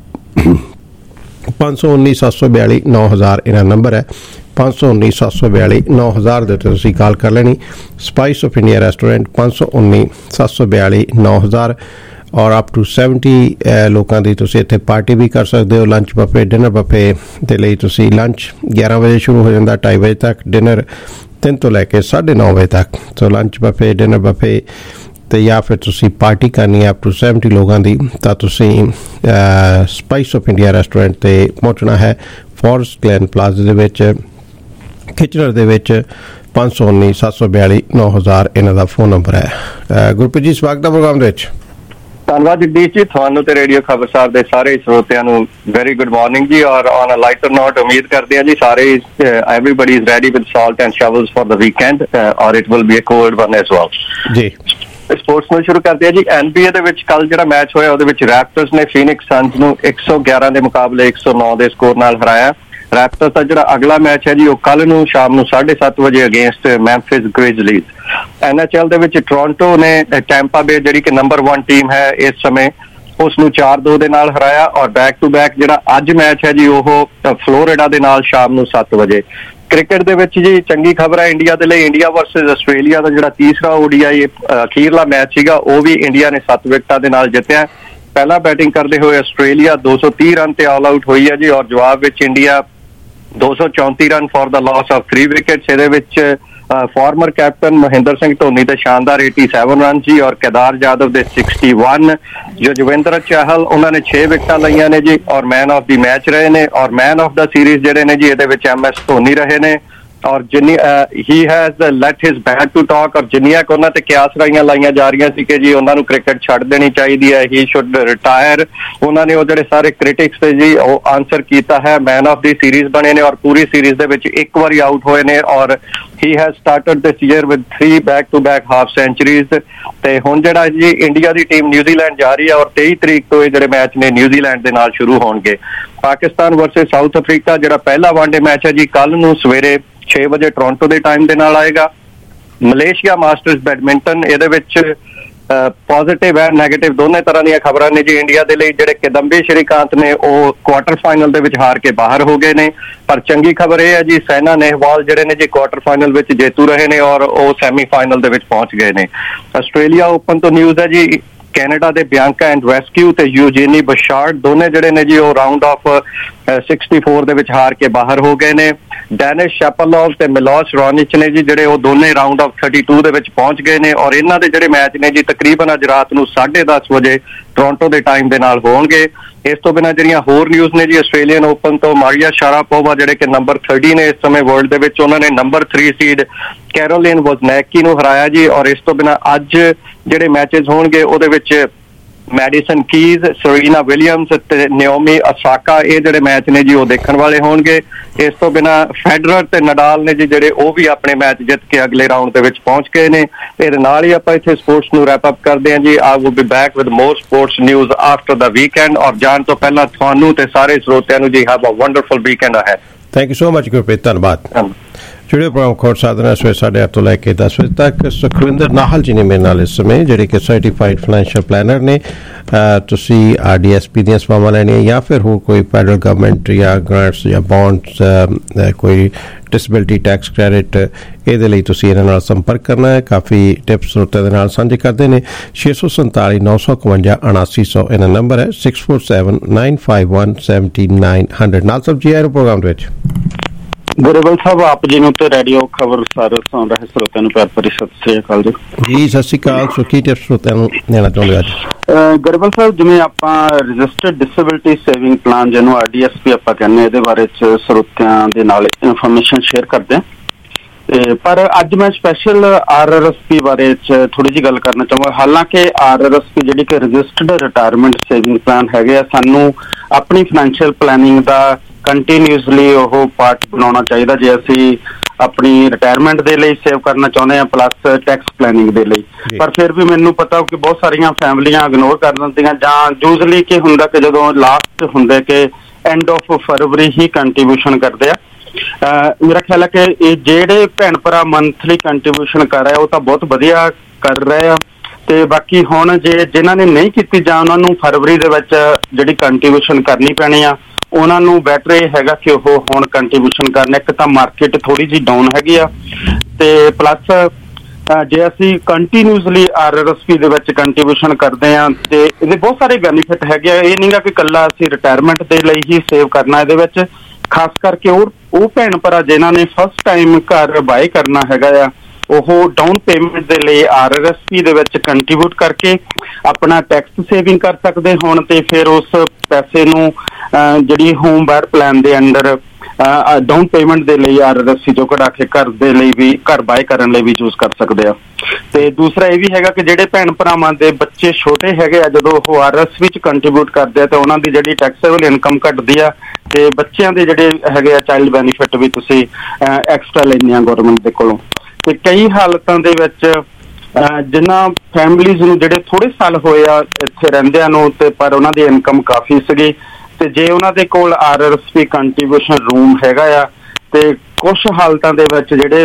519 742 9000 ਇਹਨਾਂ ਨੰਬਰ ਹੈ। 519 742 9000 ਦੇ ਉੱਤੇ ਤੁਸੀਂ ਕਾਲ ਕਰ ਲੈਣੀ। ਸਪਾਈਸ ਆਫ ਇੰਡੀਆ ਰੈਸਟੋਰੈਂਟ 519 742 9000 ਔਰ ਅਪ ਟੂ 70 ਲੋਕਾਂ ਦੀ ਤੁਸੀਂ ਇੱਥੇ ਪਾਰਟੀ ਵੀ ਕਰ ਸਕਦੇ ਹੋ। ਲੰਚ ਬਫੇ, ਡਿਨਰ ਬਫੇ ਦੇ ਲਈ ਤੁਸੀਂ ਲੰਚ 11 ਵਜੇ ਸ਼ੁਰੂ ਹੋ ਜਾਂਦਾ 2:30 ਵਜੇ ਤੱਕ, ਡਿਨਰ 3 ਤੋਂ ਲੈ ਕੇ 9:30 ਵਜੇ ਤੱਕ। So lunch buffet, dinner buffet ਤੇ ਜਾਂ ਫਿਰ ਤੁਸੀਂ ਪਾਰਟੀ ਕਰਨੀ ਹੈ ਅਪ ਟੂ 70 ਲੋਕਾਂ ਦੀ ਤਾਂ ਤੁਸੀਂ ਸਪਾਈਸ ਆਫ ਇੰਡੀਆ ਰੈਸਟੋਰੈਂਟ ਤੇ ਪਹੁੰਚਣਾ ਹੈ। ਫੋਰੈਸਟ ਗਲੈਨ ਪਲਾਜ਼ਾ ਦੇ ਵਿੱਚ ਖਿਚਲਰ ਦੇ ਵਿੱਚ 519 742 9000 ਇਹਨਾਂ ਦਾ ਫੋਨ ਨੰਬਰ ਹੈ। ਗੁਰਪ੍ਰੀਤ ਜੀ ਸਵਾਗਤ ਹੈ ਪ੍ਰੋਗਰਾਮ ਦੇ ਵਿੱਚ। ਧੰਨਵਾਦ ਜਗਦੀਸ਼ ਜੀ, ਤੁਹਾਨੂੰ ਤੇ ਰੇਡੀਓ ਖਬਰਸਾਰ ਦੇ ਸਾਰੇ ਸਰੋਤਿਆਂ ਨੂੰ ਵੈਰੀ ਗੁੱਡ ਮਾਰਨਿੰਗ ਜੀ। ਔਰ ਔਨ ਅ ਲਾਈਟਰ ਨੋਟ ਉਮੀਦ ਕਰਦੇ ਹਾਂ ਜੀ ਸਾਰੇ everybody is ready with salt and shovels for the weekend ਔਰ it will be a cold one as well ਜੀ। ਸਪੋਰਟਸ ਨੂੰ ਸ਼ੁਰੂ ਕਰਦੇ ਆ ਜੀ। NBA ਦੇ ਵਿੱਚ ਕੱਲ ਜਿਹੜਾ ਮੈਚ ਹੋਇਆ ਉਹਦੇ ਵਿੱਚ ਰੈਪਟਰਸ ਨੇ ਫੀਨਿਕਸ ਸਨਸ ਨੂੰ 111 ਦੇ ਮੁਕਾਬਲੇ 109 ਦੇ ਸਕੋਰ ਨਾਲ ਹਰਾਇਆ। ਰੈਪਟਰਸ ਦਾ ਜਿਹੜਾ ਅਗਲਾ ਮੈਚ ਹੈ ਜੀ ਉਹ ਕੱਲ ਨੂੰ ਸ਼ਾਮ ਨੂੰ 7:30 ਵਜੇ ਅਗੇਂਸਟ ਮੈਂਫਿਸ ਗ੍ਰਿਜ਼ਲੀਜ਼। NHL ਦੇ ਵਿੱਚ ਟੋਰਾਂਟੋ ਨੇ ਟੈਂਪਾ ਬੇ ਜਿਹੜੀ ਕਿ ਨੰਬਰ 1 ਟੀਮ ਹੈ ਇਸ ਸਮੇਂ ਉਸ ਨੂੰ 4-2 ਦੇ ਨਾਲ ਹਰਾਇਆ। ਔਰ ਬੈਕ ਟੂ ਬੈਕ ਜਿਹੜਾ ਅੱਜ ਮੈਚ ਹੈ ਜੀ ਉਹ ਫਲੋਰੀਡਾ ਦੇ ਨਾਲ ਸ਼ਾਮ ਨੂੰ 7 ਵਜੇ। ਕ੍ਰਿਕਟ ਦੇ ਵਿੱਚ ਜੀ ਚੰਗੀ ਖਬਰ ਹੈ ਇੰਡੀਆ ਦੇ ਲਈ। ਇੰਡੀਆ ਵਰਸਸ ਆਸਟ੍ਰੇਲੀਆ ਦਾ ਜਿਹੜਾ ਤੀਸਰਾ ODI ਅਖੀਰਲਾ ਮੈਚ ਸੀਗਾ ਉਹ ਵੀ ਇੰਡੀਆ ਨੇ 7 ਵਿਕਟਾਂ ਦੇ ਨਾਲ ਜਿੱਤਿਆ। ਪਹਿਲਾਂ ਬੈਟਿੰਗ ਕਰਦੇ ਹੋਏ ਆਸਟ੍ਰੇਲੀਆ 230 ਰਨ ਤੇ ਆਲ ਆਊਟ ਹੋਈ ਹੈ ਜੀ ਔਰ ਜਵਾਬ ਵਿੱਚ India 234 run for the loss of 3 wickets. ਇਹਦੇ ਵਿੱਚ ਫਾਰਮਰ ਕੈਪਟਨ ਮਹਿੰਦਰ ਸਿੰਘ ਧੋਨੀ ਦੇ ਸ਼ਾਨਦਾਰ 87 ਰਨ ਜੀ, ਔਰ ਕੇਦਾਰ ਜਾਦਵ ਦੇ 61, ਯੁਜ਼ਵੇਂਦਰ ਚਹਿਲ ਉਹਨਾਂ ਨੇ 6 ਵਿਕਟਾਂ ਲਈਆਂ ਨੇ ਜੀ, ਔਰ ਮੈਨ ਆਫ ਦੀ ਮੈਚ ਰਹੇ ਨੇ, ਔਰ ਮੈਨ ਆਫ ਦਾ ਸੀਰੀਜ਼ ਜਿਹੜੇ ਨੇ ਜੀ ਇਹਦੇ ਵਿੱਚ MS ਧੋਨੀ ਰਹੇ ਨੇ, ਔਰ ਜਿੰਨੀ ਹੀ has let his bat to talk, ਔਰ ਜਿੰਨੀਆਂ ਉਹਨਾਂ ਤੇ ਕਿਆਸ ਰਾਈਆਂ ਲਾਈਆਂ ਜਾ ਰਹੀਆਂ ਸੀ ਕਿ ਜੀ ਉਹਨਾਂ ਨੂੰ ਕ੍ਰਿਕਟ ਛੱਡ ਦੇਣੀ ਚਾਹੀਦੀ ਹੈ, ਹੀ ਸ਼ੁੱਡ ਰਿਟਾਇਰ, ਉਹਨਾਂ ਨੇ ਉਹ ਜਿਹੜੇ ਸਾਰੇ ਕ੍ਰਿਟਿਕਸ ਤੇ ਜੀ ਉਹ ਆਨਸਰ ਕੀਤਾ ਹੈ, ਮੈਨ ਆਫ ਦੀ ਸੀਰੀਜ਼ ਬਣੇ ਨੇ, ਔਰ ਪੂਰੀ ਸੀਰੀਜ਼ ਦੇ ਵਿੱਚ ਇੱਕ ਵਾਰੀ ਆਊਟ ਹੋਏ ਨੇ, ਔਰ ਹੀ has started this year with 3 back to back half centuries. ਤੇ ਹੁਣ ਜਿਹੜਾ ਜੀ ਇੰਡੀਆ ਦੀ ਟੀਮ ਨਿਊਜ਼ੀਲੈਂਡ ਜਾ ਰਹੀ ਹੈ, ਔਰ 23 ਤਰੀਕ ਤੋਂ ਇਹ ਜਿਹੜੇ ਮੈਚ ਨੇ ਨਿਊਜ਼ੀਲੈਂਡ ਦੇ ਨਾਲ ਸ਼ੁਰੂ ਹੋਣਗੇ। ਪਾਕਿਸਤਾਨ ਵਰਸਸ ਸਾਊਥ ਅਫਰੀਕਾ ਜਿਹੜਾ ਪਹਿਲਾ ਵਨਡੇ ਮੈਚ ਹੈ ਜੀ ਕੱਲ ਨੂੰ ਸਵੇਰੇ 6 ਵਜੇ ਟੋਰਾਂਟੋ ਦੇ ਟਾਈਮ ਦੇ ਨਾਲ ਆਏਗਾ। ਮਲੇਸ਼ੀਆ ਮਾਸਟਰਸ ਬੈਡਮਿੰਟਨ, ਇਹਦੇ ਵਿੱਚ ਪੋਜ਼ਿਟਿਵ ਹੈ ਨੈਗੇਟਿਵ ਦੋਨੇ ਤਰ੍ਹਾਂ ਦੀਆਂ ਖਬਰਾਂ ਨੇ ਜੀ ਇੰਡੀਆ ਦੇ ਲਈ। ਜਿਹੜੇ ਕਿਦੰਬੀ ਸ਼੍ਰੀਕਾਂਤ ਨੇ ਉਹ ਕੁਆਟਰ ਫਾਈਨਲ ਦੇ ਵਿੱਚ ਹਾਰ ਕੇ ਬਾਹਰ ਹੋ ਗਏ ਨੇ, ਪਰ ਚੰਗੀ ਖਬਰ ਇਹ ਹੈ ਜੀ ਸਾਇਨਾ ਨੇਹਵਾਲ ਜਿਹੜੇ ਨੇ ਜੀ ਕੁਆਟਰ ਫਾਈਨਲ ਵਿੱਚ ਜੇਤੂ ਰਹੇ ਨੇ, ਔਰ ਉਹ ਸੈਮੀ ਫਾਈਨਲ ਦੇ ਵਿੱਚ ਪਹੁੰਚ ਗਏ ਨੇ। ਆਸਟ੍ਰੇਲੀਆ ਓਪਨ ਤੋਂ ਨਿਊਜ਼ ਹੈ ਜੀ, ਕੈਨੇਡਾ ਦੇ ਬਿਆਂਕਾ ਐਂਡਰੈਸਕਿਊ ਤੇ ਯੂਜੀਨੀ ਬਸ਼ਾਰਡ ਦੋਨੇ ਜਿਹੜੇ ਨੇ ਜੀ ਉਹ ਰਾਊਂਡ ਆਫ 64 ਦੇ ਵਿੱਚ ਹਾਰ ਕੇ ਬਾਹਰ ਹੋ ਗਏ ਨੇ। ਡੈਨਿਸ ਸ਼ੈਪੋਲੋਵ ਤੇ ਮਿਲੋਸ ਰੋਨਿਚ ਨੇ ਜੀ ਜਿਹੜੇ ਉਹ ਦੋਨੇ ਰਾਊਂਡ ਆਫ 32 ਦੇ ਵਿੱਚ ਪਹੁੰਚ ਗਏ ਨੇ, ਔਰ ਇਹਨਾਂ ਦੇ ਜਿਹੜੇ ਮੈਚ ਨੇ ਜੀ ਤਕਰੀਬਨ ਅੱਜ ਰਾਤ ਨੂੰ 10:30 ਵਜੇ ਟੋਰਾਂਟੋ ਦੇ ਟਾਈਮ ਦੇ ਨਾਲ ਹੋਣਗੇ। ਇਸ ਤੋਂ ਬਿਨਾਂ ਜਿਹੜੀਆਂ ਹੋਰ ਨਿਊਜ਼ ਨੇ ਜੀ, ਆਸਟ੍ਰੇਲੀਅਨ ਓਪਨ ਤੋਂ ਮਾਰੀਆ ਸ਼ਾਰਾਪੋਵਾ ਜਿਹੜੇ ਕਿ ਨੰਬਰ 30 ਨੇ ਇਸ ਸਮੇਂ ਵਰਲਡ ਦੇ ਵਿੱਚ, ਉਹਨਾਂ ਨੇ ਨੰਬਰ 3 ਸੀਡ ਕੈਰੋਲਿਨ ਵੋਜ਼ਨੈਕੀ ਨੂੰ ਹਰਾਇਆ ਜੀ। ਔਰ ਇਸ ਤੋਂ ਬਿਨਾਂ ਅੱਜ ਜਿਹੜੇ ਮੈਚਸ ਹੋਣਗੇ ਉਹਦੇ ਵਿੱਚ ਮੈਡੀਸਨ ਕੀਜ਼, ਸਰੀਨਾ ਵਿਲੀਅਮਸ ਤੇ ਨਿਓਮੀ ਅਸਾਕਾ ਇਹ ਜਿਹੜੇ ਮੈਚ ਨੇ ਜੀ ਉਹ ਦੇਖਣ ਵਾਲੇ ਹੋਣਗੇ। ਇਸ ਤੋਂ ਬਿਨਾਂ ਫੈਡਰਰ ਤੇ ਨਡਾਲ ਨੇ ਜੀ ਜਿਹੜੇ ਉਹ ਵੀ ਆਪਣੇ ਮੈਚ ਜਿੱਤ ਕੇ ਅਗਲੇ ਰਾਊਂਡ ਦੇ ਵਿੱਚ ਪਹੁੰਚ ਗਏ ਨੇ। ਇਹਦੇ ਨਾਲ ਹੀ ਆਪਾਂ ਇੱਥੇ ਸਪੋਰਟਸ ਨੂੰ ਰੈਪ ਅਪ ਕਰਦੇ ਹਾਂ ਜੀ। I will be back with more sports news after the weekend, ਔਰ ਜਾਣ ਤੋਂ ਪਹਿਲਾਂ ਤੁਹਾਨੂੰ ਤੇ ਸਾਰੇ ਸਰੋਤਿਆਂ ਨੂੰ ਜੀ have a wonderful weekend ahead. Thank you so much Gurpreet, ਧੰਨਵਾਦ। जुड़े प्रोग्राम खोट साधना सवेरे 8:30 तो लैके 10 बजे तक। सुखविंदर नाहल जी ने मेरे नाल इस समय ਜਿਹੜੇ ਕਿ ਸਰਟੀਫਾਈਡ ਫਾਈਨੈਂਸ਼ੀਅਲ ਪਲੈਨਰ ਨੇ। ਤੁਸੀਂ RDSP ਦੀਆਂ ਸੇਵਾਵਾਂ ਲੈਣੀਆਂ ਜਾਂ ਫਿਰ ਹੋਰ ਕੋਈ ਫੈਡਰਲ ਗਵਰਨਮੈਂਟ ਜਾਂ ਗ੍ਰਾਂਟਸ ਜਾਂ ਬੌਂਡਸ, ਕੋਈ ਡਿਸੇਬਿਲਿਟੀ ਟੈਕਸ ਕ੍ਰੈਡਿਟ, ਇਹਦੇ ਲਈ ਤੁਸੀਂ ਇਹਨਾਂ ਨਾਲ ਸੰਪਰਕ ਕਰਨਾ ਹੈ। ਕਾਫੀ ਟਿਪਸ ਸਰੋਤਿਆਂ ਦੇ ਨਾਲ ਸਾਂਝੇ ਕਰਦੇ ਨੇ। 647 951 7900 ਇਹਨਾਂ ਨੰਬਰ ਹੈ। 647 951 7900 ਨਾਲ ਸਭ ਜੀ ਆਏ ਪ੍ਰੋਗਰਾਮ ਦੇ ਵਿੱਚ। ਗੁਰੇਵਲ ਸਾਹਿਬ ਆਪ ਜੀ ਨੂੰ ਤੇ ਰੇਡੀਓ ਖਬਰ ਸਾਰੇ ਸੁਣ ਰਹੇ ਸਰੋਤਿਆਂ ਨੂੰ ਪਿਆਰ ਭਰੀ ਸਤਿ ਸ੍ਰੀ ਅਕਾਲ ਜੀ। ਜੀ ਸਤਿ ਸ੍ਰੀ ਅਕਾਲ। ਸੁਖੀ ਟਿਪਸ ਸਰੋਤਿਆਂ ਨੂੰ ਦੇਣਾ ਚਾਹੁੰਦੇ ਅੱਜ? ਗੁਰੇਵਲ ਸਾਹਿਬ ਜਿਵੇਂ ਆਪਾਂ ਰਜਿਸਟਰਡ ਡਿਸੇਬਿਲਿਟੀ ਸੇਵਿੰਗ ਪਲਾਨ ਜਿਹਨੂੰ RDSP ਆਪਾਂ ਕਹਿੰਦੇ, ਇਹਦੇ ਬਾਰੇ ਚ ਸਰੋਤਿਆਂ ਦੇ ਨਾਲ ਇਨਫੋਰਮੇਸ਼ਨ ਸ਼ੇਅਰ ਕਰਦੇ ਹਾਂ। ਪਰ ਅੱਜ ਮੈਂ ਸਪੈਸ਼ਲ RRSP ਬਾਰੇ ਚ ਥੋੜੀ ਜਿਹੀ ਗੱਲ ਕਰਨਾ ਚਾਹਾਂਗਾ। ਹਾਲਾਂਕਿ RRSP ਜਿਹੜੀ ਕਿ ਰਜਿਸਟਰਡ ਰਿਟਾਇਰਮੈਂਟ ਸੇਵਿੰਗ ਪਲਾਨ ਹੈਗੇ ਆ, ਸਾਨੂੰ ਆਪਣੀ ਫਾਈਨੈਂਸ਼ੀਅਲ ਪਲੈਨਿੰਗ ਦਾ ਕੰਟੀਨਿਊਸਲੀ ਉਹ ਪਾਰਟ ਬਣਾਉਣਾ ਚਾਹੀਦਾ ਜੇ ਅਸੀਂ ਆਪਣੀ ਰਿਟਾਇਰਮੈਂਟ ਦੇ ਲਈ ਸੇਵ ਕਰਨਾ ਚਾਹੁੰਦੇ ਹਾਂ, ਪਲੱਸ ਟੈਕਸ ਪਲੈਨਿੰਗ ਦੇ ਲਈ। ਪਰ ਫਿਰ ਵੀ ਮੈਨੂੰ ਪਤਾ ਕਿ ਬਹੁਤ ਸਾਰੀਆਂ ਫੈਮਲੀਆਂ ਇਗਨੋਰ ਕਰ ਦਿੰਦੀਆਂ, ਜਾਂ ਯੂਜ਼ਲੀ ਕੀ ਹੁੰਦਾ ਕਿ ਜਦੋਂ ਲਾਸਟ ਹੁੰਦੇ ਕਿ ਐਂਡ ਆਫ ਫਰਵਰੀ ਹੀ ਕੰਟਰੀਬਿਊਸ਼ਨ ਕਰਦੇ ਆ। ਮੇਰਾ ਖਿਆਲ ਹੈ ਕਿ ਇਹ ਜਿਹੜੇ ਭੈਣ ਭਰਾ ਮੰਥਲੀ ਕੰਟਰੀਬਿਊਸ਼ਨ ਕਰ ਰਹੇ ਉਹ ਤਾਂ ਬਹੁਤ ਵਧੀਆ ਕਰ ਰਹੇ ਆ, ਤੇ ਬਾਕੀ ਹੁਣ ਜੇ ਜਿਨ੍ਹਾਂ ਨੇ ਨਹੀਂ ਕੀਤੀ ਜਾਂ ਉਹਨਾਂ ਨੂੰ ਫਰਵਰੀ ਦੇ ਵਿੱਚ ਜਿਹੜੀ ਕੰਟਰੀਬਿਊਸ਼ਨ ਕਰਨੀ ਪੈਣੀ ਆ, ਉਹਨਾਂ ਨੂੰ ਬੈਟਰ ਇਹ ਹੈਗਾ ਕਿ ਉਹ ਹੁਣ ਕੰਟਰੀਬਿਊਸ਼ਨ ਕਰਨ। ਇੱਕ ਤਾਂ ਮਾਰਕੀਟ ਥੋੜੀ ਜਿਹੀ ਡਾਊਨ ਹੈਗੀ ਆ, ਤੇ ਪਲੱਸ ਜੇ ਅਸੀਂ ਕੰਟੀਨਿਊਸਲੀ RRSP ਦੇ ਵਿੱਚ ਕੰਟਰੀਬਿਊਸ਼ਨ ਕਰਦੇ ਹਾਂ ਤੇ ਇਹਦੇ ਬਹੁਤ ਸਾਰੇ ਬੈਨੀਫਿਟ ਹੈਗੇ ਆ। ਇਹ ਨਹੀਂਗਾ ਕਿ ਇਕੱਲਾ ਅਸੀਂ ਰਿਟਾਇਰਮੈਂਟ ਦੇ ਲਈ ਹੀ ਸੇਵ ਕਰਨਾ, ਇਹਦੇ ਵਿੱਚ ਖਾਸ ਕਰਕੇ ਉਹ ਭੈਣ ਭਰਾ ਜਿਨ੍ਹਾਂ ਨੇ ਫਸਟ ਟਾਈਮ ਘਰ ਬਾਏ ਕਰਨਾ ਹੈਗਾ ਆ, ਉਹ ਡਾਊਨ ਪੇਮੈਂਟ ਦੇ ਲਈ RRSP ਦੇ ਵਿੱਚ ਕੰਟਰੀਬਿਊਟ ਕਰਕੇ ਆਪਣਾ ਟੈਕਸ ਸੇਵਿੰਗ ਕਰ ਸਕਦੇ ਹੋਣ, ਤੇ ਫਿਰ ਉਸ ਪੈਸੇ ਨੂੰ ਜਿਹੜੀ ਹੋਮ ਬਾਇਰ ਪਲਾਨ ਦੇ ਅੰਡਰ ਡਾਊਨ ਪੇਮੈਂਟ ਦੇ ਲਈ RRSP ਚੋਂ ਕਢਾ ਕੇ ਘਰ ਦੇ ਲਈ ਵੀ, ਘਰ ਬਾਏ ਕਰਨ ਲਈ ਵੀ ਯੂਜ਼ ਕਰ ਸਕਦੇ ਆ। ਤੇ ਦੂਸਰਾ ਇਹ ਵੀ ਹੈਗਾ ਕਿ ਜਿਹੜੇ ਭੈਣ ਭਰਾਵਾਂ ਦੇ ਬੱਚੇ ਛੋਟੇ ਹੈਗੇ ਆ, ਜਦੋਂ ਉਹ RRSP ਚ ਕੰਟਰੀਬਿਊਟ ਕਰਦੇ ਆ ਤਾਂ ਉਹਨਾਂ ਦੀ ਜਿਹੜੀ ਟੈਕਸੇਬਲ ਇਨਕਮ ਘਟਦੀ ਆ, ਤੇ ਬੱਚਿਆਂ ਦੇ ਜਿਹੜੇ ਹੈਗੇ ਆ ਚਾਈਲਡ ਬੈਨੀਫਿਟ ਵੀ ਤੁਸੀਂ ਐਕਸਟਰਾ ਲੈਂਦੇ ਆ ਗੌਰਮੈਂਟ ਦੇ ਕੋਲੋਂ। ਤੇ ਕਈ ਹਾਲਤਾਂ ਦੇ ਵਿੱਚ ਜਿਨ੍ਹਾਂ ਫੈਮਲੀਜ਼ ਨੂੰ ਜਿਹੜੇ ਥੋੜੇ ਸਾਲ ਹੋਏ ਆ ਇੱਥੇ ਰਹਿੰਦਿਆਂ ਨੂੰ, ਤੇ ਪਰ ਉਹਨਾਂ ਦੀ ਇਨਕਮ ਕਾਫੀ ਸੀਗੀ, ਤੇ ਜੇ ਉਹਨਾਂ ਦੇ ਕੋਲ RRSP ਕੰਟਰੀਬਿਊਸ਼ਨ ਰੂਮ ਹੈਗਾ ਆ, ਤੇ ਕੁਝ ਹਾਲਤਾਂ ਦੇ ਵਿੱਚ ਜਿਹੜੇ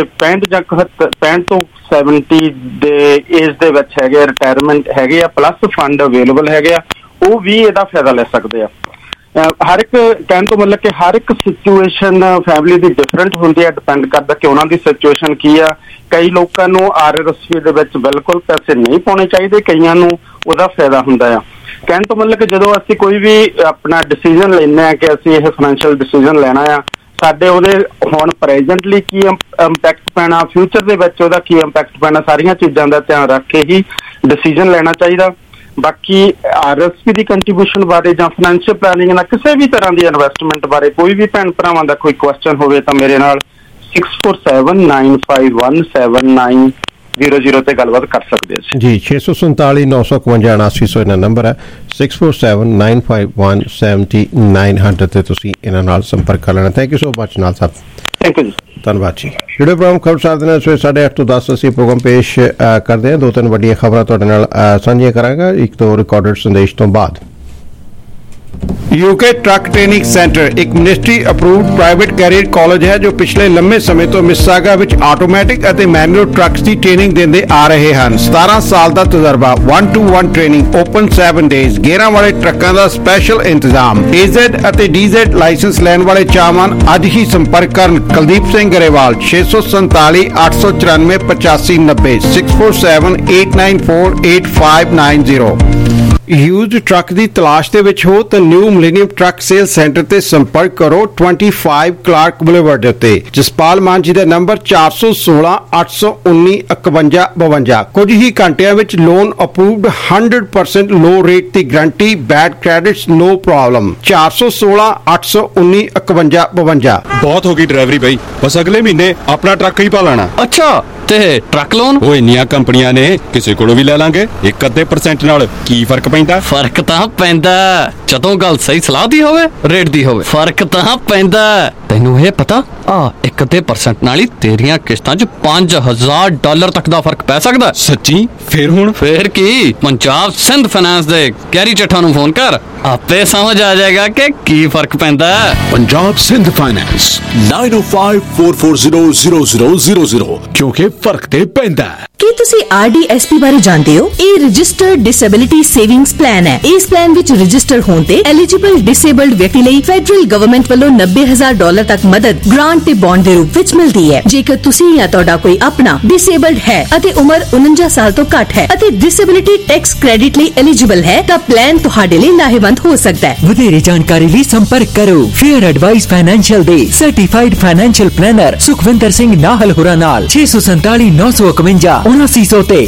65 ਤੋਂ 70 ਦੇ ਏਜ ਦੇ ਵਿੱਚ ਹੈਗੇ ਰਿਟਾਇਰਮੈਂਟ ਹੈਗੇ ਆ, ਪਲੱਸ ਫੰਡ ਅਵੇਲੇਬਲ ਹੈਗੇ ਆ, ਉਹ ਵੀ ਇਹਦਾ ਫਾਇਦਾ ਲੈ ਸਕਦੇ ਆ। ਹਰ ਇੱਕ ਕਹਿਣ ਤੋਂ ਮਤਲਬ ਕਿ ਹਰ ਇੱਕ ਸਿਚੁਏਸ਼ਨ ਫੈਮਿਲੀ ਦੀ ਡਿਫਰੈਂਟ ਹੁੰਦੀ ਹੈ, ਡਿਪੈਂਡ ਕਰਦਾ ਕਿ ਉਹਨਾਂ ਦੀ ਸਿਚੁਏਸ਼ਨ ਕੀ ਆ। ਕਈ ਲੋਕਾਂ ਨੂੰ RRSP ਦੇ ਵਿੱਚ ਬਿਲਕੁਲ ਪੈਸੇ ਨਹੀਂ ਪਾਉਣੇ ਚਾਹੀਦੇ, ਕਈਆਂ ਨੂੰ ਉਹਦਾ ਫਾਇਦਾ ਹੁੰਦਾ ਆ। ਕਹਿਣ ਤੋਂ ਮਤਲਬ ਕਿ ਜਦੋਂ ਅਸੀਂ ਕੋਈ ਵੀ ਆਪਣਾ ਡਿਸੀਜ਼ਨ ਲੈਂਦੇ ਹਾਂ ਕਿ ਅਸੀਂ ਇਹ ਫਾਈਨੈਂਸ਼ੀਅਲ ਡਿਸੀਜ਼ਨ ਲੈਣਾ ਆ, ਸਾਡੇ ਉਹਦੇ ਹੁਣ ਪ੍ਰੈਜ਼ੈਂਟਲੀ ਕੀ ਇੰਪੈਕਟ ਪੈਣਾ, ਫਿਊਚਰ ਦੇ ਵਿੱਚ ਉਹਦਾ ਕੀ ਇੰਪੈਕਟ ਪੈਣਾ, ਸਾਰੀਆਂ ਚੀਜ਼ਾਂ ਦਾ ਧਿਆਨ ਰੱਖ ਕੇ ਹੀ ਡਿਸੀਜਨ ਲੈਣਾ ਚਾਹੀਦਾ। ਬਾਕੀ RSP ਦੀ ਕੰਟਰੀਬਿਊਸ਼ਨ ਬਾਰੇ ਜਾਂ ਫਾਈਨੈਂਸ਼ੀਅਲ ਪਲੈਨਿੰਗ ਨਾਲ ਕਿਸੇ ਵੀ ਤਰ੍ਹਾਂ ਦੀ ਇਨਵੈਸਟਮੈਂਟ ਬਾਰੇ ਕੋਈ ਵੀ ਭੈਣ ਭਰਾਵਾਂ ਦਾ ਕੋਈ ਕੁਐਸਚਨ ਹੋਵੇ ਤਾਂ ਮੇਰੇ ਨਾਲ 6479517900 ਤੇ ਗੱਲਬਾਤ ਕਰ ਸਕਦੇ ਹੋ ਜੀ। 647-951-8900 ਇਹਨਾਂ ਨੰਬਰ ਹੈ। 6479517900 ਤੇ ਤੁਸੀਂ ਇਹਨਾਂ ਨਾਲ ਸੰਪਰਕ ਕਰ ਲੈਣਾ। ਥੈਂਕ ਯੂ ਸੋ ਮਚ ਨਾਲ ਸਾਹਿਬ। ਥੈਂਕ ਯੂ ਜੀ, ਧੰਨਵਾਦ ਜੀ। ਜਿਹੜੇ ਪ੍ਰੋਗਰਾਮ ਖਬਰ ਸਾਹਿਬ ਦੇ ਨਾਲ ਸਵੇਰੇ 8:30 ਤੋਂ 10 ਅਸੀਂ ਪ੍ਰੋਗਰਾਮ ਪੇਸ਼ ਕਰਦੇ ਹਾਂ। 2-3 ਵੱਡੀਆਂ ਖਬਰਾਂ ਤੁਹਾਡੇ ਨਾਲ ਸਾਂਝੀਆਂ ਕਰਾਂਗਾ ਇੱਕ ਤੋਂ ਰਿਕਾਰਡਡ ਸੰਦੇਸ਼ ਤੋਂ ਬਾਅਦ। यूके ट्रक ट्रेनिंग सेंटर एक ministry approved private career college है जो पिछले लंबे समय तो मिसिसागा विच आटोमैटिक ਅਤੇ मैनुअल ट्रक्स ਦੀ ट्रेनिंग ਦਿੰਦੇ ਆ ਰਹੇ ਹਨ। 17 ਸਾਲ ਦਾ ਤਜਰਬਾ, 1-to-1 ਟ੍ਰੇਨਿੰਗ, ਓਪਨ 7 ਡੇਜ਼, ਗੇਅਰਾਂ ਵਾਲੇ ਟਰੱਕਾਂ ਦਾ ਸਪੈਸ਼ਲ ਇੰਤਜ਼ਾਮ। AZ ਅਤੇ DZ ਲਾਇਸੈਂਸ ਲੈਣ ਵਾਲੇ ਚਾਹਵਾਨ ਅੱਜ ਹੀ ਸੰਪਰਕ ਕਰਨ। ਕੁਲਦੀਪ ਸਿੰਘ ਗਰੇਵਾਲ 647 894 8590 6478948590। ਯੂਜ਼ਡ ਟਰੱਕ ਦੀ ਤਲਾਸ਼ ਦੇ ਵਿੱਚ ਹੋ ਤਾਂ New Millennium truck sale centre ਤੇ ਸੰਪਰਕ ਕਰੋ 25 ਕਲਾਰਕ ਬੁਲੇਵਾਰਡ ਦੇ ਉੱਤੇ। ਜਸਪਾਲ ਮਾਨ ਜੀ ਦਾ ਨੰਬਰ 416 819 5152। ਕੁਝ ਹੀ ਘੰਟਿਆਂ ਵਿੱਚ ਲੋਨ ਅਪਰੂਵਡ, 100% ਲੋ ਰੇਟ ਦੀ guarantee, bad credits no problem. 416 819 5152। ਬਹੁਤ ਹੋ ਗਈ ਡਰਾਈਵਰੀ ਬਈ, ਬਸ ਅਗਲੇ ਮਹੀਨੇ ਆਪਣਾ ਟਰੱਕ ਹੀ ਪਾਲਣਾ। ਅੱਛਾ ਤੇ ਟਰੱਕ ਲੋਨ? ਉਹ ਇੰਨੀਆਂ ਕੰਪਨੀਆਂ ਨੇ, ਕਿਸੇ ਕੋਲੋਂ ਵੀ ਲੈ ਲਾਂਗੇ। 1% ਨਾਲ ਕੀ ਫਰਕ ਪੈਂਦਾ? ਫਰਕ ਤਾਂ ਪੈਂਦਾ ਜਦੋਂ ਗੱਲ ਸਹੀ ਸਲਾਹ ਦੀ ਹੋਵੇ, ਰੇਟ ਦੀ ਹੋਵੇ। ਫਰਕ ਤਾਂ ਪੈਂਦਾ। ਤੈਨੂੰ ਇਹ ਪਤਾ 1% ਨਾਲ ਹੀ ਤੇਰੀਆਂ ਕਿਸ਼ਤਾਂ 'ਚ $5000 ਤੱਕ ਦਾ ਫਰਕ ਪੈ ਸਕਦਾ। ਸੱਚੀ? ਫੇਰ ਕੀ, ਪੰਜਾਬ ਸਿੰਧ ਫਾਈਨਾਂਸ ਦੇ ਗੈਰੀ ਚੱਠਾ ਨੂੰ ਫੋਨ ਕਰ, ਆਪੇ ਸਮਝ ਆ ਜਾਏਗਾ ਕਿ ਕੀ ਫਰਕ ਪੈਂਦਾ। ਪੰਜਾਬ ਸਿੰਧ ਫਾਈਨਾਂਸ 9054400000 ਕਿਉਂਕਿ ਫਰਕ ਤੇ ਪੈਂਦਾ। ਕੀ ਤੁਸੀਂ RDSP ਬਾਰੇ ਜਾਣਦੇ ਹੋ? ਇਹ ਰਜਿਸਟਰਡ ਡਿਸੇਬਿਲਿਟੀ ਸੇਵਿੰਗਸ ਪਲਾਨ ਹੈ। ਇਸ ਪਲਾਨ ਵਿੱਚ ਰਜਿਸਟਰ ਹੋਣ ਤੇ ਐਲੀਜੀਬਲ ਡਿਸੇਬਲਡ ਵਿਅਕਤੀ ਲਈ ਫੈਡਰਲ ਗਵਰਨਮੈਂਟ ਵੱਲੋਂ $90,000 ਤੱਕ ਮਦਦ ਗ੍ਰਾਂਟ ਤੇ ਬੌਂਡ ਦੇ ਰੂਪ ਵਿੱਚ ਮਿਲਦੀ ਹੈ। ਜੇਕਰ ਤੁਸੀਂ ਜਾਂ ਤੁਹਾਡਾ ਕੋਈ ਆਪਣਾ ਡਿਸੇਬਲਡ ਹੈ ਅਤੇ ਉਮਰ 49 ਸਾਲ ਤੋਂ ਘੱਟ ਹੈ ਅਤੇ ਡਿਸੇਬਿਲਿਟੀ ਟੈਕਸ ਕ੍ਰੈਡਿਟ ਲਈ ਐਲੀਜੀਬਲ ਹੈ ਤਾਂ ਪਲਾਨ ਤੁਹਾਡੇ ਲਈ ਲਾਹੇਵੰਦ ਹੋ ਸਕਦਾ ਹੈ। ਵਧੇਰੇ ਜਾਣਕਾਰੀ ਲਈ ਸੰਪਰਕ ਕਰੋ ਫੇਅਰ ਐਡਵਾਈਸ ਫਾਈਨੈਂਸ਼ੀਅਲ ਦੇ certified financial planner Sukhwinder Singh Nahal ਹੋਰਾਂ ਨਾਲ 647 951 7900 ਤੇ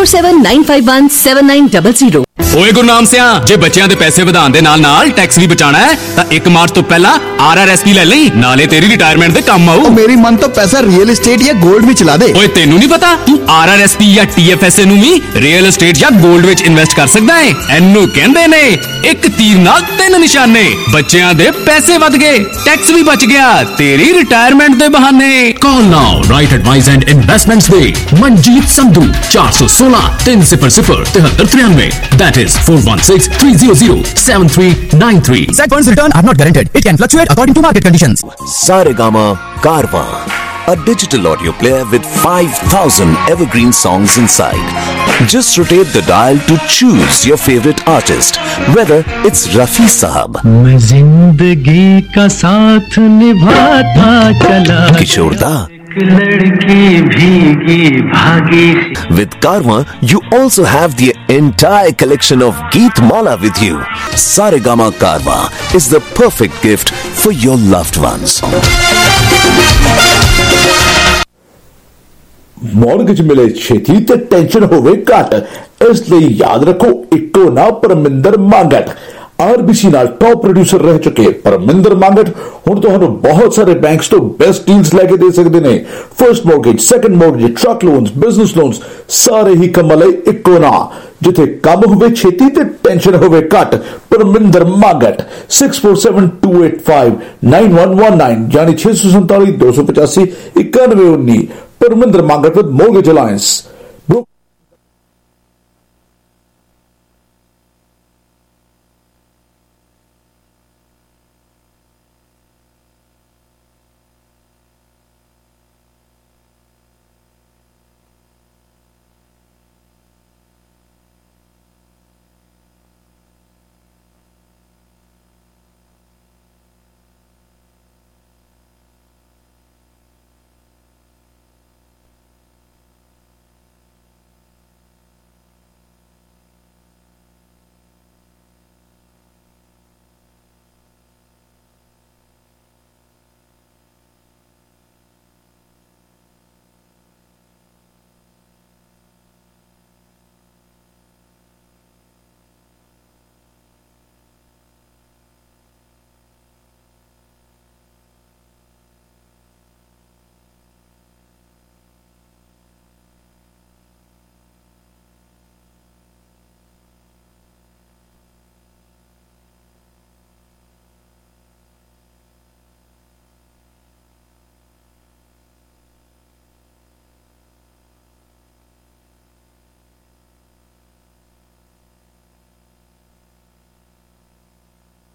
6479517900। ਓਏ ਗੁਰਨਾਮ ਸਿਆ, ਜੇ ਬੱਚਿਆਂ ਦੇ ਪੈਸੇ ਵਧਾਉਣ ਦੇ ਨਾਲ ਟੈਕਸ ਵੀ ਬਚਾਣਾ ਹੈ ਤਾਂ 1 ਮਾਰਚ ਤੋਂ ਪਹਿਲਾਂ RRSP ਲੈ ਲਈ, ਨਾਲੇ ਤੇਰੀ ਰਿਟਾਇਰਮੈਂਟ ਦੇ ਕੰਮ ਆਊ। ਮੇਰੀ ਮਨ ਤਾਂ ਪੈਸਾ ਰੀਅਲ ਏਸਟੇਟ ਜਾਂ 골ਡ ਵਿੱਚ ਲਾ ਦੇ। ਓਏ ਤੈਨੂੰ ਨਹੀਂ ਪਤਾ, ਤੂੰ RRSP ਜਾਂ TFSA ਨੂੰ ਵੀ ਰੀਅਲ ਏਸਟੇਟ ਜਾਂ 골ਡ ਵਿੱਚ ਇਨਵੈਸਟ ਕਰ ਸਕਦਾ ਹੈ। ਇਹਨੂੰ ਕਹਿੰਦੇ ਨੇ ਇੱਕ ਤੀਰ ਨਾਲ 3 ਨਿਸ਼ਾਨੇ। ਬੱਚਿਆਂ ਦੇ ਪੈਸੇ ਵਧ ਗਏ, ਟੈਕਸ ਵੀ ਬਚ ਗਿਆ, ਤੇਰੀ ਰਿਟਾਇਰਮੈਂਟ ਦੇ ਬਹਾਨੇ। Call now, right advice and investments ਦੇ Manjit Sandhu 416 300 7393 that is 416-300-7393. Said funds return are not guaranteed. It can fluctuate according to market conditions. Saregama Karwa, a digital audio player with 5,000 evergreen songs inside. Just rotate the dial to choose your favorite artist, whether it's Rafi Sahab, मैं जिंदगी का साथ निभाता चला, Kishore Da, लड़की भीगी भागी। With Karwa, you also have the entire collection of Geet Mala with you. Saregama Karwa is the perfect gift for your loved ones. Mortgage ਮਿਲੇ ਛੇਤੀ ਤੇ ਟੈਨਸ਼ਨ ਹੋਵੇ ਘੱਟ, ਇਸ ਲਈ ਯਾਦ ਰੱਖੋ ਇੱਕੋ ਨਾ ਪਰਮਿੰਦਰ ਮੰਗਟ। RBC ਨਾਲ ਟੌਪ ਪ੍ਰੋਡਿਊਸਰ ਰਹਿ ਚੁੱਕੇ ਪਰਮਿੰਦਰ ਮੰਗਟ ਹੁਣ ਤੁਹਾਨੂੰ ਬਹੁਤ ਸਾਰੇ ਬੈਂਕਸ ਤੋਂ ਬੈਸਟ ਡੀਲਸ ਲੈ ਕੇ ਦੇ ਸਕਦੇ ਨੇ। First mortgage, second mortgage, truck loans, business loans, ਸਾਰੇ ਹੀ ਕੰਮਾਂ ਲਈ ਇੱਕੋ ਨਾ। ਜਿੱਥੇ ਕੰਮ ਹੋਵੇ ਛੇਤੀ ਤੇ ਟੈਨਸ਼ਨ ਹੋਵੇ ਘੱਟ, ਪਰਮਿੰਦਰ ਮੰਗਟ 6472859119 ਯਾਨੀ 647 285 9119। Parminder Mangat with Mortgage Alliance.